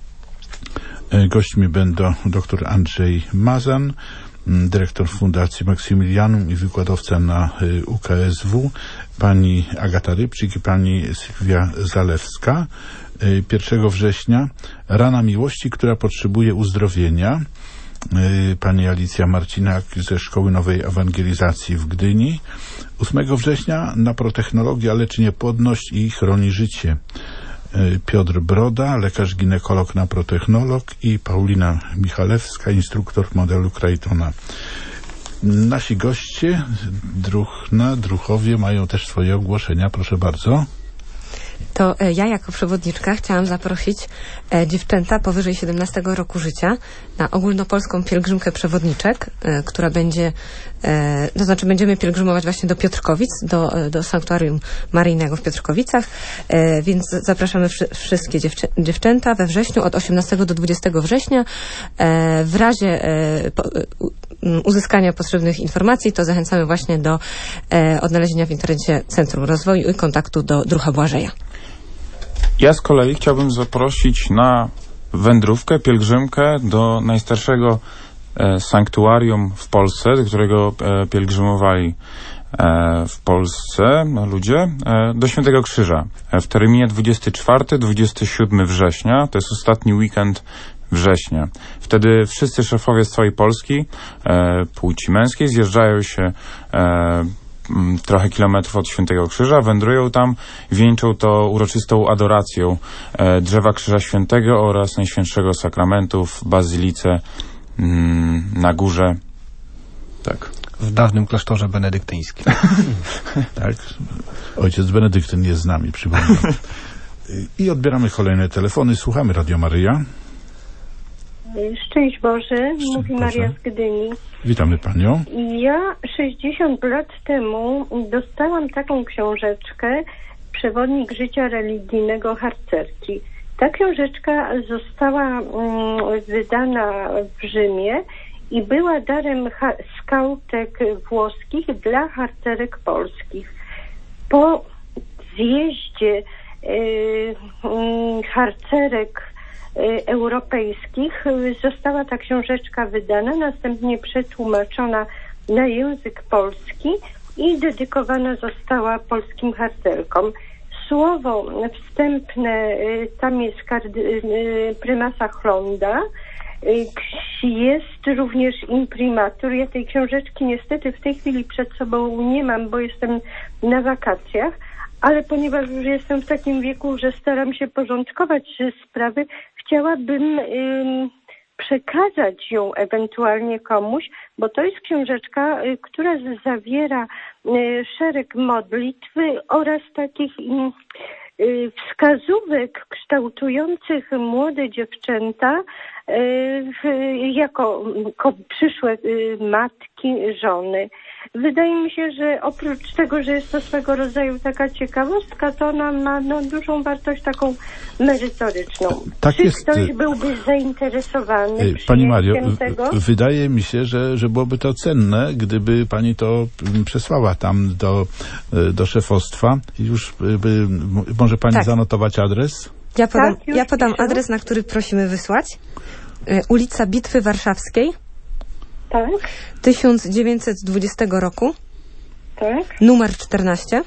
Gośćmi będą dr Andrzej Mazan, dyrektor Fundacji Maksymilianum i wykładowca na U K S W, pani Agata Rybczyk i pani Sylwia Zalewska. pierwszego września Rana miłości, która potrzebuje uzdrowienia. Pani Alicja Marcinak ze Szkoły Nowej Ewangelizacji w Gdyni. ósmego września naprotechnologia leczy niepłodność i chroni życie. Piotr Broda, lekarz ginekolog, naprotechnolog i Paulina Michalewska, instruktor modelu Crichtona. Nasi goście, Druchna, Druchowie, mają też swoje ogłoszenia. Proszę bardzo. To ja jako przewodniczka chciałam zaprosić e, dziewczęta powyżej siedemnastego roku życia na ogólnopolską pielgrzymkę przewodniczek, e, która będzie, e, to znaczy będziemy pielgrzymować właśnie do Piotrkowic, do, do sanktuarium maryjnego w Piotrkowicach, e, więc zapraszamy wszy, wszystkie dziewczę, dziewczęta we wrześniu od osiemnastego do dwudziestego września. E, w razie e, po, uzyskania potrzebnych informacji to zachęcamy właśnie do e, odnalezienia w internecie Centrum Rozwoju i kontaktu do Drucha Błażeja. Ja z kolei chciałbym zaprosić na wędrówkę, pielgrzymkę do najstarszego e, sanktuarium w Polsce, do którego e, pielgrzymowali w Polsce ludzie do Świętego Krzyża w terminie dwudziestego czwartego do dwudziestego siódmego września. To jest ostatni weekend września. Wtedy wszyscy szefowie z całej Polski płci męskiej zjeżdżają się trochę kilometrów od Świętego Krzyża, wędrują tam, wieńczą to uroczystą adoracją drzewa Krzyża Świętego oraz Najświętszego Sakramentu w bazylice na górze. Tak. W dawnym klasztorze benedyktyńskim. Tak. Ojciec Benedyktyn jest z nami, przypominam. I odbieramy kolejne telefony. Słuchamy Radio Maryja. Szczęść Boże, mówi Boże. Maria z Gdyni. Witamy Panią. Ja sześćdziesiąt lat temu dostałam taką książeczkę Przewodnik życia religijnego harcerki. Ta książeczka została mm, wydana w Rzymie i była darem ha- skautek włoskich dla harcerek polskich. Po zjeździe y, y, harcerek y, europejskich y, została ta książeczka wydana, następnie przetłumaczona na język polski i dedykowana została polskim harcerkom. Słowo wstępne, y, tam jest kardy, y, prymasa Chlonda, jest również imprimatur. Ja tej książeczki niestety w tej chwili przed sobą nie mam, bo jestem na wakacjach, ale ponieważ już jestem w takim wieku, że staram się porządkować sprawy, chciałabym ym, przekazać ją ewentualnie komuś, bo to jest książeczka, y, która zawiera y, szereg modlitw oraz takich y, y, wskazówek kształtujących młode dziewczęta jako przyszłe matki, żony. Wydaje mi się, że oprócz tego, że jest to swego rodzaju taka ciekawostka, to ona ma no, dużą wartość taką merytoryczną. Tak Czy jest. ktoś byłby zainteresowany Pani Mario, tego? wydaje mi się, że, że byłoby to cenne, gdyby Pani to przesłała tam do, do szefostwa. Już by, może Pani tak. zanotować adres? Ja podam, tak, ja podam adres, na który prosimy wysłać. Ulica Bitwy Warszawskiej. Tak. tysiąc dziewięćset dwudziestego roku. Tak. Numer czternaście.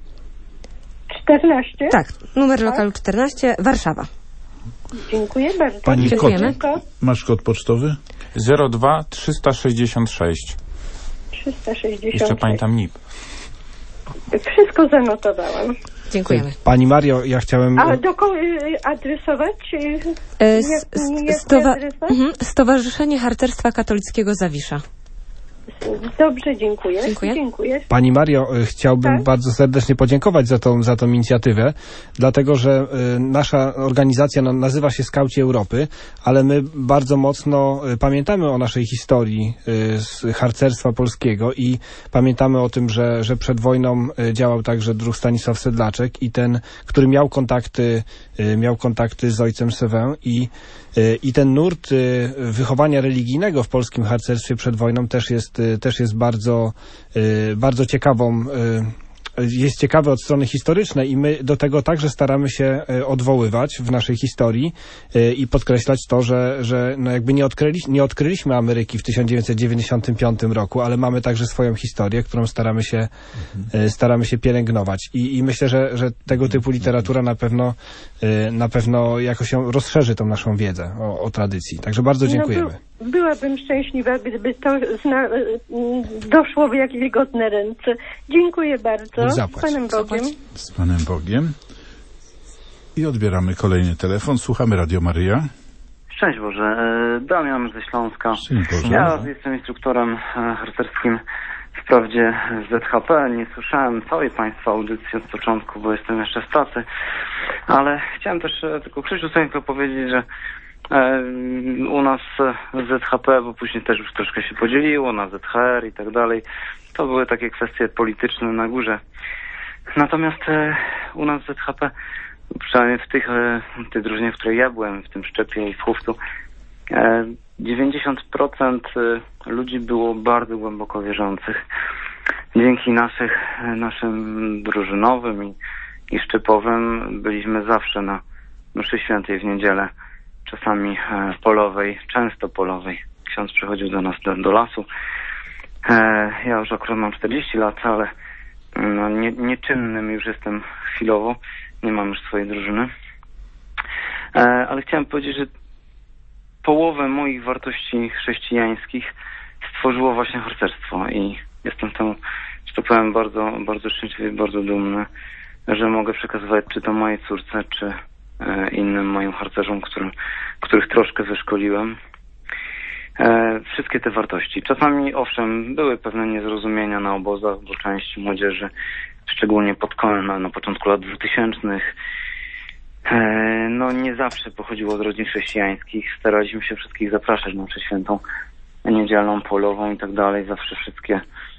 czternaście? Tak, numer tak. lokalu czternaście, Warszawa. Dziękuję bardzo. Pani Dziękujemy. Kod, masz kod pocztowy? zero dwa trzysta sześćdziesiąt sześć. trzysta sześćdziesiąt sześć. Jeszcze pamiętam N I P. Wszystko zanotowałam. Dziękujemy. Pani Mario, ja chciałem... A do kogo adresować? E, jak, jak stowa mhm. Stowarzyszenie Harcerstwa Katolickiego Zawisza. Dobrze, dziękuję. Dziękuję. dziękuję. Pani Mario, chciałbym tak? bardzo serdecznie podziękować za tą, za tą inicjatywę, dlatego że y, nasza organizacja no, nazywa się Skauci Europy, ale my bardzo mocno y, pamiętamy o naszej historii y, z harcerstwa polskiego i pamiętamy o tym, że, że przed wojną y, działał także druh Stanisław Sedlaczek i ten, który miał kontakty, y, miał kontakty z ojcem Sewę i I ten nurt wychowania religijnego w polskim harcerstwie przed wojną też jest, też jest bardzo, bardzo ciekawą, jest ciekawy od strony historycznej i my do tego także staramy się odwoływać w naszej historii i podkreślać to, że, że no jakby nie, odkryli, nie odkryliśmy Ameryki w tysiąc dziewięćset dziewięćdziesiątym piątym roku, ale mamy także swoją historię, którą staramy się, mhm. staramy się pielęgnować. I, i myślę, że, że tego typu literatura na pewno, na pewno jakoś ją rozszerzy tą naszą wiedzę o, o tradycji. Także bardzo dziękujemy. No, by, byłabym szczęśliwa, gdyby to zna, doszło w jakieś godne ręce. Dziękuję bardzo. Zapłać. Z Panem Bogiem. Z Panem Bogiem. I odbieramy kolejny telefon. Słuchamy Radio Maryja. Szczęść Boże. Damian ze Śląska. Szczęść Boże. Ja jestem instruktorem harcerskim wprawdzie z Z H P. Nie słyszałem całej Państwa audycji od początku, bo jestem jeszcze w pracy. Ale chciałem też tylko Krzysiu sobie powiedzieć, że u nas w Z H P, bo później też już troszkę się podzieliło na Z H R i tak dalej. To były takie kwestie polityczne na górze. Natomiast u nas w Z H P, przynajmniej w tych, w tej drużynie, w której ja byłem, w tym Szczepie i w Chówcu, dziewięćdziesiąt procent ludzi było bardzo głęboko wierzących. Dzięki naszych, naszym drużynowym i, i szczepowym byliśmy zawsze na mszy świętej w niedzielę, czasami polowej, często polowej. Ksiądz przychodził do nas do, do lasu E, ja już akurat mam czterdzieści lat, ale no, nie, nieczynnym już jestem chwilowo. Nie mam już swojej drużyny. E, ale chciałem powiedzieć, że połowę moich wartości chrześcijańskich stworzyło właśnie harcerstwo i jestem temu, że to powiem, bardzo, bardzo szczęśliwy, bardzo dumny, że mogę przekazywać czy to mojej córce, czy e, innym moim harcerzom, którym, których troszkę wyszkoliłem. E, wszystkie te wartości. Czasami, owszem, były pewne niezrozumienia na obozach, bo część młodzieży, szczególnie pod koniec, na, na początku lat dwutysięcznych, e, no nie zawsze pochodziło z rodzin chrześcijańskich. Staraliśmy się wszystkich zapraszać na mszę świętą, niedzielną, polową i tak dalej. Zawsze wszystkie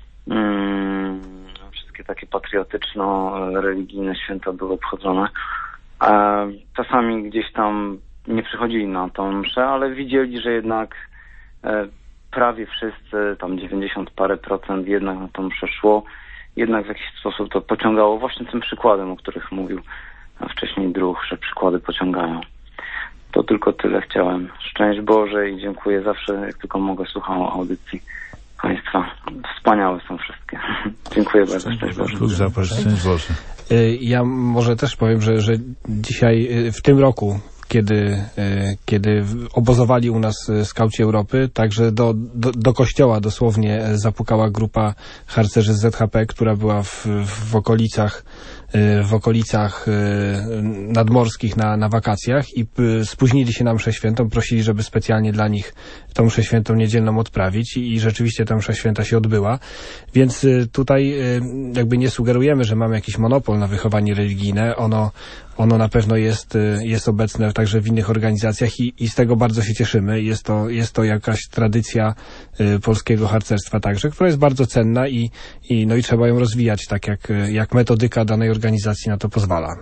mm, wszystkie takie patriotyczno-religijne święta były obchodzone. E, czasami gdzieś tam nie przychodzili na tą mszę, ale widzieli, że jednak e, prawie wszyscy, tam dziewięćdziesiąt parę procent jednak na tą mszę szło. Jednak w jakiś sposób to pociągało właśnie tym przykładem, o których mówił wcześniej Druh, że przykłady pociągają. To tylko tyle chciałem. Szczęść Boże i dziękuję. Zawsze, jak tylko mogę, słucham audycji Państwa. Wspaniałe są wszystkie. Dziękuję bardzo. Szczęść Boże. Szczęść Boże. Ja może też powiem, że, że dzisiaj, w tym roku, kiedy, kiedy obozowali u nas skauci Europy, także do, do, do kościoła dosłownie zapukała grupa harcerzy z Z H P, która była w, w okolicach w okolicach nadmorskich na, na wakacjach i spóźnili się na mszę świętą, prosili, żeby specjalnie dla nich tą mszę świętą niedzielną odprawić i, i rzeczywiście ta msza święta się odbyła. Więc tutaj jakby nie sugerujemy, że mamy jakiś monopol na wychowanie religijne. Ono, ono na pewno jest, jest obecne także w innych organizacjach i, i z tego bardzo się cieszymy. Jest to, jest to jakaś tradycja polskiego harcerstwa także, która jest bardzo cenna i, i, no i trzeba ją rozwijać tak jak, jak metodyka danej organizacji na to pozwala.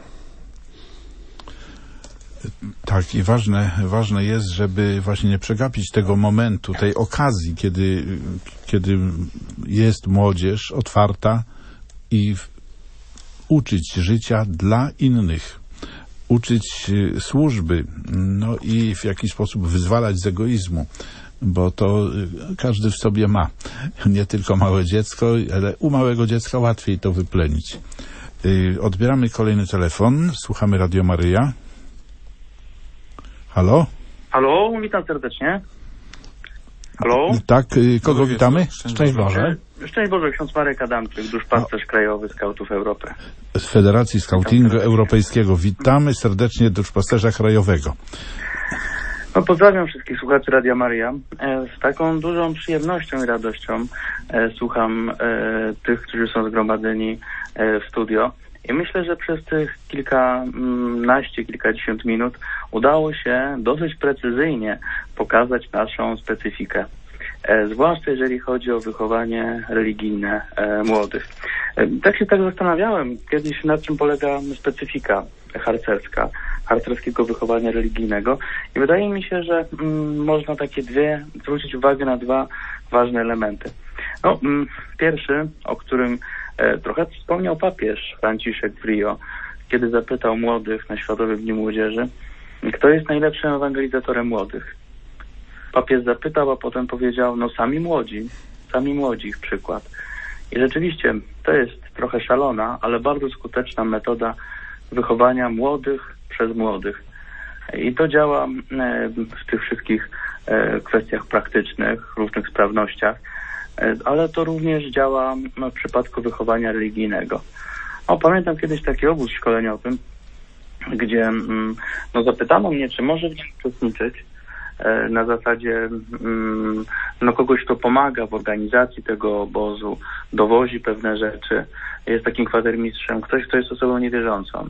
Tak, i ważne, ważne jest, żeby właśnie nie przegapić tego momentu, tej okazji, kiedy, kiedy jest młodzież otwarta i w, uczyć życia dla innych, uczyć służby, no i w jakiś sposób wyzwalać z egoizmu, bo to każdy w sobie ma. Nie tylko małe dziecko, ale u małego dziecka łatwiej to wyplenić. Odbieramy kolejny telefon. Słuchamy Radio Maryja. Halo? Halo, witam serdecznie. Halo? Tak, kogo witamy? Szczęść Boże. Szczęść Boże, ksiądz Marek Adamczyk, duszpasterz krajowy Skautów Europy. Z Federacji Skautingu Europejskiego. Witamy serdecznie duszpasterza krajowego. No, pozdrawiam wszystkich słuchaczy Radia Maryja. Z taką dużą przyjemnością i radością słucham tych, którzy są zgromadzeni w studio. I myślę, że przez tych kilkanaście, kilkadziesiąt minut udało się dosyć precyzyjnie pokazać naszą specyfikę. E, zwłaszcza jeżeli chodzi o wychowanie religijne e, młodych. E, tak się tak zastanawiałem kiedyś, nad czym polega specyfika harcerska, harcerskiego wychowania religijnego. I wydaje mi się, że mm, można takie dwie, zwrócić uwagę na dwa ważne elementy. No, mm, pierwszy, o którym e, trochę wspomniał papież Franciszek w Rio, kiedy zapytał młodych na Światowym Dniu Młodzieży, kto jest najlepszym ewangelizatorem młodych. Papież zapytał, a potem powiedział, no sami młodzi, sami młodzi ich przykład. I rzeczywiście to jest trochę szalona, ale bardzo skuteczna metoda wychowania młodych przez młodych. I to działa w tych wszystkich kwestiach praktycznych, różnych sprawnościach, ale to również działa w przypadku wychowania religijnego. O, pamiętam kiedyś taki obóz szkoleniowy, gdzie no, zapytano mnie, czy może w nim uczestniczyć, na zasadzie no, kogoś, kto pomaga w organizacji tego obozu, dowozi pewne rzeczy, jest takim kwatermistrzem, ktoś, kto jest osobą niewierzącą.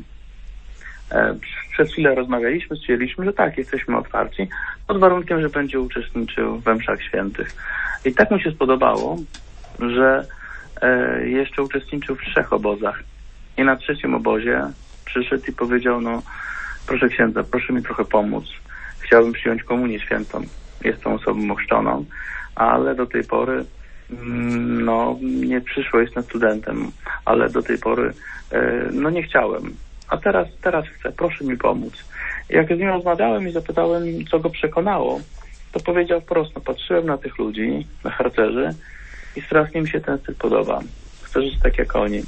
Przez chwilę rozmawialiśmy, stwierdziliśmy, że tak, jesteśmy otwarci, pod warunkiem, że będzie uczestniczył we mszach świętych. I tak mu się spodobało, że jeszcze uczestniczył w trzech obozach. I na trzecim obozie przyszedł i powiedział, no proszę księdza, proszę mi trochę pomóc. Chciałbym przyjąć komunię świętą. Jestem osobą ochrzczoną, ale do tej pory no nie przyszło, jestem studentem, ale do tej pory no nie chciałem. A teraz, teraz chcę, proszę mi pomóc. I jak z nim rozmawiałem i zapytałem, co go przekonało, to powiedział wprost, no patrzyłem na tych ludzi, na harcerzy i strasznie mi się ten styl podoba. Chcę żyć tak jak oni.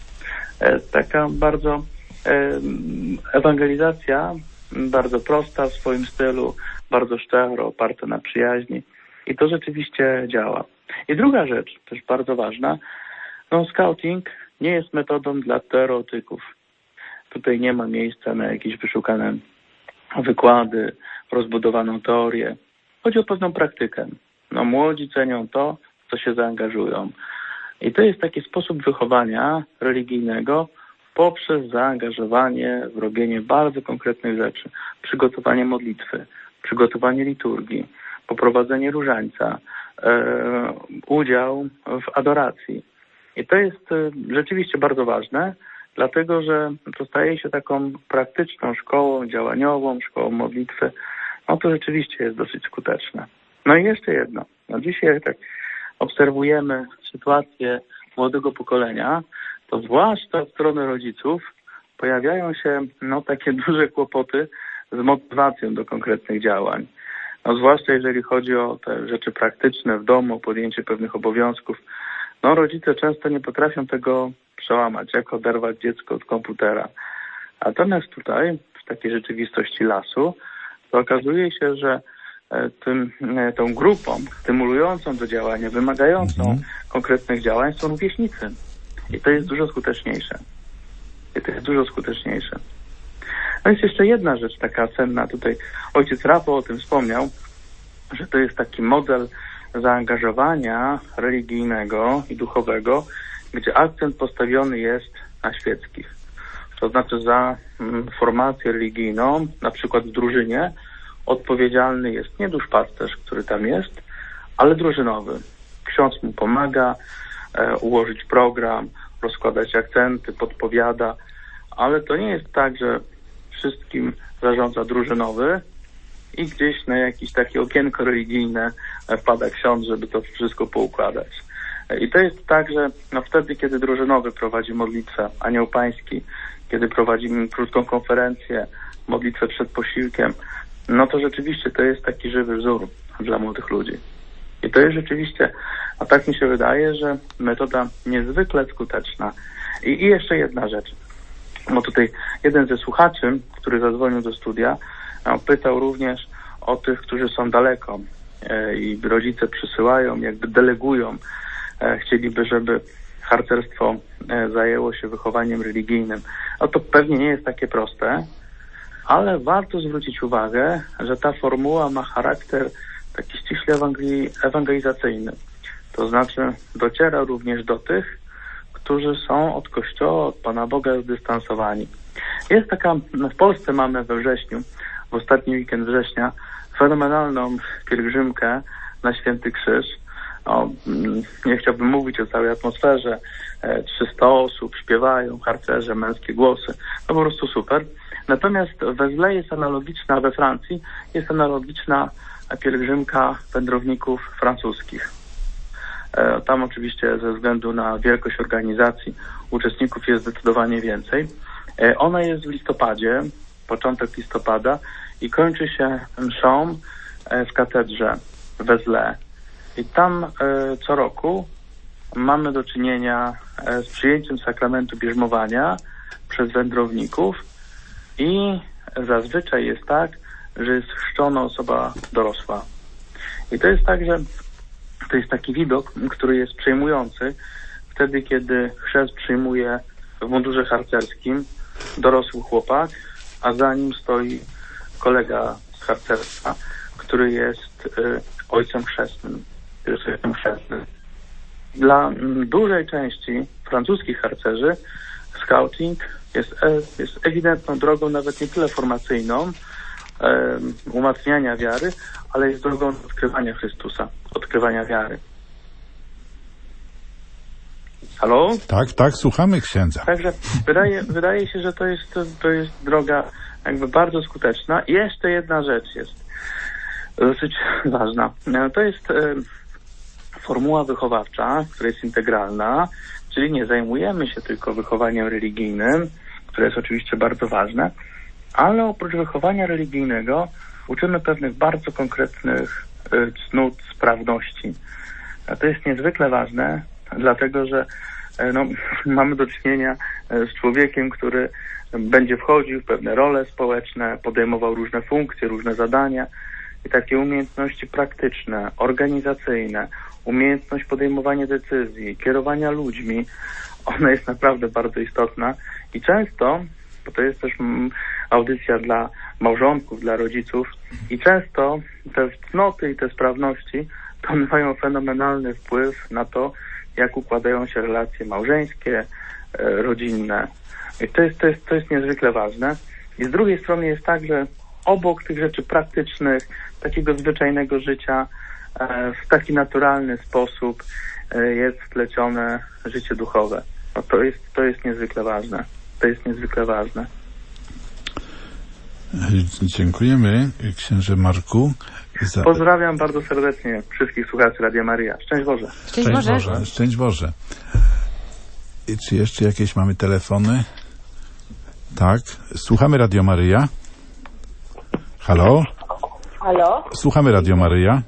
E, taka bardzo e, ewangelizacja, bardzo prosta w swoim stylu, bardzo szczero, oparta na przyjaźni i to rzeczywiście działa. I druga rzecz, też bardzo ważna, no scouting nie jest metodą dla teoretyków. Tutaj nie ma miejsca na jakieś wyszukane wykłady, rozbudowaną teorię. Chodzi o pewną praktykę. No młodzi cenią to, w co się zaangażują. I to jest taki sposób wychowania religijnego poprzez zaangażowanie w robienie bardzo konkretnych rzeczy. Przygotowanie modlitwy, przygotowanie liturgii, poprowadzenie różańca, e, udział w adoracji. I to jest e, rzeczywiście bardzo ważne, dlatego że to staje się taką praktyczną szkołą działaniową, szkołą modlitwy. No to rzeczywiście jest dosyć skuteczne. No i jeszcze jedno. No dzisiaj tak obserwujemy sytuację młodego pokolenia, to zwłaszcza od strony rodziców pojawiają się no takie duże kłopoty z motywacją do konkretnych działań. No zwłaszcza jeżeli chodzi o te rzeczy praktyczne w domu, podjęcie pewnych obowiązków. No rodzice często nie potrafią tego przełamać, jak oderwać dziecko od komputera. Natomiast tutaj, w takiej rzeczywistości lasu, to okazuje się, że tym, tą grupą stymulującą do działania, wymagającą mhm. konkretnych działań są rówieśnicy. I to jest dużo skuteczniejsze. I to jest dużo skuteczniejsze. No jest jeszcze jedna rzecz taka cenna. Tutaj ojciec Rafał o tym wspomniał, że to jest taki model zaangażowania religijnego i duchowego, gdzie akcent postawiony jest na świeckich. To znaczy za mm, formację religijną, na przykład w drużynie, odpowiedzialny jest nie duszpasterz, który tam jest, ale drużynowy. Ksiądz mu pomaga e, ułożyć program, rozkładać akcenty, podpowiada, ale to nie jest tak, że wszystkim zarządza drużynowy i gdzieś na jakieś takie okienko religijne wpada ksiądz, żeby to wszystko poukładać. I to jest tak, że no wtedy, kiedy drużynowy prowadzi modlitwę, anioł pański, kiedy prowadzimy krótką konferencję, modlitwę przed posiłkiem, no to rzeczywiście to jest taki żywy wzór dla młodych ludzi. I to jest rzeczywiście, a tak mi się wydaje, że metoda niezwykle skuteczna. I, i jeszcze jedna rzecz. Bo tutaj jeden ze słuchaczy, który zadzwonił do studia, pytał również o tych, którzy są daleko e, i rodzice przysyłają, jakby delegują. E, chcieliby, żeby harcerstwo e, zajęło się wychowaniem religijnym. No to pewnie nie jest takie proste, ale warto zwrócić uwagę, że ta formuła ma charakter taki ściśle ewangeli- ewangelizacyjny. To znaczy dociera również do tych, którzy są od Kościoła, od Pana Boga zdystansowani. Jest taka, w Polsce mamy we wrześniu, w ostatni weekend września, fenomenalną pielgrzymkę na Święty Krzyż. O, nie chciałbym mówić o całej atmosferze. trzysta osób śpiewają, harcerze, męskie głosy. To po prostu super. Natomiast we Wesley jest analogiczna, we Francji jest analogiczna pielgrzymka wędrowników francuskich. Tam oczywiście ze względu na wielkość organizacji uczestników jest zdecydowanie więcej. Ona jest w listopadzie, początek listopada i kończy się mszą w katedrze w Wesley. I tam co roku mamy do czynienia z przyjęciem sakramentu bierzmowania przez wędrowników i zazwyczaj jest tak, że jest chrzczona osoba dorosła. I to jest tak, że to jest taki widok, który jest przejmujący wtedy, kiedy chrzest przyjmuje w mundurze harcerskim dorosły chłopak, a za nim stoi kolega z harcerstwa, który jest y, ojcem chrzestnym. Jest ojcem chrzestnym. Dla m, dużej części francuskich harcerzy scouting jest, e, jest ewidentną drogą, nawet nie tyle formacyjną, e, umacniania wiary, ale jest drogą odkrywania Chrystusa, odkrywania wiary. Halo? Tak, tak, słuchamy księdza. Także wydaje, wydaje się, że to jest, to jest droga jakby bardzo skuteczna. I jeszcze jedna rzecz jest dosyć ważna. To jest e, formuła wychowawcza, która jest integralna, czyli nie zajmujemy się tylko wychowaniem religijnym, które jest oczywiście bardzo ważne, ale oprócz wychowania religijnego uczymy pewnych bardzo konkretnych e, cnót, sprawności. A to jest niezwykle ważne, dlatego że no, mamy do czynienia z człowiekiem, który będzie wchodził w pewne role społeczne, podejmował różne funkcje, różne zadania i takie umiejętności praktyczne, organizacyjne, umiejętność podejmowania decyzji, kierowania ludźmi, ona jest naprawdę bardzo istotna i często, bo to jest też audycja dla małżonków, dla rodziców i często te cnoty i te sprawności to one mają fenomenalny wpływ na to, jak układają się relacje małżeńskie, rodzinne. I to jest, to jest, to jest niezwykle ważne. I z drugiej strony jest tak, że obok tych rzeczy praktycznych, takiego zwyczajnego życia, w taki naturalny sposób jest wplecione życie duchowe. No to jest, to jest niezwykle ważne. To jest niezwykle ważne. Dziękujemy, księże Marku. Za... Pozdrawiam bardzo serdecznie wszystkich słuchaczy Radia Maryja. Szczęść Boże. Szczęść Boże. Boże. Szczęść Boże. I czy jeszcze jakieś mamy telefony? Tak. Słuchamy Radio Maryja. Halo? Halo? Słuchamy Radio Maryja.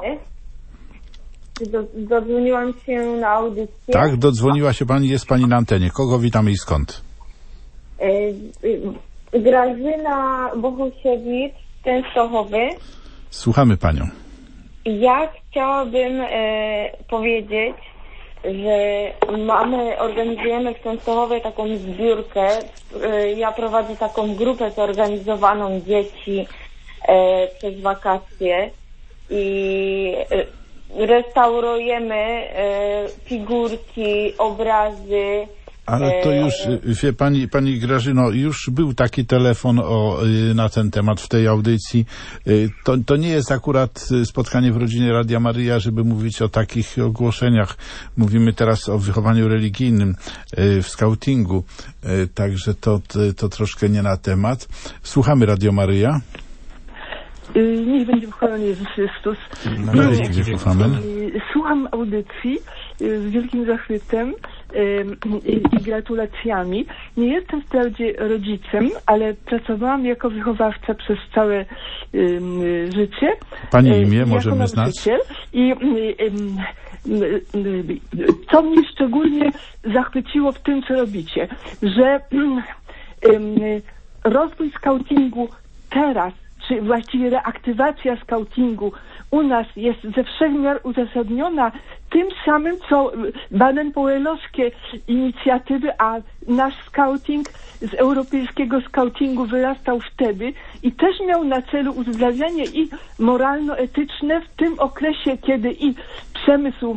Do, dodzwoniłam się na audycję. Tak, dodzwoniła się pani, jest pani na antenie. Kogo witamy i skąd? E, e, Grażyna Bohusiewicz z Częstochowy. Słuchamy panią. Ja chciałabym e, powiedzieć, że mamy, organizujemy w Częstochowie taką zbiórkę. E, ja prowadzę taką grupę zorganizowaną dzieci e, przez wakacje i e, restaurujemy e, figurki, obrazy. Ale to już, wie pani, pani Grażyno, już był taki telefon o, na ten temat w tej audycji. To, to nie jest akurat spotkanie w rodzinie Radia Maryja, żeby mówić o takich ogłoszeniach. Mówimy teraz o wychowaniu religijnym w skautingu, także to, to, to troszkę nie na temat. Słuchamy Radio Maryja. Niech będzie pochwalony Jezus Chrystus. No, słuchamy. Słucham audycji z wielkim zachwytem i gratulacjami. Nie jestem wprawdzie rodzicem, ale pracowałam jako wychowawca przez całe życie. Pani imię możemy znać? I co mnie szczególnie zachwyciło w tym, co robicie, że rozwój skautingu teraz, czy właściwie reaktywacja skautingu u nas jest ze wszech miar uzasadniona tym samym, co baden-powellowskie inicjatywy, a nasz skauting z europejskiego skautingu wyrastał wtedy i też miał na celu uzdrawianie i moralno-etyczne w tym okresie, kiedy i przemysł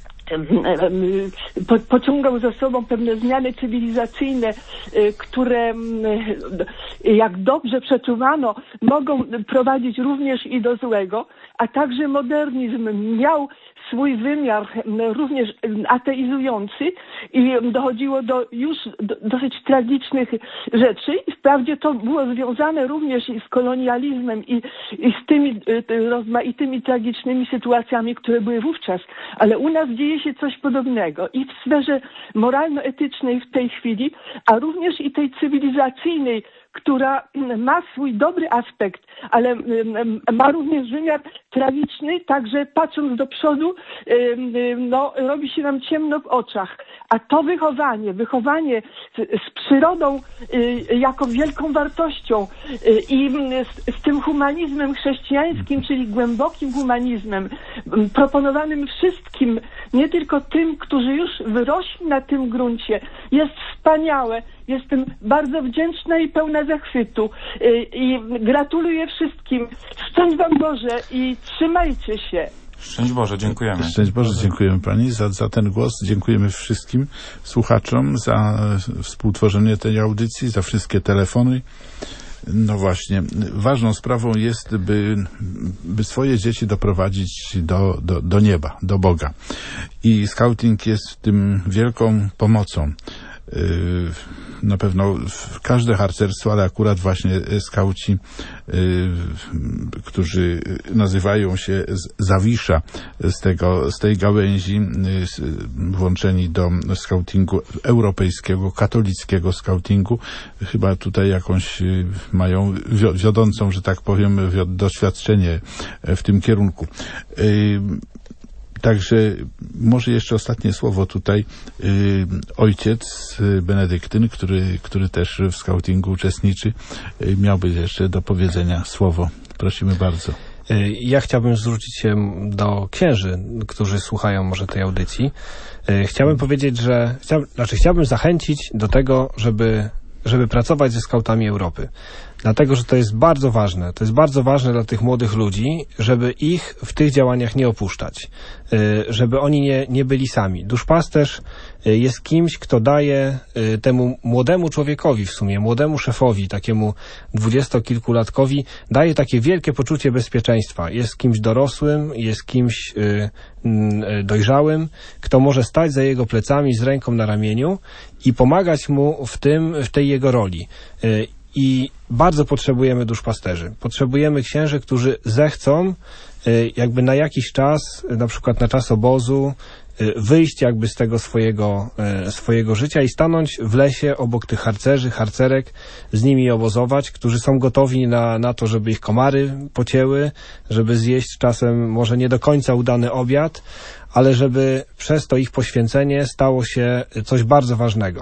Po, pociągał za sobą pewne zmiany cywilizacyjne, które jak dobrze przeczuwano, mogą prowadzić również i do złego, a także modernizm miał swój wymiar również ateizujący i dochodziło do już do, dosyć tragicznych rzeczy. I wprawdzie to było związane również i z kolonializmem i, i z tymi rozmaitymi tragicznymi sytuacjami, które były wówczas, ale u nas dzieje się coś podobnego i w sferze moralno-etycznej w tej chwili, a również i tej cywilizacyjnej, która ma swój dobry aspekt, ale ma również wymiar tragiczny, także patrząc do przodu, no, robi się nam ciemno w oczach. A to wychowanie, wychowanie z, z przyrodą jako wielką wartością i z, z tym humanizmem chrześcijańskim, czyli głębokim humanizmem, proponowanym wszystkim, nie tylko tym, którzy już wyrośli na tym gruncie, jest wspaniałe. Jestem bardzo wdzięczna i pełna zachwytu i gratuluję wszystkim. Szczęść Wam Boże i trzymajcie się. Szczęść Boże, dziękujemy. Szczęść Boże, dziękujemy Pani za, za ten głos. Dziękujemy wszystkim słuchaczom za współtworzenie tej audycji, za wszystkie telefony. No właśnie, ważną sprawą jest, by, by swoje dzieci doprowadzić do, do, do nieba, do Boga. I skauting jest w tym wielką pomocą. Na pewno każde harcerstwo, ale akurat właśnie skauci, którzy nazywają się Zawisza, z tego, z tej gałęzi, włączeni do skautingu europejskiego, katolickiego skautingu, chyba tutaj jakąś mają wiodącą, że tak powiem, doświadczenie w tym kierunku. Także może jeszcze ostatnie słowo tutaj. Y, ojciec Benedyktyn, który, który też w skautingu uczestniczy, y, miałby jeszcze do powiedzenia słowo. Prosimy bardzo. Ja chciałbym zwrócić się do księży, którzy słuchają może tej audycji. Chciałbym powiedzieć, że chciał, znaczy chciałbym zachęcić do tego, żeby, żeby pracować ze skautami Europy. Dlatego, że to jest bardzo ważne. To jest bardzo ważne dla tych młodych ludzi, żeby ich w tych działaniach nie opuszczać. Żeby oni nie, nie byli sami. Duszpasterz jest kimś, kto daje temu młodemu człowiekowi w sumie, młodemu szefowi, takiemu dwudziestokilkulatkowi, daje takie wielkie poczucie bezpieczeństwa. Jest kimś dorosłym, jest kimś dojrzałym, kto może stać za jego plecami z ręką na ramieniu i pomagać mu w tym, w tej jego roli. I bardzo potrzebujemy duszpasterzy. Potrzebujemy księży, którzy zechcą jakby na jakiś czas, na przykład na czas obozu, wyjść jakby z tego swojego, swojego życia i stanąć w lesie obok tych harcerzy, harcerek, z nimi obozować, którzy są gotowi na, na to, żeby ich komary pocięły, żeby zjeść czasem może nie do końca udany obiad, ale żeby przez to ich poświęcenie stało się coś bardzo ważnego.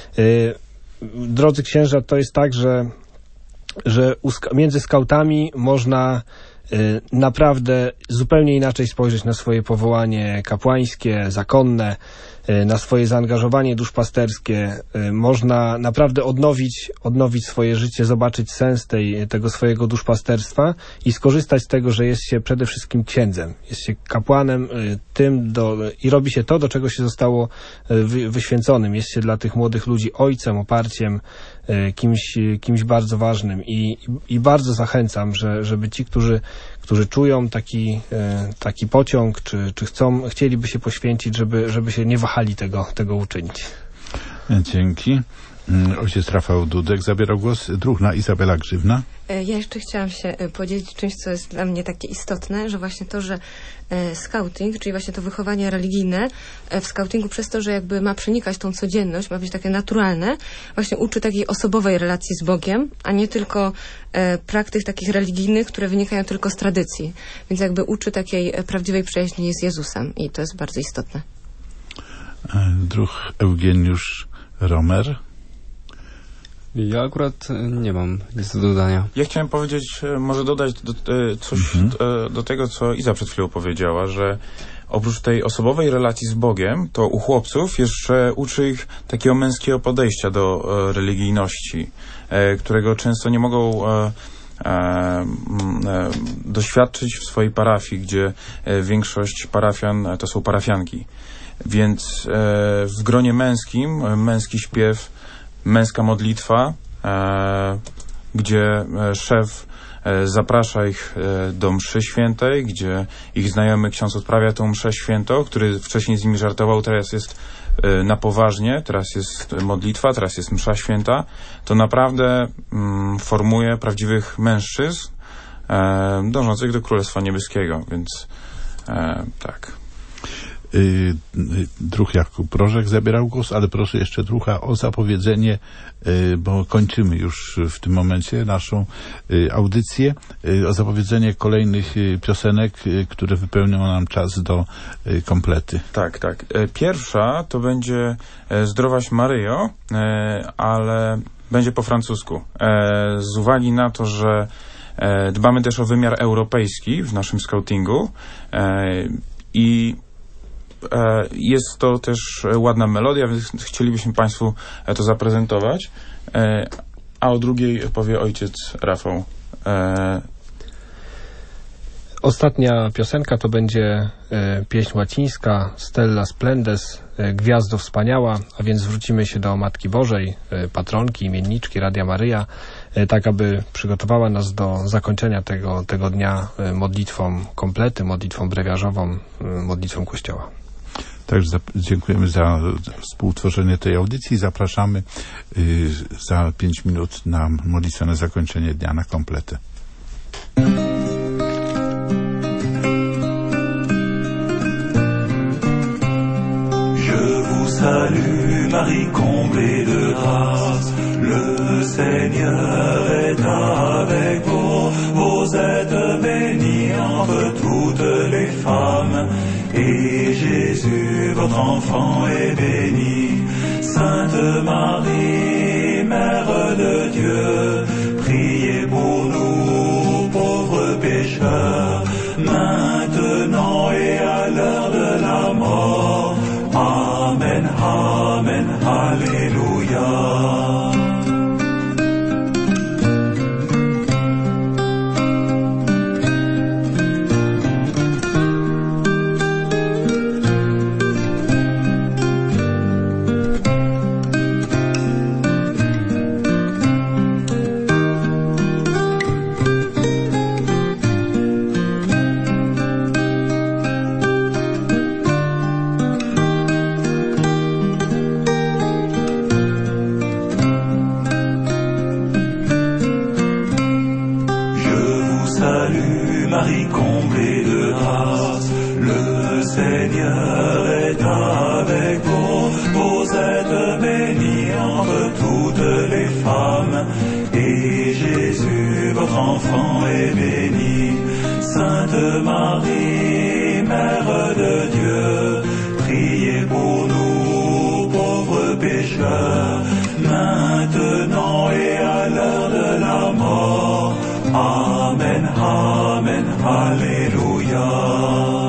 Drodzy księża, to jest tak, że, że między skautami można y, naprawdę zupełnie inaczej spojrzeć na swoje powołanie kapłańskie, zakonne, y, na swoje zaangażowanie duszpasterskie. Y, można naprawdę odnowić, odnowić swoje życie, zobaczyć sens tej, tego swojego duszpasterstwa i skorzystać z tego, że jest się przede wszystkim księdzem. Jest się kapłanem y, tym do, i robi się to, do czego się zostało y, wy, wyświęconym. Jest się dla tych młodych ludzi ojcem, oparciem, y, kimś, kimś bardzo ważnym. I, i bardzo zachęcam, że, żeby ci, którzy, którzy czują taki, y, taki pociąg, czy, czy chcą, chcieliby się poświęcić, żeby, żeby się nie wahali tego, tego uczynić. Dzięki. Ojciec Rafał Dudek zabierał głos, druhna Izabela Grzywna. Ja jeszcze chciałam się podzielić czymś, co jest dla mnie takie istotne, że właśnie to, że skauting, czyli właśnie to wychowanie religijne w skautingu przez to, że jakby ma przenikać tą codzienność, ma być takie naturalne, właśnie uczy takiej osobowej relacji z Bogiem, a nie tylko praktyk takich religijnych, które wynikają tylko z tradycji. Więc jakby uczy takiej prawdziwej przyjaźni z Jezusem i to jest bardzo istotne. Druh Eugeniusz Romer. Ja akurat nie mam nic do dodania. Ja chciałem powiedzieć, może dodać do, coś mhm. do, do tego, co Iza przed chwilą powiedziała, że oprócz tej osobowej relacji z Bogiem, to u chłopców jeszcze uczy ich takiego męskiego podejścia do e, religijności, e, którego często nie mogą e, e, e, doświadczyć w swojej parafii, gdzie e, większość parafian to są parafianki. Więc e, w gronie męskim męski śpiew, męska modlitwa, e, gdzie e, szef e, zaprasza ich e, do mszy świętej, gdzie ich znajomy ksiądz odprawia tą mszę świętą, który wcześniej z nimi żartował, teraz jest e, na poważnie, teraz jest modlitwa, teraz jest msza święta, to naprawdę mm, formuje prawdziwych mężczyzn e, dążących do Królestwa Niebieskiego, więc e, tak. Druh Jakub Rożek zabierał głos, ale proszę jeszcze druha o zapowiedzenie, bo kończymy już w tym momencie naszą audycję, o zapowiedzenie kolejnych piosenek, które wypełnią nam czas do komplety. Tak, tak. Pierwsza to będzie Zdrowaś Maryjo, ale będzie po francusku. Z uwagi na to, że dbamy też o wymiar europejski w naszym skautingu i jest to też ładna melodia, więc chcielibyśmy Państwu to zaprezentować. A o drugiej powie ojciec Rafał. Ostatnia piosenka to będzie pieśń łacińska Stella Splendes, Gwiazdo Wspaniała, a więc zwrócimy się do Matki Bożej, patronki, imienniczki Radia Maryja, tak aby przygotowała nas do zakończenia tego, tego dnia modlitwą komplety, modlitwą brewiarzową, modlitwą Kościoła. Także dziękujemy za współtworzenie tej audycji. Zapraszamy y, za pięć minut na modlitwę na zakończenie dnia na kompletę. Je vous salue, Marie comblée de grâce, le Seigneur est avec vous, vous êtes bénie entre toutes les femmes, et Jésus, votre enfant, est béni. Sainte Marie, Mère de Dieu, priez pour nous, pauvres pécheurs, maintenant et à l'heure de la mort. Amen, Amen, Alléluia. Marie comblée de grâce, le Seigneur est avec vous. Vous êtes bénie entre toutes les femmes, et Jésus, votre enfant, est béni. Sainte Marie, Mère de Dieu, priez pour nous, pauvres pécheurs, maintenant et à l'heure de la mort. Amen, Amen, Alléluia.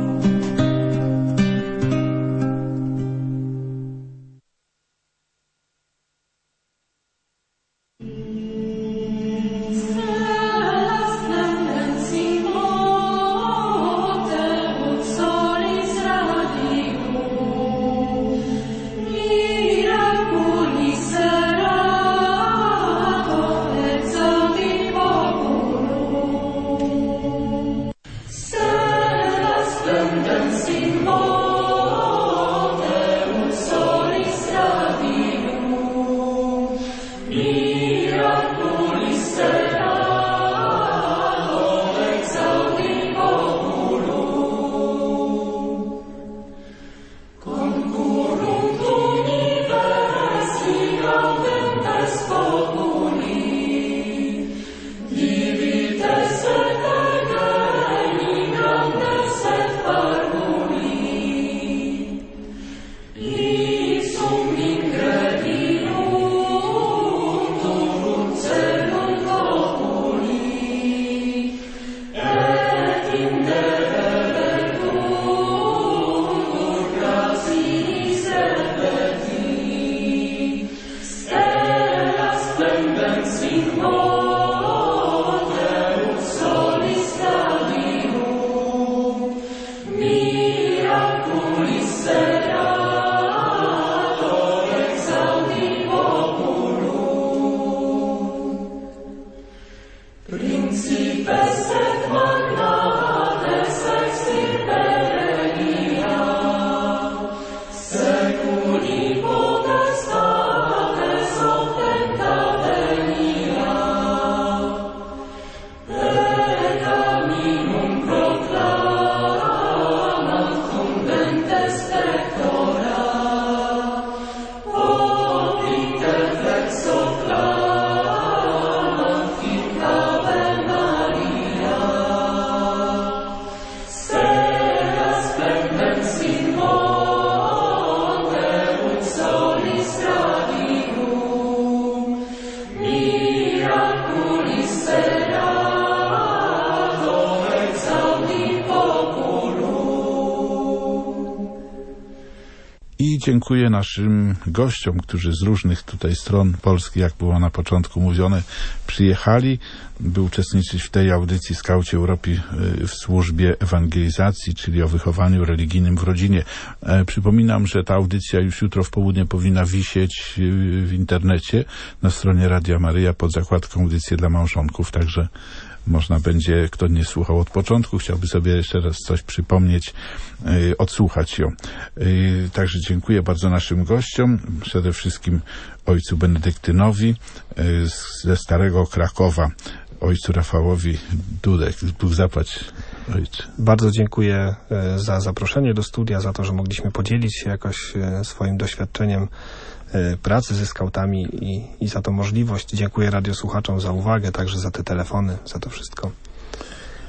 Dziękuję naszym gościom, którzy z różnych tutaj stron Polski, jak było na początku mówione, przyjechali, by uczestniczyć w tej audycji Skauci Europy w służbie ewangelizacji, czyli o wychowaniu religijnym w rodzinie. E, przypominam, że ta audycja już jutro w południe powinna wisieć w internecie na stronie Radia Maryja pod zakładką audycje dla małżonków, także można będzie, kto nie słuchał od początku, chciałby sobie jeszcze raz coś przypomnieć, yy, odsłuchać ją. Yy, także dziękuję bardzo naszym gościom, przede wszystkim ojcu Benedyktynowi yy, ze Starego Krakowa, ojcu Rafałowi Dudek. Bóg zapłać, ojcze. Bardzo dziękuję yy, za zaproszenie do studia, za to, że mogliśmy podzielić się jakoś yy, swoim doświadczeniem pracy ze skautami i, i za tą możliwość. Dziękuję radiosłuchaczom za uwagę, także za te telefony, za to wszystko.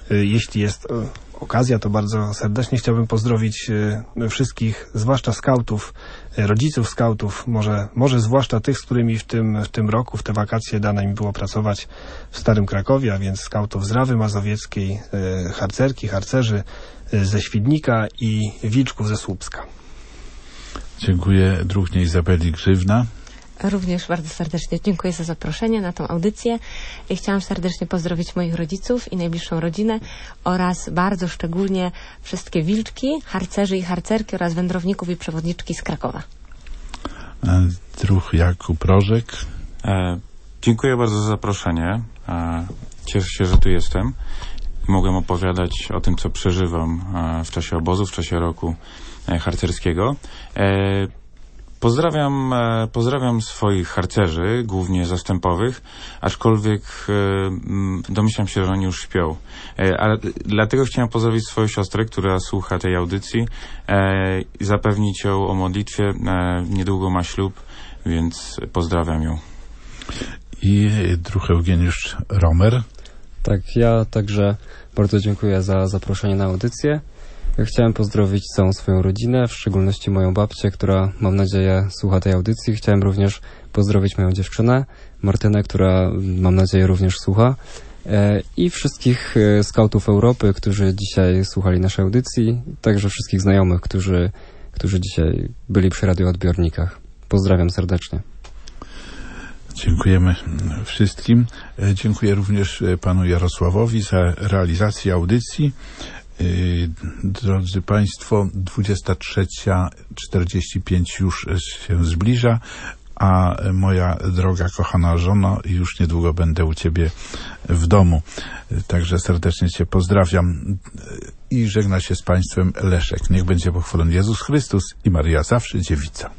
Jeśli jest okazja, to bardzo serdecznie chciałbym pozdrowić wszystkich, zwłaszcza skautów, rodziców skautów, może, może zwłaszcza tych, z którymi w tym, w tym roku, w te wakacje dane mi było pracować w Starym Krakowie, a więc skautów z Rawy Mazowieckiej, harcerki, harcerzy ze Świdnika i Wilczków ze Słupska. Dziękuję druhnie Izabeli Grzywna. Również bardzo serdecznie dziękuję za zaproszenie na tą audycję i chciałam serdecznie pozdrowić moich rodziców i najbliższą rodzinę oraz bardzo szczególnie wszystkie wilczki, harcerzy i harcerki oraz wędrowników i przewodniczki z Krakowa. Druh Jakub Rożek. E, dziękuję bardzo za zaproszenie. E, cieszę się, że tu jestem. Mogłem opowiadać o tym, co przeżywam e, w czasie obozu, w czasie roku e, harcerskiego. E, Pozdrawiam, pozdrawiam swoich harcerzy, głównie zastępowych, aczkolwiek e, domyślam się, że oni już śpią. E, ale dlatego chciałem pozdrowić swoją siostrę, która słucha tej audycji e, i zapewnić ją o modlitwie. E, niedługo ma ślub, więc pozdrawiam ją. I druh Eugeniusz Romer. Tak, ja także bardzo dziękuję za zaproszenie na audycję. Chciałem pozdrowić całą swoją rodzinę, w szczególności moją babcię, która, mam nadzieję, słucha tej audycji. Chciałem również pozdrowić moją dziewczynę, Martynę, która, mam nadzieję, również słucha. I wszystkich skautów Europy, którzy dzisiaj słuchali naszej audycji, także wszystkich znajomych, którzy, którzy dzisiaj byli przy radioodbiornikach. Pozdrawiam serdecznie. Dziękujemy wszystkim. Dziękuję również panu Jarosławowi za realizację audycji. Drodzy Państwo, dwudziesta trzecia czterdzieści pięć już się zbliża, a moja droga, kochana żono, już niedługo będę u Ciebie w domu. Także serdecznie Cię pozdrawiam i żegna się z Państwem Leszek. Niech będzie pochwalony Jezus Chrystus i Maryja zawsze dziewica.